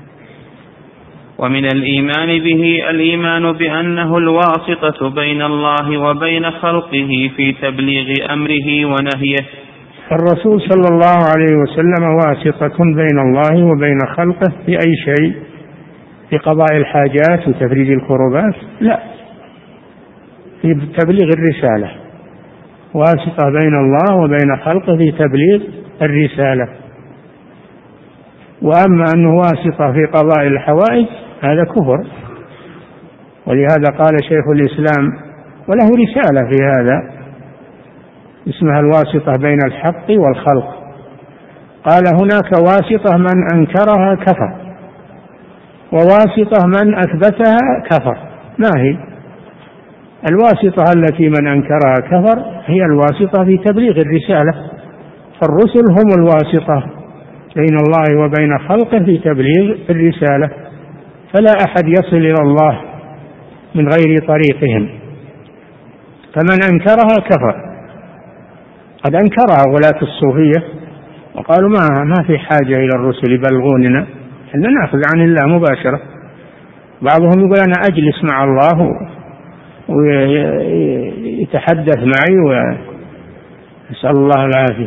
S1: ومن الإيمان به الإيمان بأنه الواسطة بين الله وبين خلقه في تبليغ أمره ونهيه.
S2: الرسول صلى الله عليه وسلم واسطة بين الله وبين خلقه في أي شيء، في قضاء الحاجات وتفريج الكربات؟ لا، في تبليغ الرسالة، واسطة بين الله وبين خلقه في تبليغ الرسالة. وأما أنه واسطة في قضاء الحوائج هذا كفر، ولهذا قال شيخ الإسلام وله رسالة في هذا اسمها الواسطة بين الحق والخلق، قال هناك واسطة من أنكرها كفر، وواسطة من أثبتها كفر. ما هي الواسطة التي من أنكرها كفر؟ هي الواسطة في تبليغ الرسالة، فالرسل هم الواسطة بين الله وبين خلقه في تبليغ الرسالة، فلا أحد يصل إلى الله من غير طريقهم، فمن أنكرها كفر. قد أنكرها ولاة الصوفية وقالوا ما في حاجة إلى الرسل يبلغوننا، إحنا نأخذ عن الله مباشرة. بعضهم يقول أنا أجلس مع الله ويتحدث معي ويسأل الله العافية.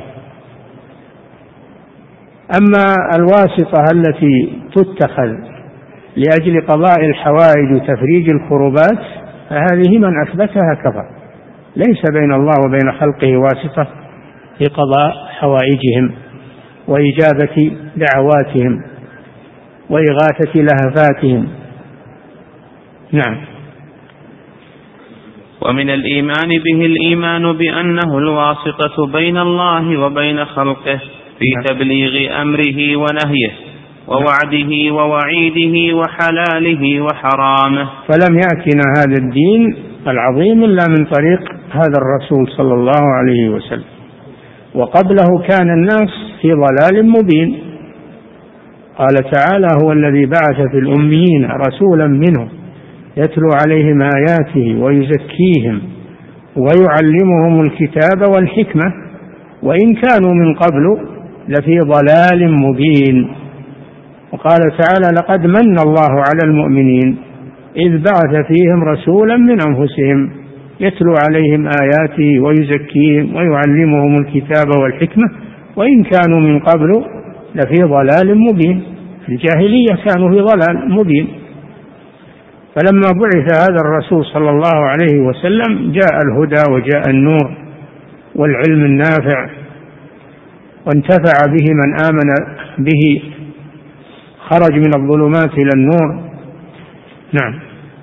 S2: أما الواسطة التي تتخذ لأجل قضاء الحوائج وتفريج الكربات فهذه من أثبتها كفر، ليس بين الله وبين خلقه واسطة في قضاء حوائجهم وإجابة دعواتهم وإغاثة لهفاتهم. نعم.
S1: ومن الإيمان به الإيمان بأنه الواسطة بين الله وبين خلقه في تبليغ أمره ونهيه ووعده ووعيده وحلاله وحرامه.
S2: فلم يأتنا هذا الدين العظيم إلا من طريق هذا الرسول صلى الله عليه وسلم، وقبله كان الناس في ضلال مبين. قال تعالى هو الذي بعث في الأميين رسولا منهم يتلو عليهم آياته ويزكيهم ويعلمهم الكتاب والحكمة وإن كانوا من قبل لفي ضلال مبين. وقال تعالى لقد من الله على المؤمنين إذ بعث فيهم رسولا من أنفسهم يتلو عليهم آياته ويزكيهم ويعلمهم الكتاب والحكمة وإن كانوا من قبل لفي ضلال مبين. في الجاهلية كانوا في ضلال مبين، فلما بعث هذا الرسول صلى الله عليه وسلم جاء الهدى وجاء النور والعلم النافع، وانتفع به من آمن به، خرج من الظلمات إلى النور. نعم.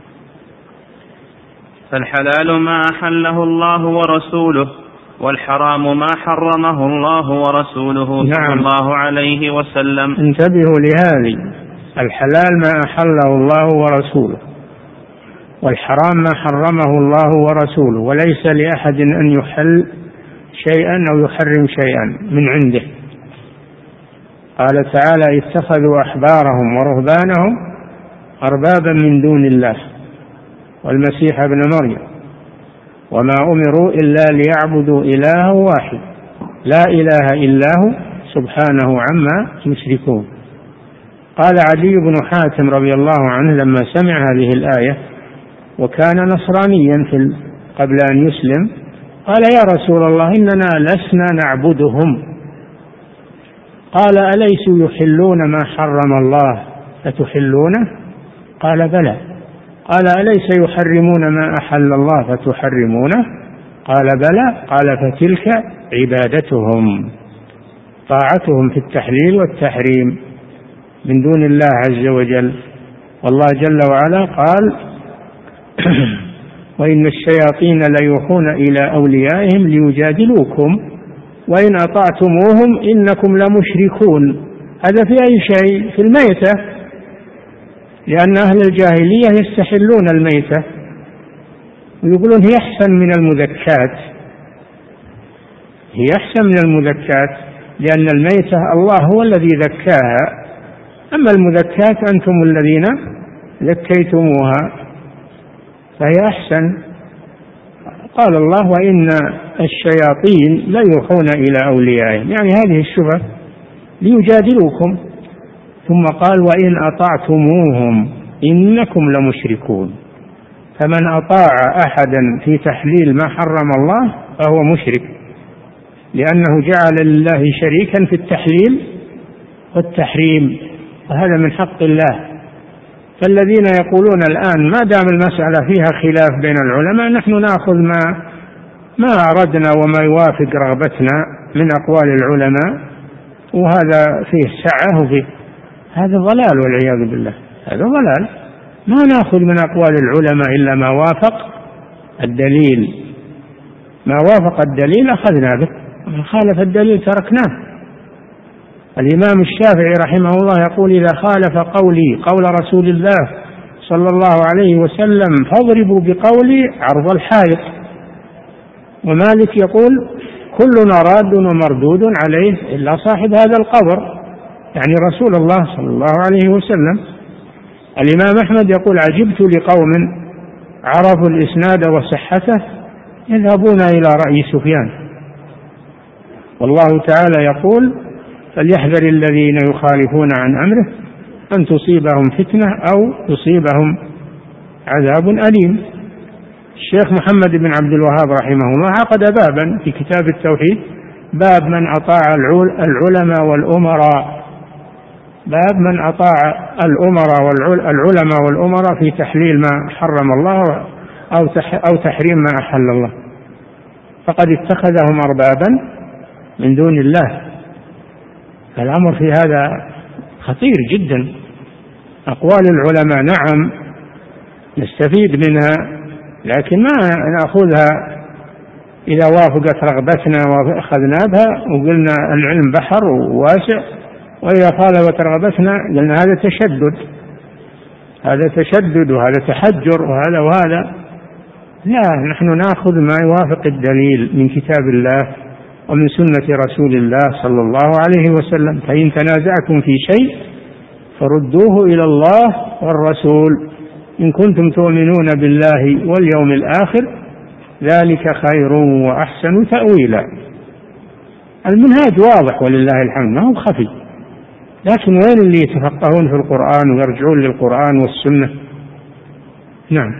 S1: فالحلال ما أحله الله ورسوله، والحرام ما حرمه الله ورسوله صلى الله عليه وسلم.
S2: انتبهوا لهذه، الحلال ما أحله الله ورسوله، والحرام ما حرمه الله ورسوله، وليس لأحد أن يحل شيئا أو يحرم شيئا من عنده. قال تعالى اتخذوا أحبارهم ورهبانهم أربابا من دون الله والمسيح ابن مريم وما أمروا إلا ليعبدوا إلها واحد لا إله إلا هو سبحانه عما يشركون. قال علي بن حاتم رضي الله عنه لما سمع هذه الآية وكان نصرانيا قبل أن يسلم، قال يا رسول الله إننا لسنا نعبدهم. قال أليسوا يحلون ما حرم الله فتحلونه؟ قال بلى. قال أليس يحرمون ما أحل الله فتحرمونه؟ قال بلى. قال فتلك عبادتهم، طاعتهم في التحليل والتحريم من دون الله عز وجل. والله جل وعلا قال وإن الشياطين ليوحون إلى أوليائهم ليجادلوكم وإن أطعتموهم إنكم لمشركون. هذا في أي شيء؟ في الميتة، لأن أهل الجاهلية يستحلون الميتة ويقولون هي أحسن من المذكات، هي أحسن من المذكات، لأن الميتة الله هو الذي ذكاها، أما المذكات أنتم الذين ذكيتموها فهي أحسن. قال الله وإن الشياطين ليوحون إلى أوليائهم، يعني هذه الشبهة ليجادلوكم. ثم قال وإن أطعتموهم إنكم لمشركون. فمن أطاع أحدا في تحليل ما حرم الله فهو مشرك، لأنه جعل لله شريكا في التحليل والتحريم، وهذا من حق الله. فالذين يقولون الآن ما دام المسألة فيها خلاف بين العلماء نحن نأخذ ما أردنا وما يوافق رغبتنا من أقوال العلماء، وهذا فيه سعة وفيه، هذا ضلال والعياذ بالله، هذا ضلال. ما نأخذ من أقوال العلماء إلا ما وافق الدليل، ما وافق الدليل أخذنا به، ومن خالف الدليل تركناه. الإمام الشافعي رحمه الله يقول إذا خالف قولي قول رسول الله صلى الله عليه وسلم فاضربوا بقولي عرض الحائط. ومالك يقول كلنا راد ومردود عليه إلا صاحب هذا القبر، يعني رسول الله صلى الله عليه وسلم. الإمام أحمد يقول عجبت لقوم عرفوا الإسناد وصحته يذهبون إلى رأي سفيان. والله تعالى يقول فليحذر الذين يخالفون عن أمره أن تصيبهم فتنة أو يصيبهم عذاب أليم. الشيخ محمد بن عبد الوهاب رحمه الله عقد بابا في كتاب التوحيد، باب من أطاع العلماء والأمراء، باب من أطاع العلماء والأمراء في تحليل ما حرم الله أو تحريم ما أحل الله، فقد اتخذهم أربابا من دون الله. الأمر في هذا خطير جدا. أقوال العلماء نعم نستفيد منها، لكن ما نأخذها إذا وافقت رغبتنا وأخذنا بها وقلنا العلم بحر وواسع، وإذا خالفت رغبتنا قلنا هذا تشدد، هذا تشدد وهذا تحجر وهذا. لا، نحن نأخذ ما يوافق الدليل من كتاب الله ومن سنة رسول الله صلى الله عليه وسلم. فإن تنازعتم في شيء فردوه إلى الله والرسول إن كنتم تؤمنون بالله واليوم الآخر ذلك خير وأحسن تأويلا. المنهاج واضح ولله الحمد، ما هو خفي، لكن وين اللي يتفقهون في القرآن ويرجعون للقرآن والسنة؟ نعم.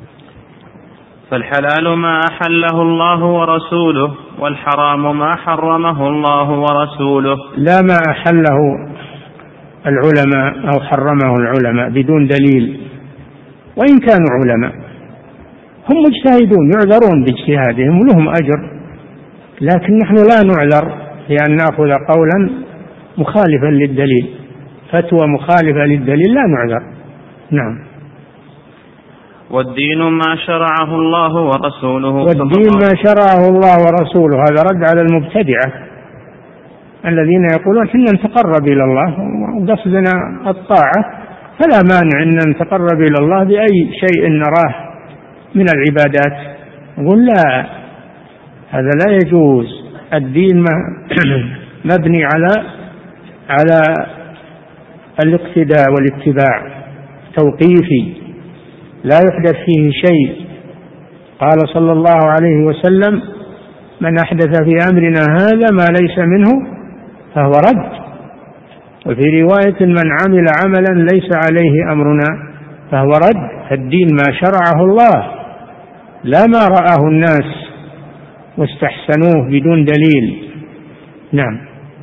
S1: فالحلال ما أحله الله ورسوله، والحرام ما حرمه الله ورسوله.
S2: لا ما أحله العلماء أو حرمه العلماء بدون دليل، وإن كانوا علماء هم مجتهدون يعذرون باجتهادهم ولهم أجر، لكن نحن لا نعذر لأن نأخذ قولا مخالفا للدليل، فتوى مخالفة للدليل لا نعذر. نعم.
S1: والدين ما شرعه الله ورسوله.
S2: والدين ما شرعه الله ورسوله، هذا رد على المبتدعة الذين يقولون حنا نتقرب إلى الله وقصدنا الطاعة، فلا مانع أن نتقرب إلى الله بأي شيء نراه من العبادات. نقول لا، هذا لا يجوز. الدين مبني على الاقتداء والاتباع، توقيفي لا يحدث فيه شيء. قال صلى الله عليه وسلم من أحدث في أمرنا هذا ما ليس منه فهو رد. وفي رواية من عمل عملا ليس عليه أمرنا فهو رد. فالدين ما شرعه الله لا ما رآه الناس واستحسنوه بدون دليل. نعم.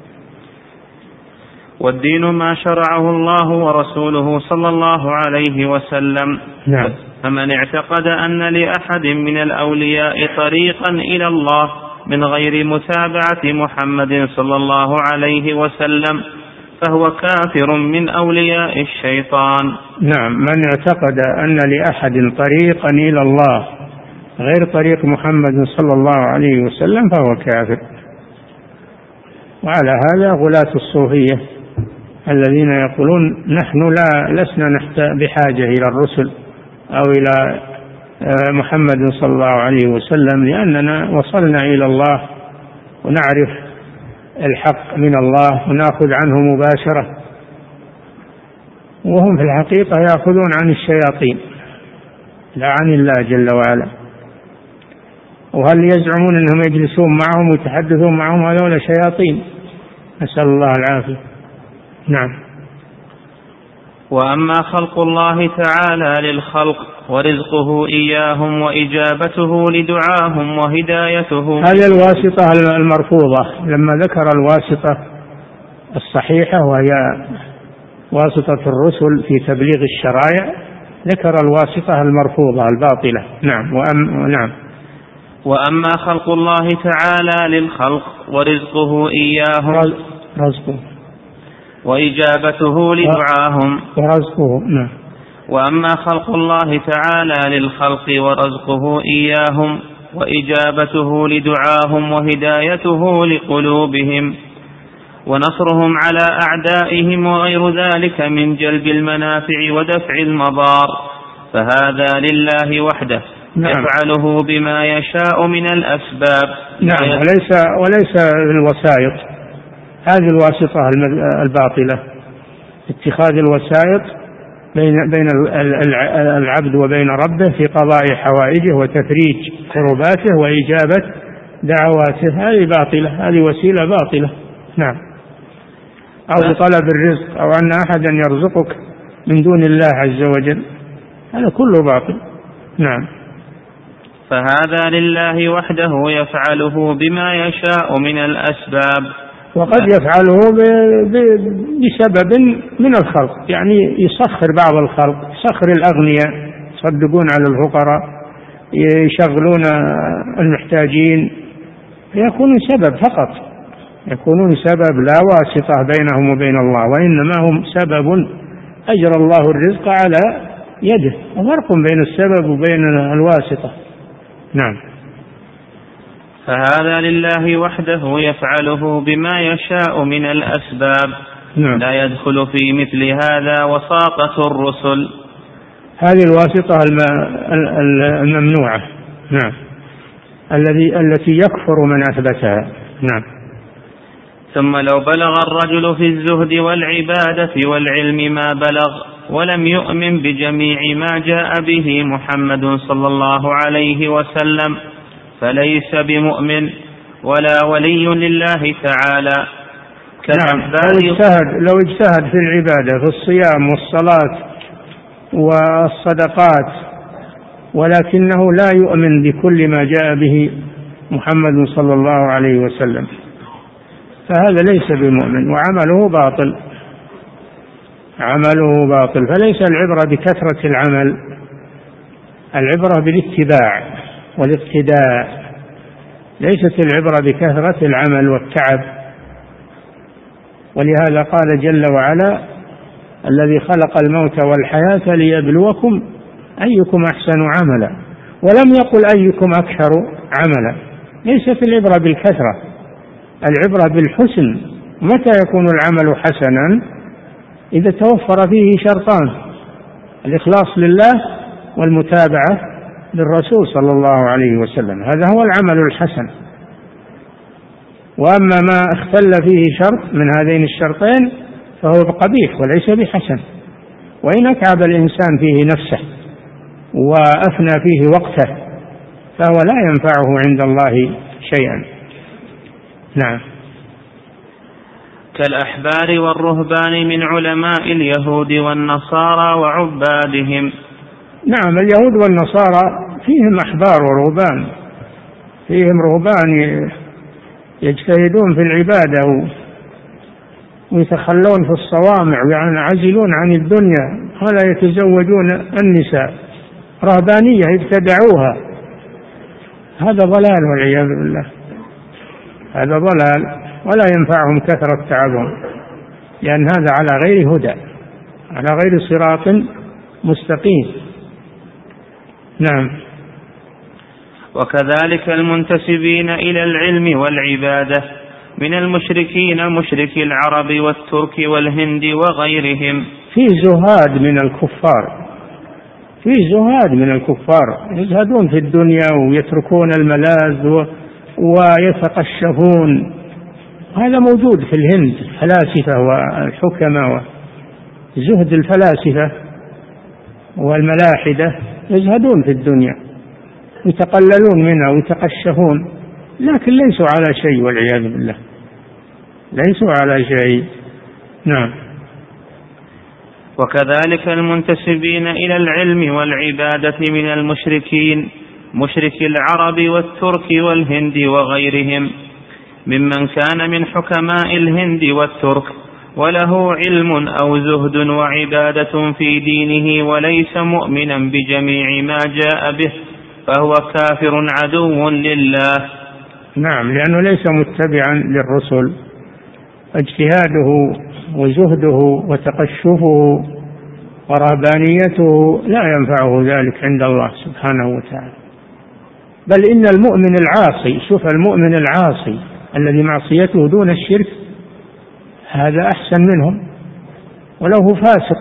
S1: والدين ما شرعه الله ورسوله صلى الله عليه وسلم.
S2: نعم.
S1: فمن اعتقد أن لأحد من الأولياء طريقا إلى الله من غير متابعة محمد صلى الله عليه وسلم فهو كافر من أولياء الشيطان.
S2: نعم. من اعتقد أن لأحد طريقا إلى الله غير طريق محمد صلى الله عليه وسلم فهو كافر. وعلى هذا غلاة الصوفية الذين يقولون نحن لسنا بحاجة إلى الرسل أو إلى محمد صلى الله عليه وسلم، لأننا وصلنا إلى الله ونعرف الحق من الله ونأخذ عنه مباشرة، وهم في الحقيقة يأخذون عن الشياطين لا عن الله جل وعلا. وهل يزعمون أنهم يجلسون معهم ويتحدثون معهم؟ هذول شياطين، نسأل الله العافية. نعم.
S3: وأما خلق الله تعالى للخلق ورزقه إياهم وإجابته لدعاهم وهدايته،
S2: هذه الواسطة المرفوضة. لما ذكر الواسطة الصحيحة وهي واسطة الرسل في تبليغ الشرائع، ذكر الواسطة المرفوضة الباطلة. نعم.
S3: وأما خلق الله تعالى للخلق ورزقه إياهم
S2: رزقه
S3: وإجابته لدعاهم
S2: ورزقه. نعم.
S3: وأما خلق الله تعالى للخلق ورزقه إياهم وإجابته لدعاهم وهدايته لقلوبهم ونصرهم على أعدائهم وغير ذلك من جلب المنافع ودفع المضار، فهذا لله وحده. نعم. يفعله بما يشاء من الأسباب.
S2: نعم. وليس الوسائط. هذه الواسطة الباطلة، اتخاذ الوسائط بين العبد وبين ربه في قضاء حوائجه وتفريج كرباته وإجابة دعواته، هذه باطلة، هذه وسيلة باطلة. نعم. أو طلب الرزق، أو أن أحدا يرزقك من دون الله عز وجل، هذا كله باطل. نعم.
S3: فهذا لله وحده يفعله بما يشاء من الأسباب،
S2: وقد يفعله بسبب من الخلق، يعني يسخر بعض الخلق، يسخر الأغنياء يصدقون على الفقراء، يشغلون المحتاجين، يكونون سبب فقط، يكونون سبب لا واسطة بينهم وبين الله، وإنما هم سبب أجرى الله الرزق على يده، وفرق بين السبب وبين الواسطة. نعم.
S3: فهذا لله وحده يفعله بما يشاء من الأسباب.
S2: نعم.
S3: لا يدخل في مثل هذا وساطة الرسل،
S2: هذه الواسطة الممنوعة. نعم. التي يكفر من أثبتها. نعم.
S3: ثم لو بلغ الرجل في الزهد والعبادة والعلم ما بلغ ولم يؤمن بجميع ما جاء به محمد صلى الله عليه وسلم فليس بمؤمن ولا ولي لله تعالى.
S2: نعم. لو اجتهد في العبادة، في الصيام والصلاة والصدقات، ولكنه لا يؤمن بكل ما جاء به محمد صلى الله عليه وسلم، فهذا ليس بمؤمن وعمله باطل، عمله باطل. فليس العبرة بكثرة العمل، العبرة بالاتباع والاقتداء، ليست العبرة بكثرة العمل والتعب. ولهذا قال جل وعلا: الذي خلق الموت والحياة ليبلوكم أيكم أحسن عملا، ولم يقل أيكم أكثر عملا. ليست العبرة بالكثرة، العبرة بالحسن. متى يكون العمل حسنا؟ إذا توفر فيه شرطان: الإخلاص لله والمتابعة للرسول صلى الله عليه وسلم، هذا هو العمل الحسن. وأما ما اختل فيه شرط من هذين الشرطين فهو قبيح وليس بحسن، وإن أتعب الإنسان فيه نفسه وأفنى فيه وقته فهو لا ينفعه عند الله شيئا. نعم.
S3: كالأحبار والرهبان من علماء اليهود والنصارى وعبادهم.
S2: نعم. اليهود والنصارى فيهم أحبار ورهبان، فيهم رهبان يجتهدون في العبادة ويتخلون في الصوامع وينعزلون عن الدنيا ولا يتزوجون النساء، رهبانية ابتدعوها. هذا ضلال والعياذ بالله، هذا ضلال ولا ينفعهم كثرة تعبهم، لأن هذا على غير هدى، على غير صراط مستقيم. نعم.
S3: وكذلك المنتسبين إلى العلم والعبادة من المشركين مشركي العرب والترك والهند وغيرهم.
S2: في زهاد من الكفار، في زهاد من الكفار يزهدون في الدنيا ويتركون الملاذ ويتقشفون. هذا موجود في الهند، الفلاسفة والحكماء، زهد الفلاسفة والملاحدة يزهدون في الدنيا يتقللون منها ويتقشفون، لكن ليسوا على شيء والعياذ بالله، ليسوا على شيء. نعم.
S3: وكذلك المنتسبين إلى العلم والعبادة من المشركين، مشركي العرب والترك والهند وغيرهم، ممن كان من حكماء الهند والترك وله علم أو زهد وعبادة في دينه وليس مؤمنا بجميع ما جاء به، فهو كافر عدو لله.
S2: نعم، لأنه ليس متبعا للرسل، اجتهاده وزهده وتقشفه ورهبانيته لا ينفعه ذلك عند الله سبحانه وتعالى. بل إن المؤمن العاصي، شوف المؤمن العاصي الذي معصيته دون الشرك، هذا أحسن منهم وله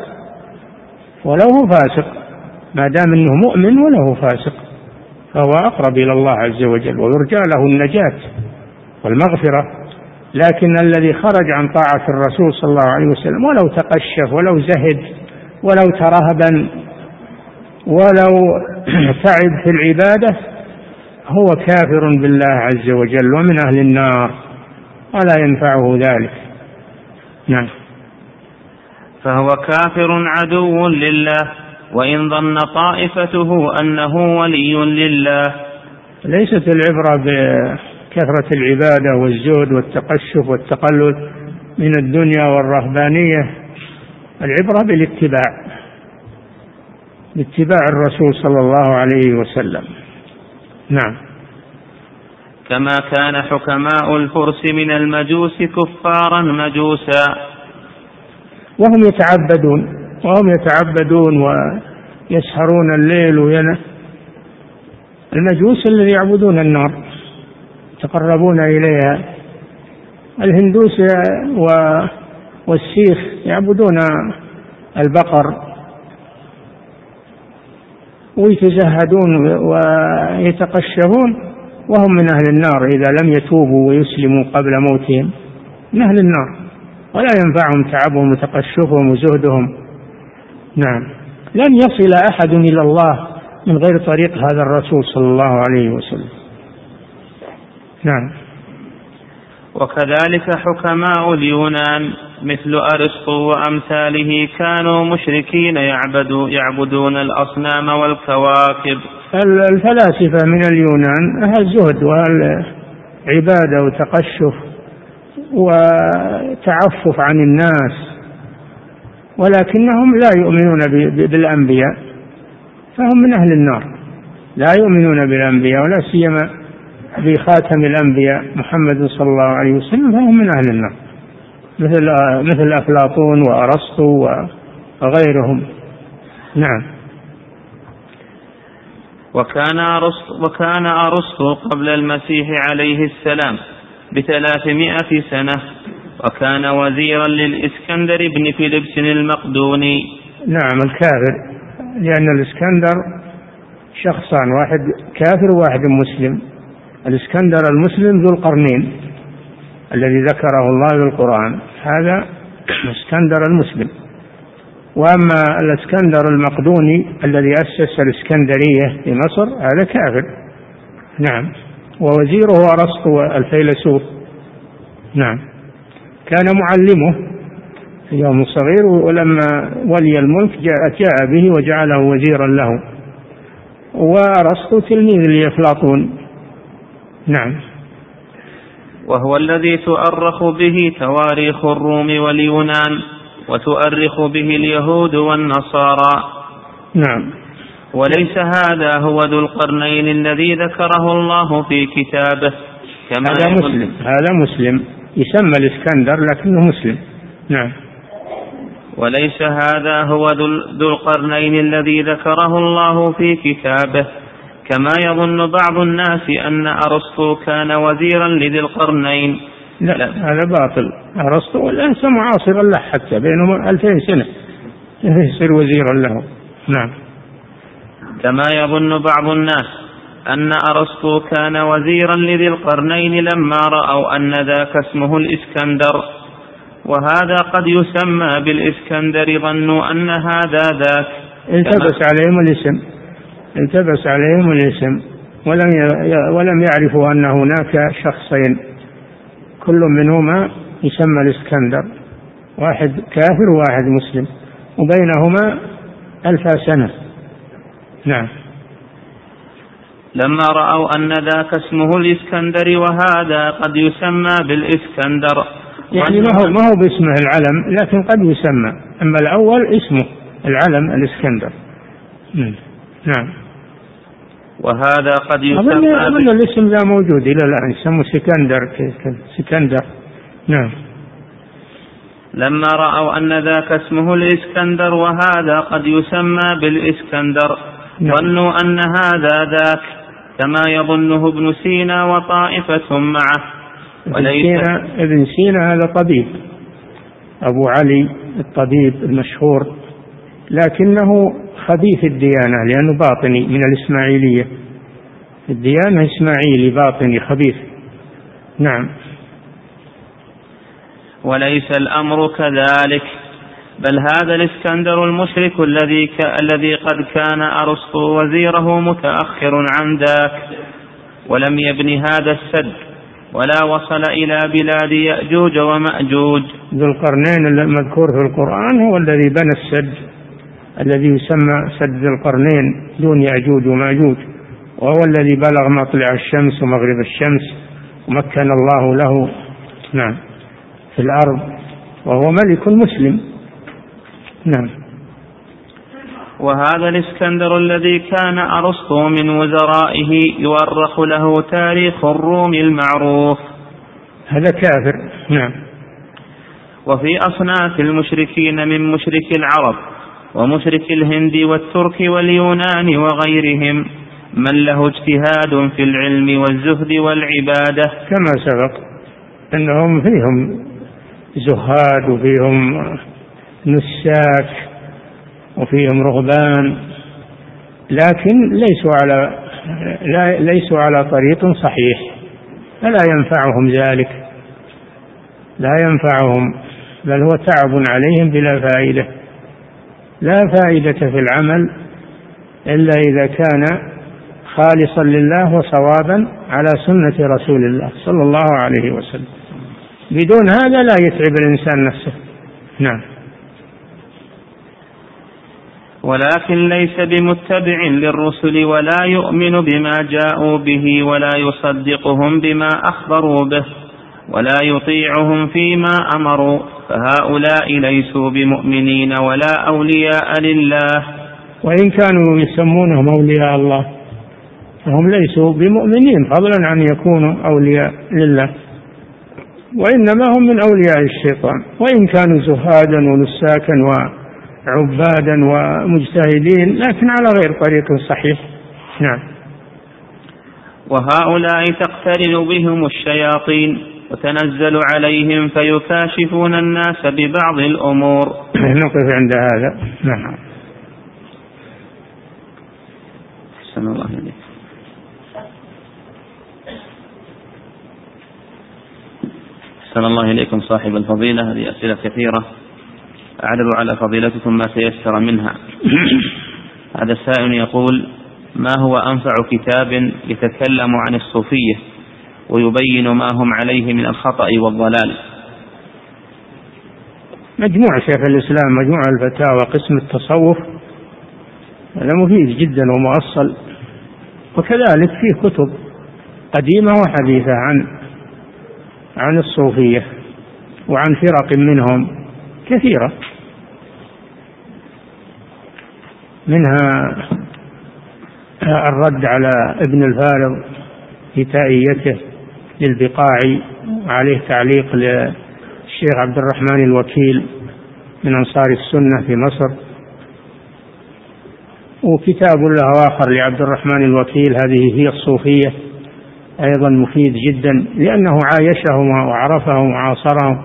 S2: فاسق، ما دام أنه مؤمن وله فاسق فهو أقرب إلى الله عز وجل ويرجى له النجاة والمغفرة. لكن الذي خرج عن طاعة الرسول صلى الله عليه وسلم ولو تقشف ولو زهد ولو ترهبا ولو تعب في العبادة هو كافر بالله عز وجل ومن أهل النار ولا ينفعه ذلك. نعم.
S3: فهو كافر عدو لله، وإن ظن طائفته أنه ولي لله.
S2: ليست العبرة بكثرة العبادة والزهد والتقشف والتقلل من الدنيا والرهبانية، العبرة باتباع الرسول صلى الله عليه وسلم. نعم.
S3: كما كان حكماء الفرس من المجوس كفارا مجوسا،
S2: وهم يتعبدون ويسهرون الليل المجوس الذي يعبدون النار يتقربون إليها. الهندوس والسيخ يعبدون البقر ويتزهدون ويتقشفون، وهم من أهل النار إذا لم يتوبوا ويسلموا قبل موتهم، من أهل النار ولا ينفعهم تعبهم وتقشفهم وزهدهم. نعم. لن يصل أحد إلى الله من غير طريق هذا الرسول صلى الله عليه وسلم. نعم.
S3: وكذلك حكماء اليونان مثل أرسطو وأمثاله كانوا مشركين يعبدون الأصنام والكواكب.
S2: الفلاسفة من اليونان الزهد والعبادة وتقشف وتعفف عن الناس، ولكنهم لا يؤمنون بالأنبياء، فهم من أهل النار، لا يؤمنون بالأنبياء ولا سيما بخاتم الأنبياء محمد صلى الله عليه وسلم، فهم من أهل النار مثل أفلاطون وأرسطو وغيرهم. نعم.
S3: وكان أرسطو قبل المسيح عليه السلام ب300 سنة، وكان وزيرا للإسكندر بن فيلبس المقدوني.
S2: نعم، الكافر، لأن الإسكندر شخصان، واحد كافر وواحد مسلم. الإسكندر المسلم ذو القرنين الذي ذكره الله في القرآن، هذا الإسكندر المسلم. وأما الإسكندر المقدوني الذي أسس الإسكندرية في مصر هذا كافر. نعم. ووزيره أرسطو الفيلسوف. نعم. كان معلمه في يوم صغير، ولما ولي الملك جاء به وجعله وزيرا له. وأرسطو تلميذ لأفلاطون. نعم.
S3: وهو الذي تؤرخ به تواريخ الروم واليونان وتؤرخ به اليهود والنصارى.
S2: نعم.
S3: وليس هذا هو ذو القرنين الذي ذكره الله في كتابه.
S2: هذا مسلم يسمى الإسكندر لكنه مسلم. نعم.
S3: وليس هذا هو ذو القرنين الذي ذكره الله في كتابه، كما يظن بعض الناس أن أرسطو كان وزيرا لذي القرنين.
S2: لا، هذا باطل. أرسطو ليس معاصرا له، حتى بينهم 2000 سنة يصير وزيرا له. نعم.
S3: كما يظن بعض الناس أن أرسطو كان وزيرا لذي القرنين لما رأوا أن ذاك اسمه الإسكندر، وهذا قد يسمى بالإسكندر، ظنوا أن هذا ذاك.
S2: التبس عليهم الاسم. ولم يعرفوا أن هناك شخصين كل منهما يسمى الإسكندر، واحد كافر وواحد مسلم، وبينهما 1000 سنة. نعم.
S3: لما رأوا أن ذاك اسمه الإسكندر وهذا قد يسمى بالإسكندر،
S2: يعني ما هو باسمه العلم، لكن قد يسمى، أما الأول اسمه العلم الإسكندر. نعم.
S3: وهذا قد يسمى
S2: أظن الاسم ذا موجود إلى الآن، يسمى سكندر. نعم.
S3: لما رأوا أن ذاك اسمه الإسكندر وهذا قد يسمى بالإسكندر، ظنوا أن هذا ذاك، كما يظنه ابن سينا وطائفة معه.
S2: ابن سينا هذا طبيب، أبو علي الطبيب المشهور، لكنه خبيث الديانة لأنه باطني من الإسماعيلية، الديانة إسماعيلي باطني خبيث. نعم.
S3: وليس الأمر كذلك، بل هذا الإسكندر المشرك الذي قد كان أرسطو وزيره متأخر عن ذاك، ولم يبن هذا السد ولا وصل إلى بلاد يأجوج ومأجوج.
S2: ذو القرنين المذكور في القرآن هو الذي بنى السد الذي يسمى سد ذو القرنين دون يأجوج ومأجوج، وهو الذي بلغ مطلع الشمس ومغرب الشمس ومكن الله له نعم في الأرض، وهو ملك مسلم. نعم.
S3: وهذا الإسكندر الذي كان أرسطو من وزرائه يؤرخ له تاريخ الروم المعروف،
S2: هذا كافر. نعم.
S3: وفي أصناف المشركين من مشرك العرب ومشرك الهند والترك واليونان وغيرهم من له اجتهاد في العلم والزهد والعبادة،
S2: كما سبق أنهم فيهم زهاد وفيهم نساك وفيهم رهبان، لكن ليسوا على طريق صحيح، فلا ينفعهم ذلك، لا ينفعهم، بل هو تعب عليهم بلا فائدة. لا فائدة في العمل إلا إذا كان خالصا لله وصوابا على سنة رسول الله صلى الله عليه وسلم، بدون هذا لا يتعب الإنسان نفسه. نعم.
S3: ولكن ليس بمتبع للرسل ولا يؤمن بما جاءوا به ولا يصدقهم بما أخبروا به ولا يطيعهم فيما أمروا، فهؤلاء ليسوا بمؤمنين ولا أولياء لله.
S2: وإن كانوا يسمونهم أولياء الله فهم ليسوا بمؤمنين فضلا عن يكونوا أولياء لله، وإنما هم من أولياء الشيطان، وإن كانوا زهادا ونساكا وعبادا ومجتهدين لكن على غير طريق صحيح. نعم.
S3: وهؤلاء تقترن بهم الشياطين وتنزل عليهم فيكاشفون الناس ببعض الأمور.
S2: نقف عند هذا. نعم.
S3: أحسن الله إليك. أحسن الله إليكم صاحب الفضيلة. هذه أسئلة كثيرة أعرض على فضيلتكم ما تيسر منها. هذا السائل يقول: ما هو أنفع كتاب يتكلم عن الصوفية ويبين ما هم عليه من الخطأ والضلال؟
S2: مجموع شيخ الإسلام، مجموع الفتاوى قسم التصوف، هذا مفيد جدا ومؤصل، وكذلك فيه كتب قديمة وحديثة عن الصوفية وعن فرق منهم كثيرة، منها الرد على ابن الفارض في تائيته للبقاعي، وعليه تعليق للشيخ عبد الرحمن الوكيل من أنصار السنة في مصر، وكتاب له آخر لعبد الرحمن الوكيل هذه هي الصوفية، أيضا مفيد جدا لأنه عايشهم وعرفهم وعاصرهم،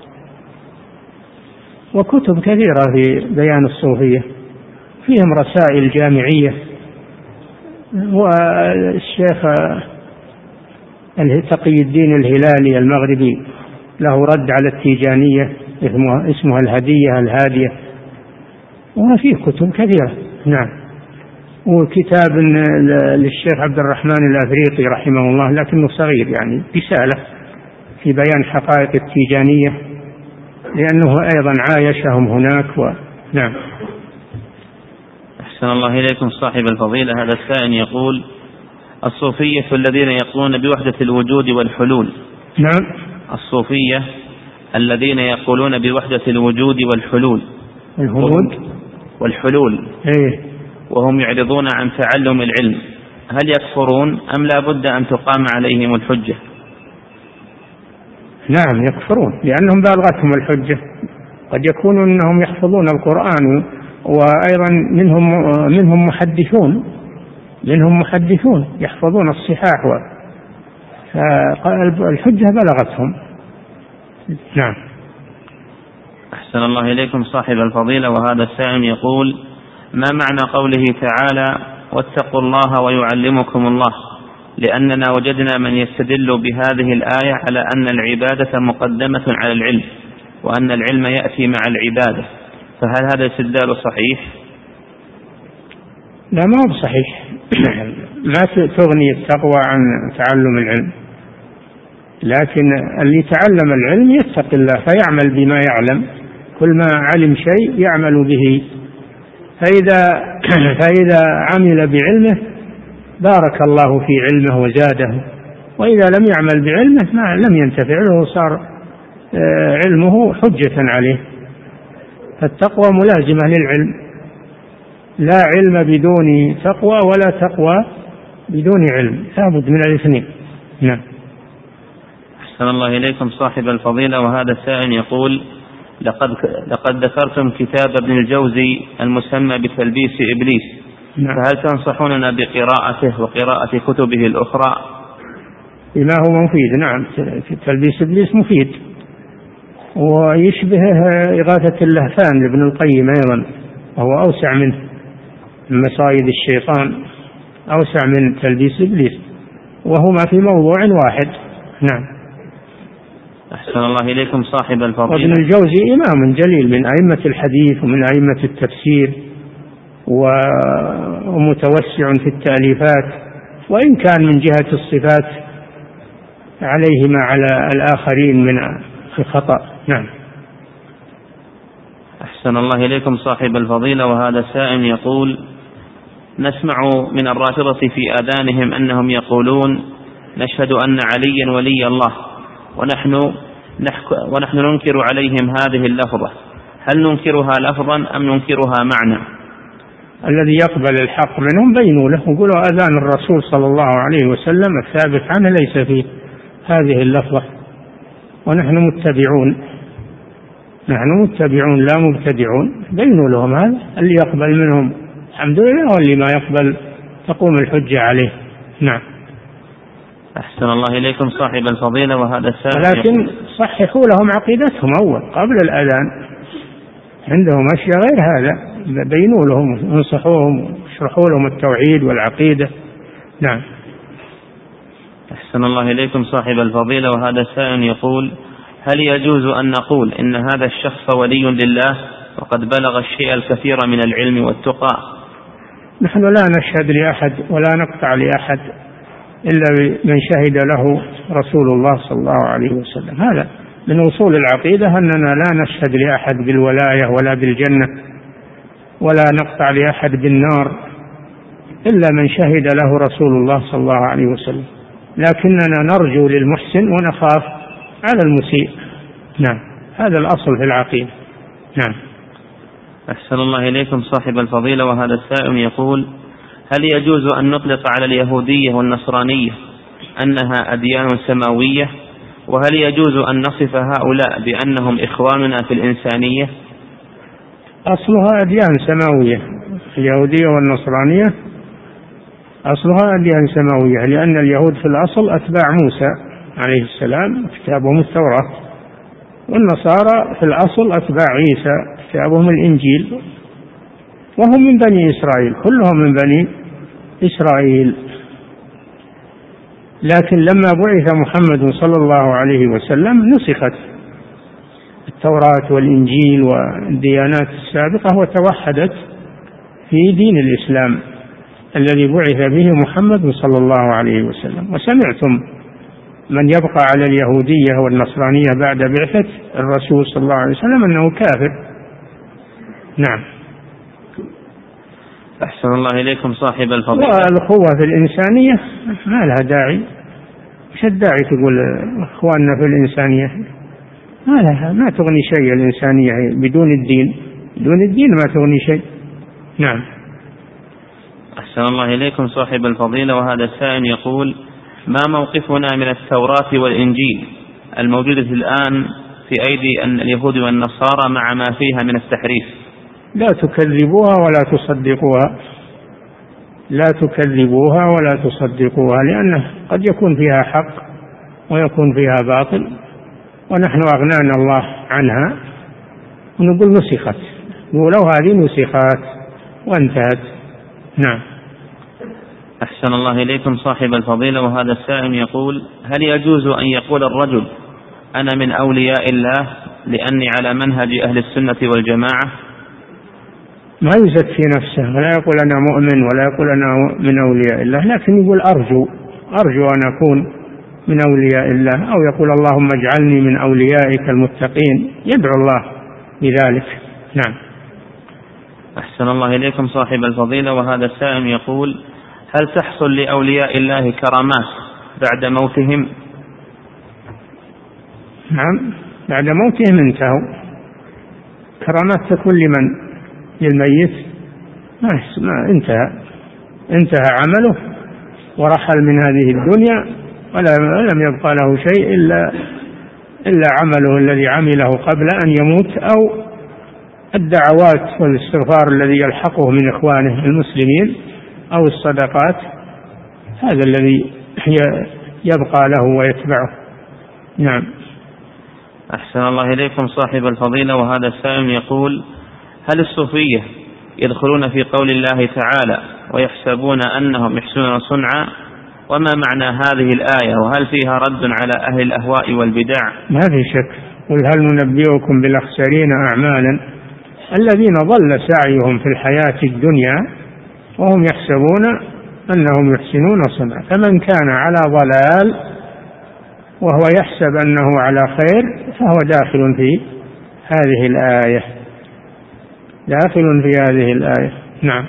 S2: وكتب كثيرة في بيان الصوفية، فيهم رسائل جامعية. والشيخ تقي الدين الهلالي المغربي له رد على التيجانية اسمها الهدية الهادية، وفيه كتب كثيرة. نعم. وكتاب للشيخ عبد الرحمن الأفريقي رحمه الله لكنه صغير، يعني رسالة في بيان حقائق التيجانية، لأنه أيضا عايشهم هناك. نعم.
S3: أحسن الله إليكم صاحب الفضيلة. هذا السائل يقول: الصوفية الذين يقولون بوحدة الوجود والحلول.
S2: نعم.
S3: الصوفية الذين يقولون بوحدة الوجود والحلول. والحلول.
S2: إيه.
S3: وهم يعرضون عن تعلم العلم، هل يكفرون أم لا بد أن تقام عليهم الحجة؟
S2: نعم يكفرون، لأنهم بالغتهم الحجة. قد يكون أنهم يحفظون القرآن، وأيضا منهم محدثون يحفظون الصحاح، فالحجة بلغتهم. نعم.
S3: أحسن الله إليكم صاحب الفضيلة. وهذا السائل يقول: ما معنى قوله تعالى: واتقوا الله ويعلمكم الله؟ لأننا وجدنا من يستدل بهذه الآية على أن العبادة مقدمة على العلم، وأن العلم يأتي مع العبادة، فهل هذا الاستدلال صحيح؟
S2: لا، ما هو صحيح. ما تغني التقوى عن تعلم العلم، لكن اللي يتعلم العلم يتقي الله فيعمل بما يعلم، كل ما علم شيء يعمل به، فإذا عمل بعلمه بارك الله في علمه وزاده، وإذا لم يعمل بعلمه لم ينتفع له، صار علمه حجة عليه. فالتقوى ملازمة للعلم، لا علم بدون تقوى ولا تقوى بدون علم، لابد من الاثنين. نعم.
S3: أحسن الله إليكم صاحب الفضيلة. وهذا السائل يقول: لقد ذكرتم كتاب ابن الجوزي المسمى بتلبيس إبليس،
S2: نعم.
S3: فهل تنصحوننا بقراءته وقراءة كتبه الأخرى؟
S2: بما هو مفيد. نعم، تلبيس إبليس مفيد، ويشبه إغاثة اللهفان لابن القيم أيضا، وهو أوسع منه، من مصايد الشيطان أوسع من تلبيس إبليس، وهما في موضوع واحد. نعم.
S3: أحسن الله إليكم صاحب الفضيلة.
S2: وابن الجوزي إمام جليل من أئمة الحديث ومن أئمة التفسير، ومتوسع في التأليفات، وإن كان من جهة الصفات عليه ما على الآخرين من الخطأ. نعم.
S3: أحسن الله إليكم صاحب الفضيلة. وهذا سائل يقول: نسمع من الرافضة في آذانهم أنهم يقولون: نشهد أن عليا ولي الله، ونحن ننكر عليهم هذه اللفظة، هل ننكرها لفظا أم ننكرها معنى؟
S2: الذي يقبل الحق منهم بينوا له وقولوا أذان الرسول صلى الله عليه وسلم الثابت عنه ليس فيه هذه اللفظة، ونحن متبعون لا مبتدعون. بينوا لهم هذا، اللي يقبل منهم الحمد لله، واللي ما يقبل تقوم الحجة عليه. نعم.
S3: أحسن الله إليكم صاحب الفضيلة. وهذا السائل
S2: لكن صححوا لهم عقيدتهم أول قبل الأذان، عندهم أشياء غير هذا، بينوا لهم، انصحوهم، اشرحوا لهم التوحيد والعقيدة. نعم.
S3: أحسن الله إليكم صاحب الفضيلة. وهذا السائل يقول: هل يجوز أن نقول إن هذا الشخص ولي لله وقد بلغ الشيء الكثير من العلم والتقى؟
S2: نحن لا نشهد لأحد ولا نقطع لأحد إلا من شهد له رسول الله صلى الله عليه وسلم. هذا من أصول العقيدة، أننا لا نشهد لأحد بالولاية ولا بالجنة، ولا نقطع لأحد بالنار إلا من شهد له رسول الله صلى الله عليه وسلم، لكننا نرجو للمحسن ونخاف على المسيء. نعم، هذا الأصل في العقيدة. نعم.
S3: أحسن الله إليكم صاحب الفضيلة. وهذا السائل يقول: هل يجوز أن نطلق على اليهودية والنصرانية أنها أديان سماوية؟ وهل يجوز أن نصف هؤلاء بأنهم إخواننا في الإنسانية؟
S2: أصلها أديان سماوية، اليهودية والنصرانية أصلها أديان سماوية، لأن اليهود في الأصل أتباع موسى عليه السلام كتابهم التوراة، والنصارى في الأصل أتباع عيسى كتابهم الإنجيل، وهم من بني إسرائيل، كلهم من بني إسرائيل. لكن لما بعث محمد صلى الله عليه وسلم نسخت التوراة والإنجيل والديانات السابقة وتوحدت في دين الإسلام، الذي بعث به محمد صلى الله عليه وسلم. وسمعتم من يبقى على اليهودية والنصرانية بعد بعثة الرسول صلى الله عليه وسلم أنه كافر. نعم.
S3: أحسن الله إليكم صاحب الفضيلة.
S2: والأخوة في الإنسانية ما لها داعي. مش الداعي تقول إخواننا في الإنسانية، ما تغني شيء الإنسانية بدون الدين. بدون الدين ما تغني شيء. نعم.
S3: أحسن الله إليكم صاحب الفضيلة. وهذا السائل يقول: ما موقفنا من التوراة والإنجيل الموجودة الآن في أيدي اليهود والنصارى مع ما فيها من التحريف؟
S2: لا تكذبوها ولا تصدقوها، لا تكذبوها ولا تصدقوها، لأنه قد يكون فيها حق ويكون فيها باطل، ونحن أغنانا الله عنها ونقول نسخت، ولو هذه نسخت وانتهت. نعم.
S3: أحسن الله إليكم صاحب الفضيلة. وهذا السائل يقول: هل يجوز أن يقول الرجل أنا من أولياء الله لأني على منهج أهل السنة والجماعة؟
S2: ما يزكي نفسه ولا يقول أنا مؤمن ولا يقول أنا من أولياء الله، لكن يقول أرجو أن أكون من أولياء الله، أو يقول اللهم اجعلني من أوليائك المتقين، يدعو الله بذلك. نعم.
S3: أحسن الله إليكم صاحب الفضيلة. وهذا السائل يقول: هل تحصل لأولياء الله كرامات بعد موتهم؟
S2: نعم، بعد موتهم انتهوا. كرامات تكون للميت ما انتهى عمله ورحل من هذه الدنيا، ولم يبقى له شيء إلا عمله الذي عمله قبل أن يموت، أو الدعوات والاستغفار الذي يلحقه من إخوانه المسلمين، أو الصدقات. هذا الذي يبقى له ويتبعه. نعم.
S3: أحسن الله إليكم صاحب الفضيلة. وهذا السائل يقول: هل الصوفية يدخلون في قول الله تعالى ويحسبون أنهم يحسنون صنعا؟ وما معنى هذه الآية؟ وهل فيها رد على أهل الأهواء والبدع؟
S2: ما في شك. قل هل ننبئكم بالأخسرين أعمالا الذين ضل سعيهم في الحياة الدنيا وهم يحسبون أنهم يحسنون صنعا. فمن كان على ضلال وهو يحسب أنه على خير فهو داخل في هذه الآية. نعم.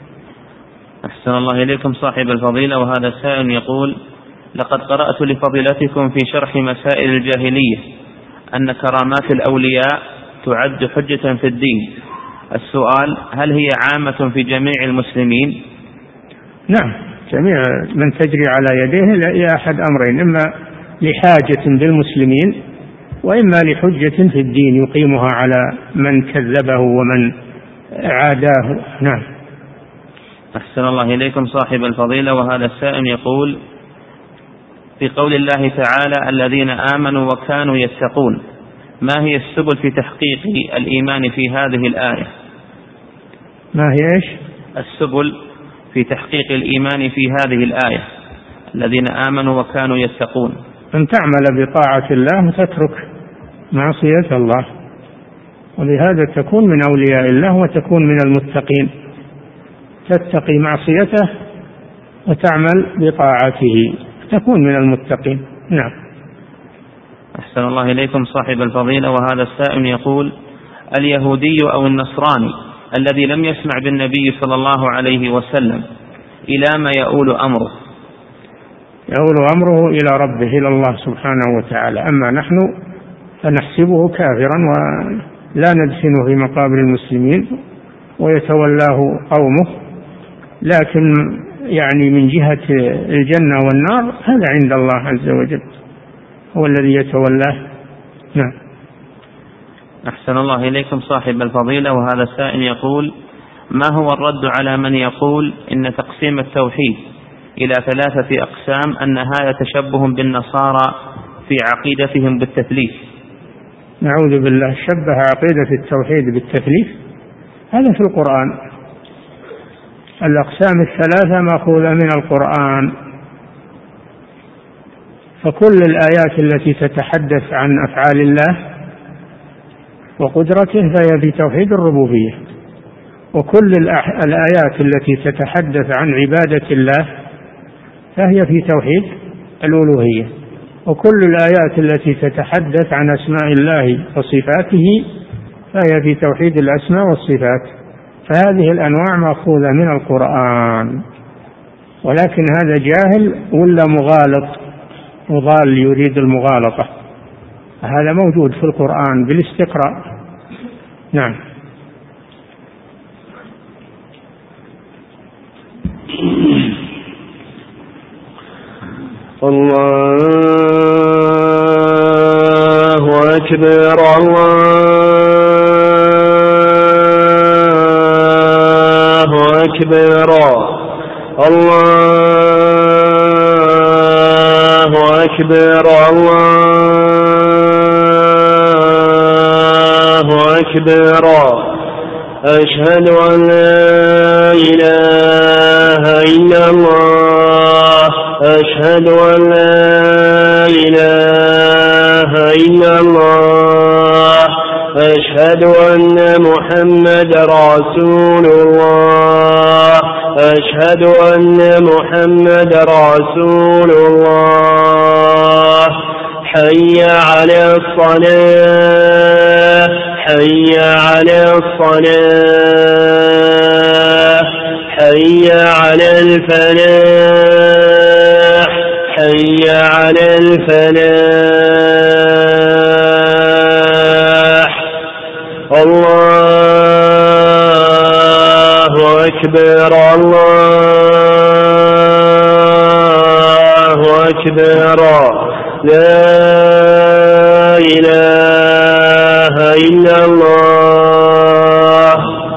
S3: أحسن الله إليكم صاحب الفضيلة. وهذا السائل يقول: لقد قرأت لفضيلتكم في شرح مسائل الجاهلية أن كرامات الأولياء تعد حجة في الدين. السؤال: هل هي عامة في جميع المسلمين؟
S2: نعم، جميع من تجري على يديه لأحد أمرين: إما لحاجة بالمسلمين، وإما لحجة في الدين يقيمها على من كذبه ومن عاداه. نعم.
S3: أحسن الله إليكم صاحب الفضيلة. وهذا السائل يقول: في قول الله تعالى الذين آمنوا وكانوا يتقون، ما هي السبل في تحقيق الإيمان في هذه الآية؟
S2: ما هي إيش؟
S3: السبل في تحقيق الإيمان في هذه الآية: الذين آمنوا وكانوا يتقون.
S2: أن تعمل بطاعة الله وتترك معصية الله، ولهذا تكون من أولياء الله وتكون من المتقين. تتقي معصيته وتعمل بطاعته تكون من المتقين. نعم.
S3: أحسن الله إليكم صاحب الفضيلة. وهذا السائل يقول: اليهودي أو النصراني الذي لم يسمع بالنبي صلى الله عليه وسلم إلى ما يؤول أمره؟
S2: يؤول أمره إلى ربه، إلى الله سبحانه وتعالى. أما نحن فنحسبه كافرا ولا ندفنه في مقابر المسلمين ويتولاه قومه، لكن يعني من جهة الجنة والنار هذا عند الله عز وجل، هو الذي يتولاه. نعم.
S3: أحسن الله إليكم صاحب الفضيلة. وهذا السائل يقول: ما هو الرد على من يقول إن تقسيم التوحيد إلى 3 أقسام أن هذا تشبه بالنصارى في عقيدتهم بالتثليث؟
S2: نعوذ بالله. شبه عقيدة التوحيد بالتثليث، هذا في القرآن. الأقسام 3 مأخوذة من القرآن، فكل الآيات التي تتحدث عن أفعال الله وقدرته فهي في توحيد الربوبية، وكل الآيات التي تتحدث عن عبادة الله فهي في توحيد الألوهية، وكل الآيات التي تتحدث عن أسماء الله وصفاته فهي في توحيد الأسماء والصفات. فهذه الأنواع مأخوذة من القرآن، ولكن هذا جاهل ولا مغالط وضال يريد المغالطة، هذا موجود في القرآن بالاستقراء. نعم.
S4: الله أكبر الله أكبر الله أكبر الله أكبر أشهد أن لا إله إلا الله أشهد أن لا إله إلا الله أشهد أن محمد رسول الله أشهد أن محمد رسول الله حي على الصلاة حي على الصلاة حي على الفلاح حي على الفلاح الله أكبر الله أكبر لا إله إلا الله.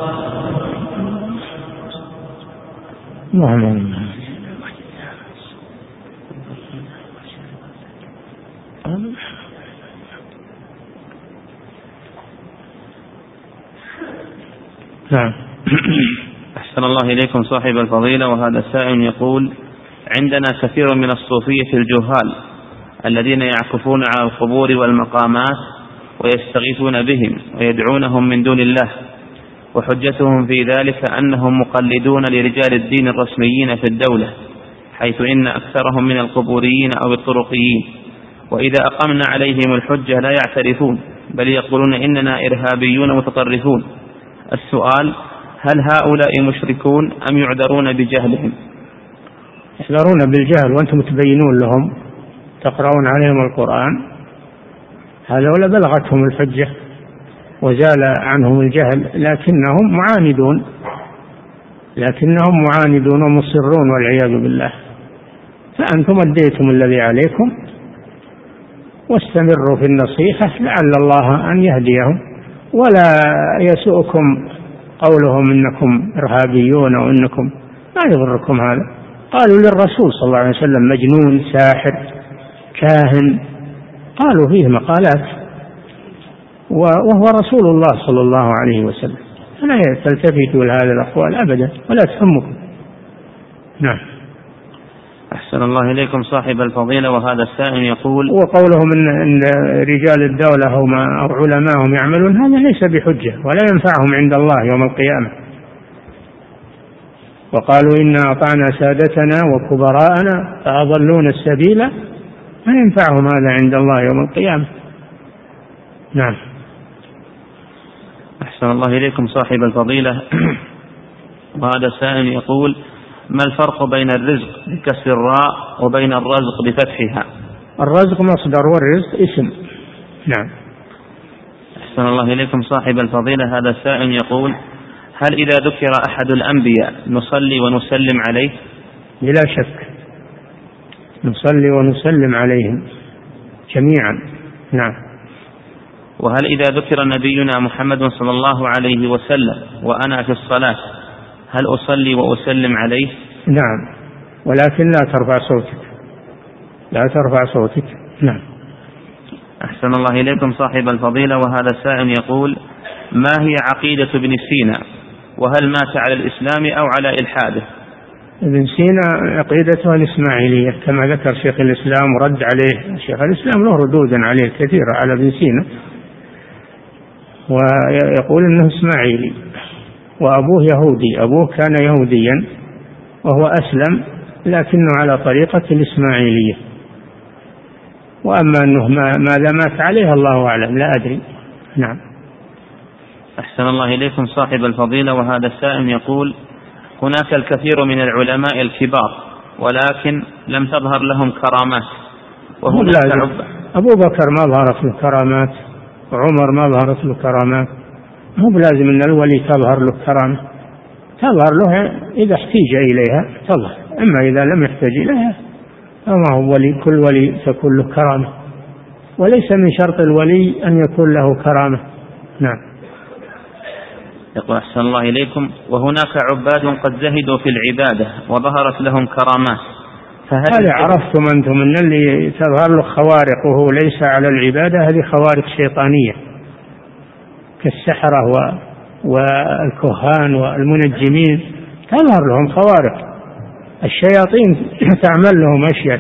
S2: نعم.
S3: أحسن الله إليكم صاحب الفضيلة. وهذا السائل يقول: عندنا كثير من الصوفية الجهال الذين يعكفون على القبور والمقامات ويستغيثون بهم ويدعونهم من دون الله، وحجتهم في ذلك أنهم مقلدون لرجال الدين الرسميين في الدولة، حيث إن أكثرهم من القبوريين أو الطرقيين، وإذا أقمنا عليهم الحجة لا يعترفون بل يقولون إننا إرهابيون متطرفون. السؤال: هل هؤلاء مشركون أم يعذرون بجهلهم؟
S2: يعذرون بالجهل وأنتم تبينون لهم، تقرؤون عليهم القرآن، هذول بلغتهم الحجة وزال عنهم الجهل، لكنهم معاندون ومصرون والعياذ بالله. فأنتم أديتم الذي عليكم واستمروا في النصيحة لعل الله أن يهديهم، ولا يسؤكم قولهم إنكم إرهابيون أو إنكم، ما يضركم هذا. قالوا للرسول صلى الله عليه وسلم مجنون، ساحر، كاهن، قالوا فيه مقالات، وهو رسول الله صلى الله عليه وسلم، فلا تلتفتوا لهذه الأقوال أبدا ولا تهمكم. نعم.
S3: أحسن الله إليكم صاحب الفضيلة. وهذا السائل يقول:
S2: وقولهم إن رجال الدولة أو علماءهم يعملون، هذا ليس بحجة ولا ينفعهم عند الله يوم القيامة. وقالوا إنا أطعنا سادتنا وكبراءنا فأضلون السبيل، ما ينفعهم هذا عند الله يوم القيامة. نعم.
S3: أحسن الله إليكم صاحب الفضيلة. وهذا السائل يقول: ما الفرق بين الرزق بكسر الراء وبين الرزق بفتحها؟
S2: الرزق مصدر والرزق اسم. نعم.
S3: أحسن الله إليكم صاحب الفضيلة. هذا السائل يقول: هل إذا ذكر أحد الأنبياء نصلي ونسلم عليه؟
S2: بلا شك نصلي ونسلم عليهم جميعا. نعم.
S3: وهل إذا ذكر نبينا محمد صلى الله عليه وسلم وأنا في الصلاة هل أصلي وأسلم عليه؟
S2: نعم، ولكن لا ترفع صوتك. نعم.
S3: أحسن الله إليكم صاحب الفضيلة. وهذا السائل يقول: ما هي عقيدة ابن سينا، وهل مات على الإسلام أو على إلحاده؟
S2: ابن سينا عقيدته الإسماعيلية كما ذكر شيخ الإسلام ورد عليه شيخ الإسلام، له ردودا عليه كثيرة على ابن سينا، ويقول إنه إسماعيلي. وأبوه يهودي، أبوه كان يهوديا وهو أسلم لكنه على طريقة الإسماعيلية. وأما أنه ماذا مات عليه الله أعلم، لا أدري. نعم.
S3: أحسن الله إليكم صاحب الفضيلة، وهذا السائل يقول: هناك الكثير من العلماء الكبار ولكن لم تظهر لهم كرامات،
S2: أبو بكر ما ظهرت له كرامات، وعمر ما ظهرت له كرامات. مو بلازم أن الولي تظهر له كرامة، تظهر له إذا احتيج إليها تظهر، أما إذا لم يحتاج إليها فما هو ولي. كل ولي تكون له كرامة، وليس من شرط الولي أن يكون له كرامة. نعم.
S3: يقول: أحسن الله إليكم، وهناك عباد قد زهدوا في العبادة وظهرت لهم كرامات،
S2: هذا عرفتم أنتم أن اللي تظهر له خوارق وهو ليس على العبادة هذه خوارق شيطانية، كالسحرة والكهان والمنجمين تظهر لهم خوارق. الشياطين تعمل لهم أشياء،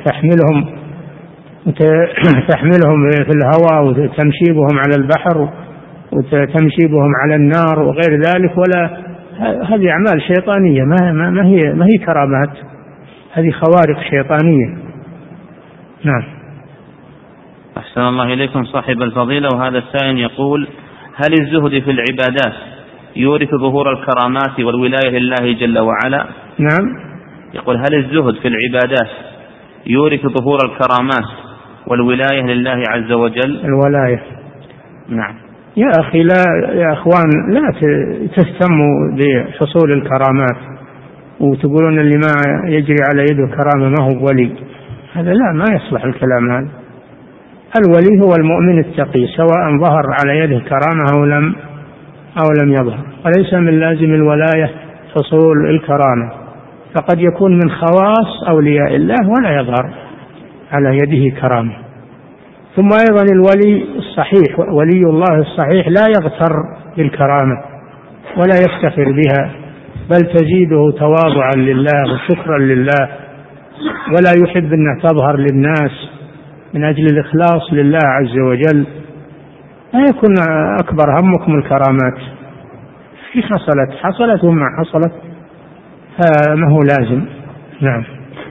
S2: تحملهم في الهواء وتمشي بهم على البحر وتمشي بهم على النار وغير ذلك، ولا هذه أعمال شيطانية، ما هي كرامات، هذه خوارق شيطانية. نعم.
S3: أحسن الله إليكم صاحب الفضيلة، وهذا السائل يقول: هل الزهد في العبادات يورث ظهور الكرامات والولاية لله جل وعلا؟
S2: نعم.
S3: يقول: هل الزهد في العبادات يورث ظهور الكرامات والولاية لله عز وجل؟
S2: الولاية.
S3: نعم.
S2: يا أخي يا أخوان لا تهتموا بحصول الكرامات وتقولون اللي ما يجري على يده كرامة ما هو ولي، هذا لا، ما يصلح الكلام هذا. الولي هو المؤمن التقي سواء ظهر على يده كرامة أو لم يظهر، وليس من لازم الولاية حصول الكرامة، فقد يكون من خواص أولياء الله ولا يظهر على يده كرامة. ثم أيضا الولي الصحيح، ولي الله الصحيح لا يغتر بالكرامة ولا يفتخر بها، بل تزيده تواضعا لله وشكرا لله، ولا يحب أن تظهر للناس من أجل الإخلاص لله عز وجل. لا يكون أكبر همكم الكرامات، في حصلت وما حصلت فما هو لازم. نعم.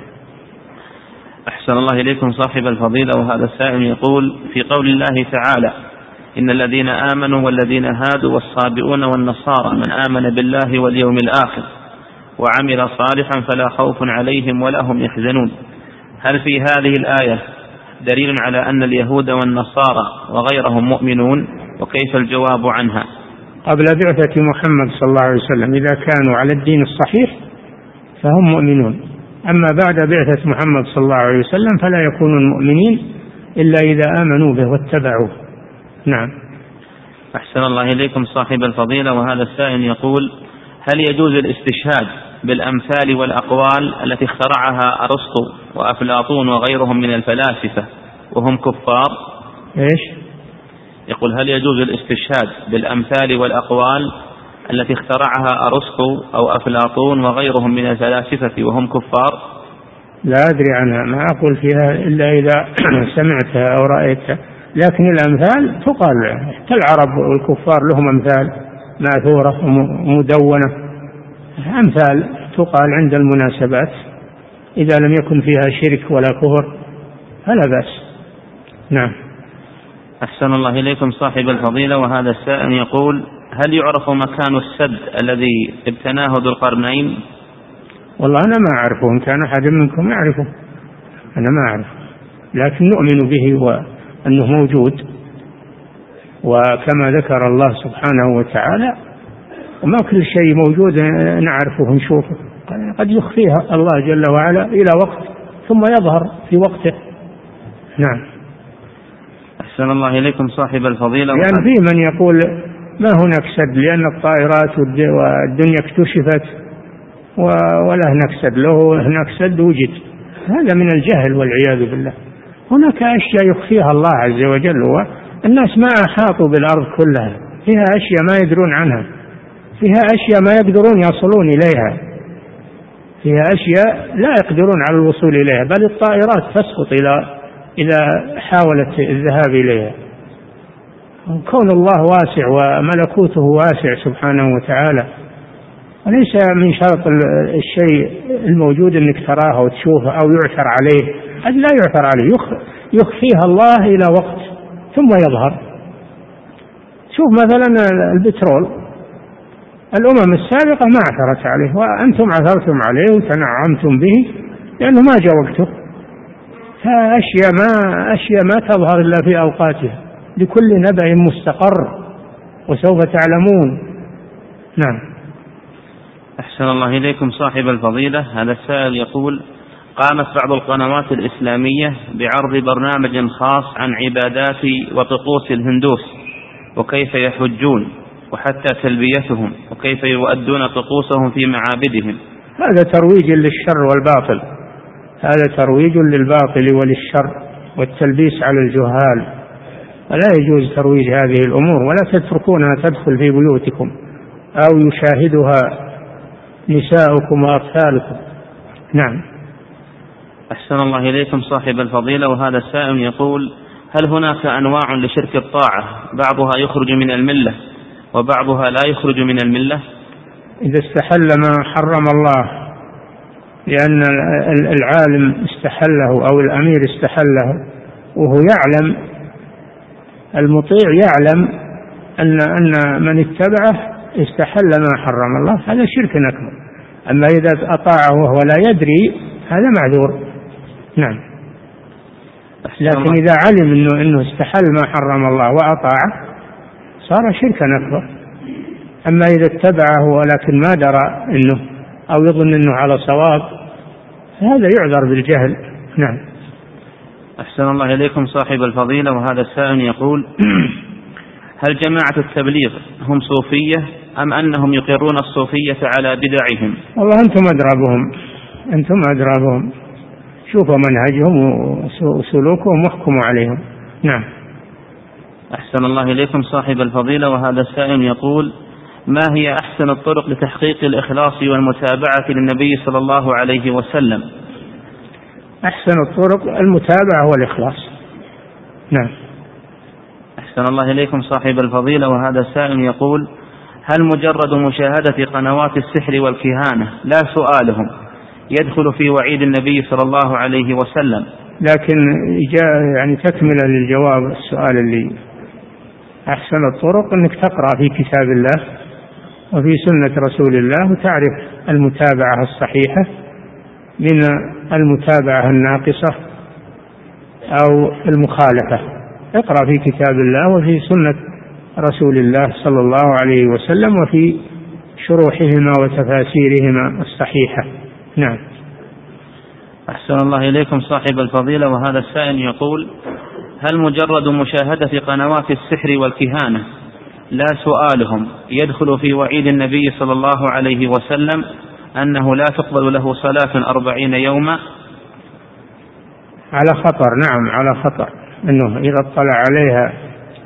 S3: أحسن الله إليكم صاحب الفضيلة، وهذا السائل يقول: في قول الله تعالى: إن الذين آمنوا والذين هادوا والصابئون والنصارى من آمن بالله واليوم الآخر وعمل صالحا فلا خوف عليهم ولا هم يحزنون، هل في هذه الآية دليل على أن اليهود والنصارى وغيرهم مؤمنون؟ وكيف الجواب عنها؟
S2: قبل بعثة محمد صلى الله عليه وسلم إذا كانوا على الدين الصحيح فهم مؤمنون، أما بعد بعثة محمد صلى الله عليه وسلم فلا يكونون مؤمنين إلا إذا آمنوا به واتبعوه. نعم.
S3: أحسن الله إليكم صاحب الفضيلة، وهذا السائل يقول: هل يجوز الاستشهاد بالأمثال والأقوال التي اخترعها أرسطو وأفلاطون وغيرهم من الفلاسفة وهم كفار؟
S2: إيش؟
S3: يقول: هل يجوز الاستشهاد بالأمثال والأقوال التي اخترعها أرسطو أو أفلاطون وغيرهم من الفلاسفة وهم كفار؟
S2: لا أدري عنها، ما أقول فيها إلا إذا سمعتها أو رأيتها، لكن الأمثال تقال، كالعرب والكفار لهم أمثال مأثورة ومدونة، أمثال تقال عند المناسبات إذا لم يكن فيها شرك ولا كفر فلا بأس. نعم.
S3: أحسن الله إليكم صاحب الفضيلة، وهذا السائل يقول: هل يعرف مكان السد الذي ابتناه ذو القرنين؟
S2: والله أنا ما أعرفه، إن كان أحد منكم يعرفه أنا ما أعرف، لكن نؤمن به وأنه موجود، وكما ذكر الله سبحانه وتعالى وما كل شيء موجود نعرفه ونشوفه، قد يخفيها الله جل وعلا إلى وقت ثم يظهر في وقته. نعم.
S3: أحسن الله إليكم صاحب الفضيلة،
S2: يعني في من يقول ما هناك سد لأن الطائرات والدنيا اكتشفت ولا هناك سد، له هناك سد وجد، هذا من الجهل والعياذ بالله. هناك أشياء يخفيها الله عز وجل، والناس ما أحاطوا بالأرض كلها، فيها أشياء ما يدرون عنها، فيها أشياء ما يقدرون يصلون إليها، فيها أشياء لا يقدرون على الوصول إليها، بل الطائرات تسقط إذا حاولت الذهاب إليها. كون الله واسع وملكوته واسع سبحانه وتعالى، وليس من شرط الشيء الموجود أنك تراه أو تشوفه أو يعثر عليه، هذا لا يعثر عليه، يخفيها الله إلى وقت ثم يظهر. شوف مثلا البترول، الأمم السابقة ما عثرت عليه، وأنتم عثرتم عليه وتنعمتم به لأنه ما جاء وقته. فأشياء ما تظهر إلا في أوقاتها، لكل نبأ مستقر وسوف تعلمون. نعم.
S3: أحسن الله إليكم صاحب الفضيلة. هذا السائل يقول: قامت بعض القنوات الإسلامية بعرض برنامج خاص عن عبادات وطقوس الهندوس، وكيف يحجون، وحتى تلبيتهم، وكيف يؤدون طقوسهم في معابدهم.
S2: هذا ترويج للشر والباطل، هذا ترويج للباطل وللشر والتلبيس على الجهال، ولا يجوز ترويج هذه الأمور، ولا تتركونها تدخل في بيوتكم أو يشاهدها نساؤكم وأطفالكم. نعم.
S3: أحسن الله إليكم صاحب الفضيلة. وهذا السائل يقول: هل هناك أنواع لشرك الطاعة بعضها يخرج من الملة وبعضها لا يخرج من الملة؟
S2: إذا استحل ما حرم الله لأن العالم استحله أو الأمير استحله وهو يعلم، المطيع يعلم أن من اتبعه استحل ما حرم الله، هذا شرك أكبر. أما إذا أطاعه وهو لا يدري هذا معذور. نعم. لكن إذا علم أنه استحل ما حرم الله وأطاعه صار شركا أكبر. أما إذا اتبعه ولكن ما درى أنه أو يظن أنه على صواب هذا يعذر بالجهل. نعم.
S3: أحسن الله إليكم صاحب الفضيلة. وهذا السائل يقول: هل جماعة التبليغ هم صوفية أم أنهم يقرون الصوفية على بدعهم؟
S2: والله أنتم أدرى بهم، شوفوا منهجهم وسلوكهم واحكموا عليهم. نعم.
S3: أحسن الله إليكم صاحب الفضيلة. وهذا السائل يقول: ما هي أحسن الطرق لتحقيق الإخلاص والمتابعة للنبي صلى الله عليه وسلم؟
S2: أحسن الطرق المتابعة والإخلاص. نعم.
S3: أحسن الله إليكم صاحب الفضيلة. وهذا السائل يقول: هل مجرد مشاهدة قنوات السحر والكهانة لا سؤالهم يدخل في وعيد النبي صلى الله عليه وسلم؟
S2: لكن يعني تكملة للجواب السؤال اللي أحسن الطرق أنك تقرأ في كتاب الله وفي سنة رسول الله وتعرف المتابعة الصحيحة من المتابعة الناقصة أو المخالفة. اقرأ في كتاب الله وفي سنة رسول الله صلى الله عليه وسلم وفي شروحهما وتفاسيرهما الصحيحة. نعم.
S3: أحسن الله إليكم صاحب الفضيلة. وهذا السائل يقول: هل مجرد مشاهدة قنوات السحر والكهانة لا سؤالهم يدخل في وعيد النبي صلى الله عليه وسلم أنه لا تقبل له صلاة 40 يوما؟
S2: على خطر. نعم، على خطر، أنه إذا اطلع عليها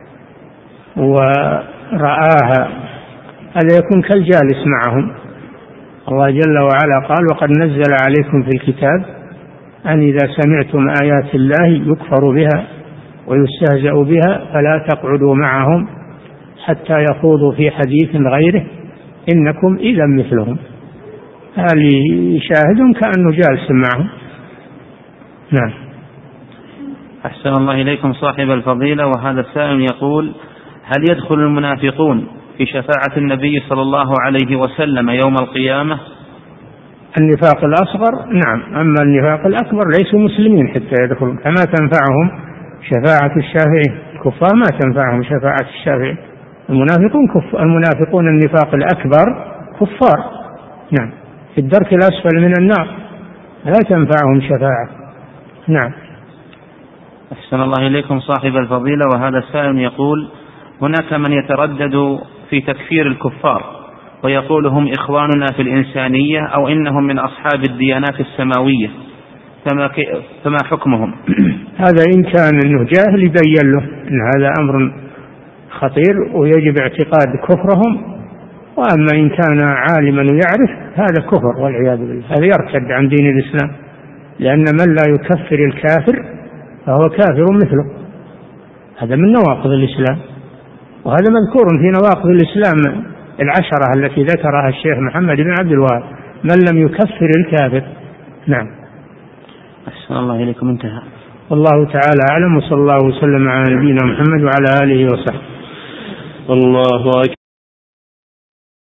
S2: ورآها هذا يكون كالجالس معهم. الله جل وعلا قال: وقد نزل عليكم في الكتاب أن إذا سمعتم آيات الله يكفر بها ويستهزأ بها فلا تقعدوا معهم حتى يخوضوا في حديث غيره إنكم إذا مثلهم. هل يشاهدون كأنه جالس معهم. نعم.
S3: أحسن الله إليكم صاحب الفضيلة. وهذا السائل يقول: هل يدخل المنافقون في شفاعة النبي صلى الله عليه وسلم يوم القيامة؟
S2: النفاق الأصغر نعم، أما النفاق الأكبر ليسوا مسلمين حتى يدخلون، فما تنفعهم شفاعة الشافعين. الكفار ما تنفعهم شفاعة الشافعين. المنافقون النفاق الأكبر كفار، نعم، في الدرك الأسفل من النار، لا تنفعهم شفاعة. نعم.
S3: أحسن الله إليكم صاحب الفضيلة. وهذا السائل يقول: هناك من يتردد في تكفير الكفار ويقول هم إخواننا في الإنسانية أو إنهم من أصحاب الديانات السماوية، فما حكمهم؟
S2: هذا إن كان أنه جاهل يبين له أن هذا أمر خطير ويجب اعتقاد كفرهم، وأما إن كان عالما ويعرف هذا كفر والعياذ بالله، هذا يرتد عن دين الإسلام، لأن من لا يكفر الكافر فهو كافر مثله. هذا من نواقض الإسلام، وهذا مذكور في نواقض الإسلام العشرة التي ذكرها الشيخ محمد بن عبد الوهاب، من لم يكفر الكافر. نعم.
S3: أحسن الله إليكم. انتهى.
S2: والله تعالى أعلم، وصلى الله وسلم على نبينا محمد وعلى آله وصحبه.
S4: الله أكبر.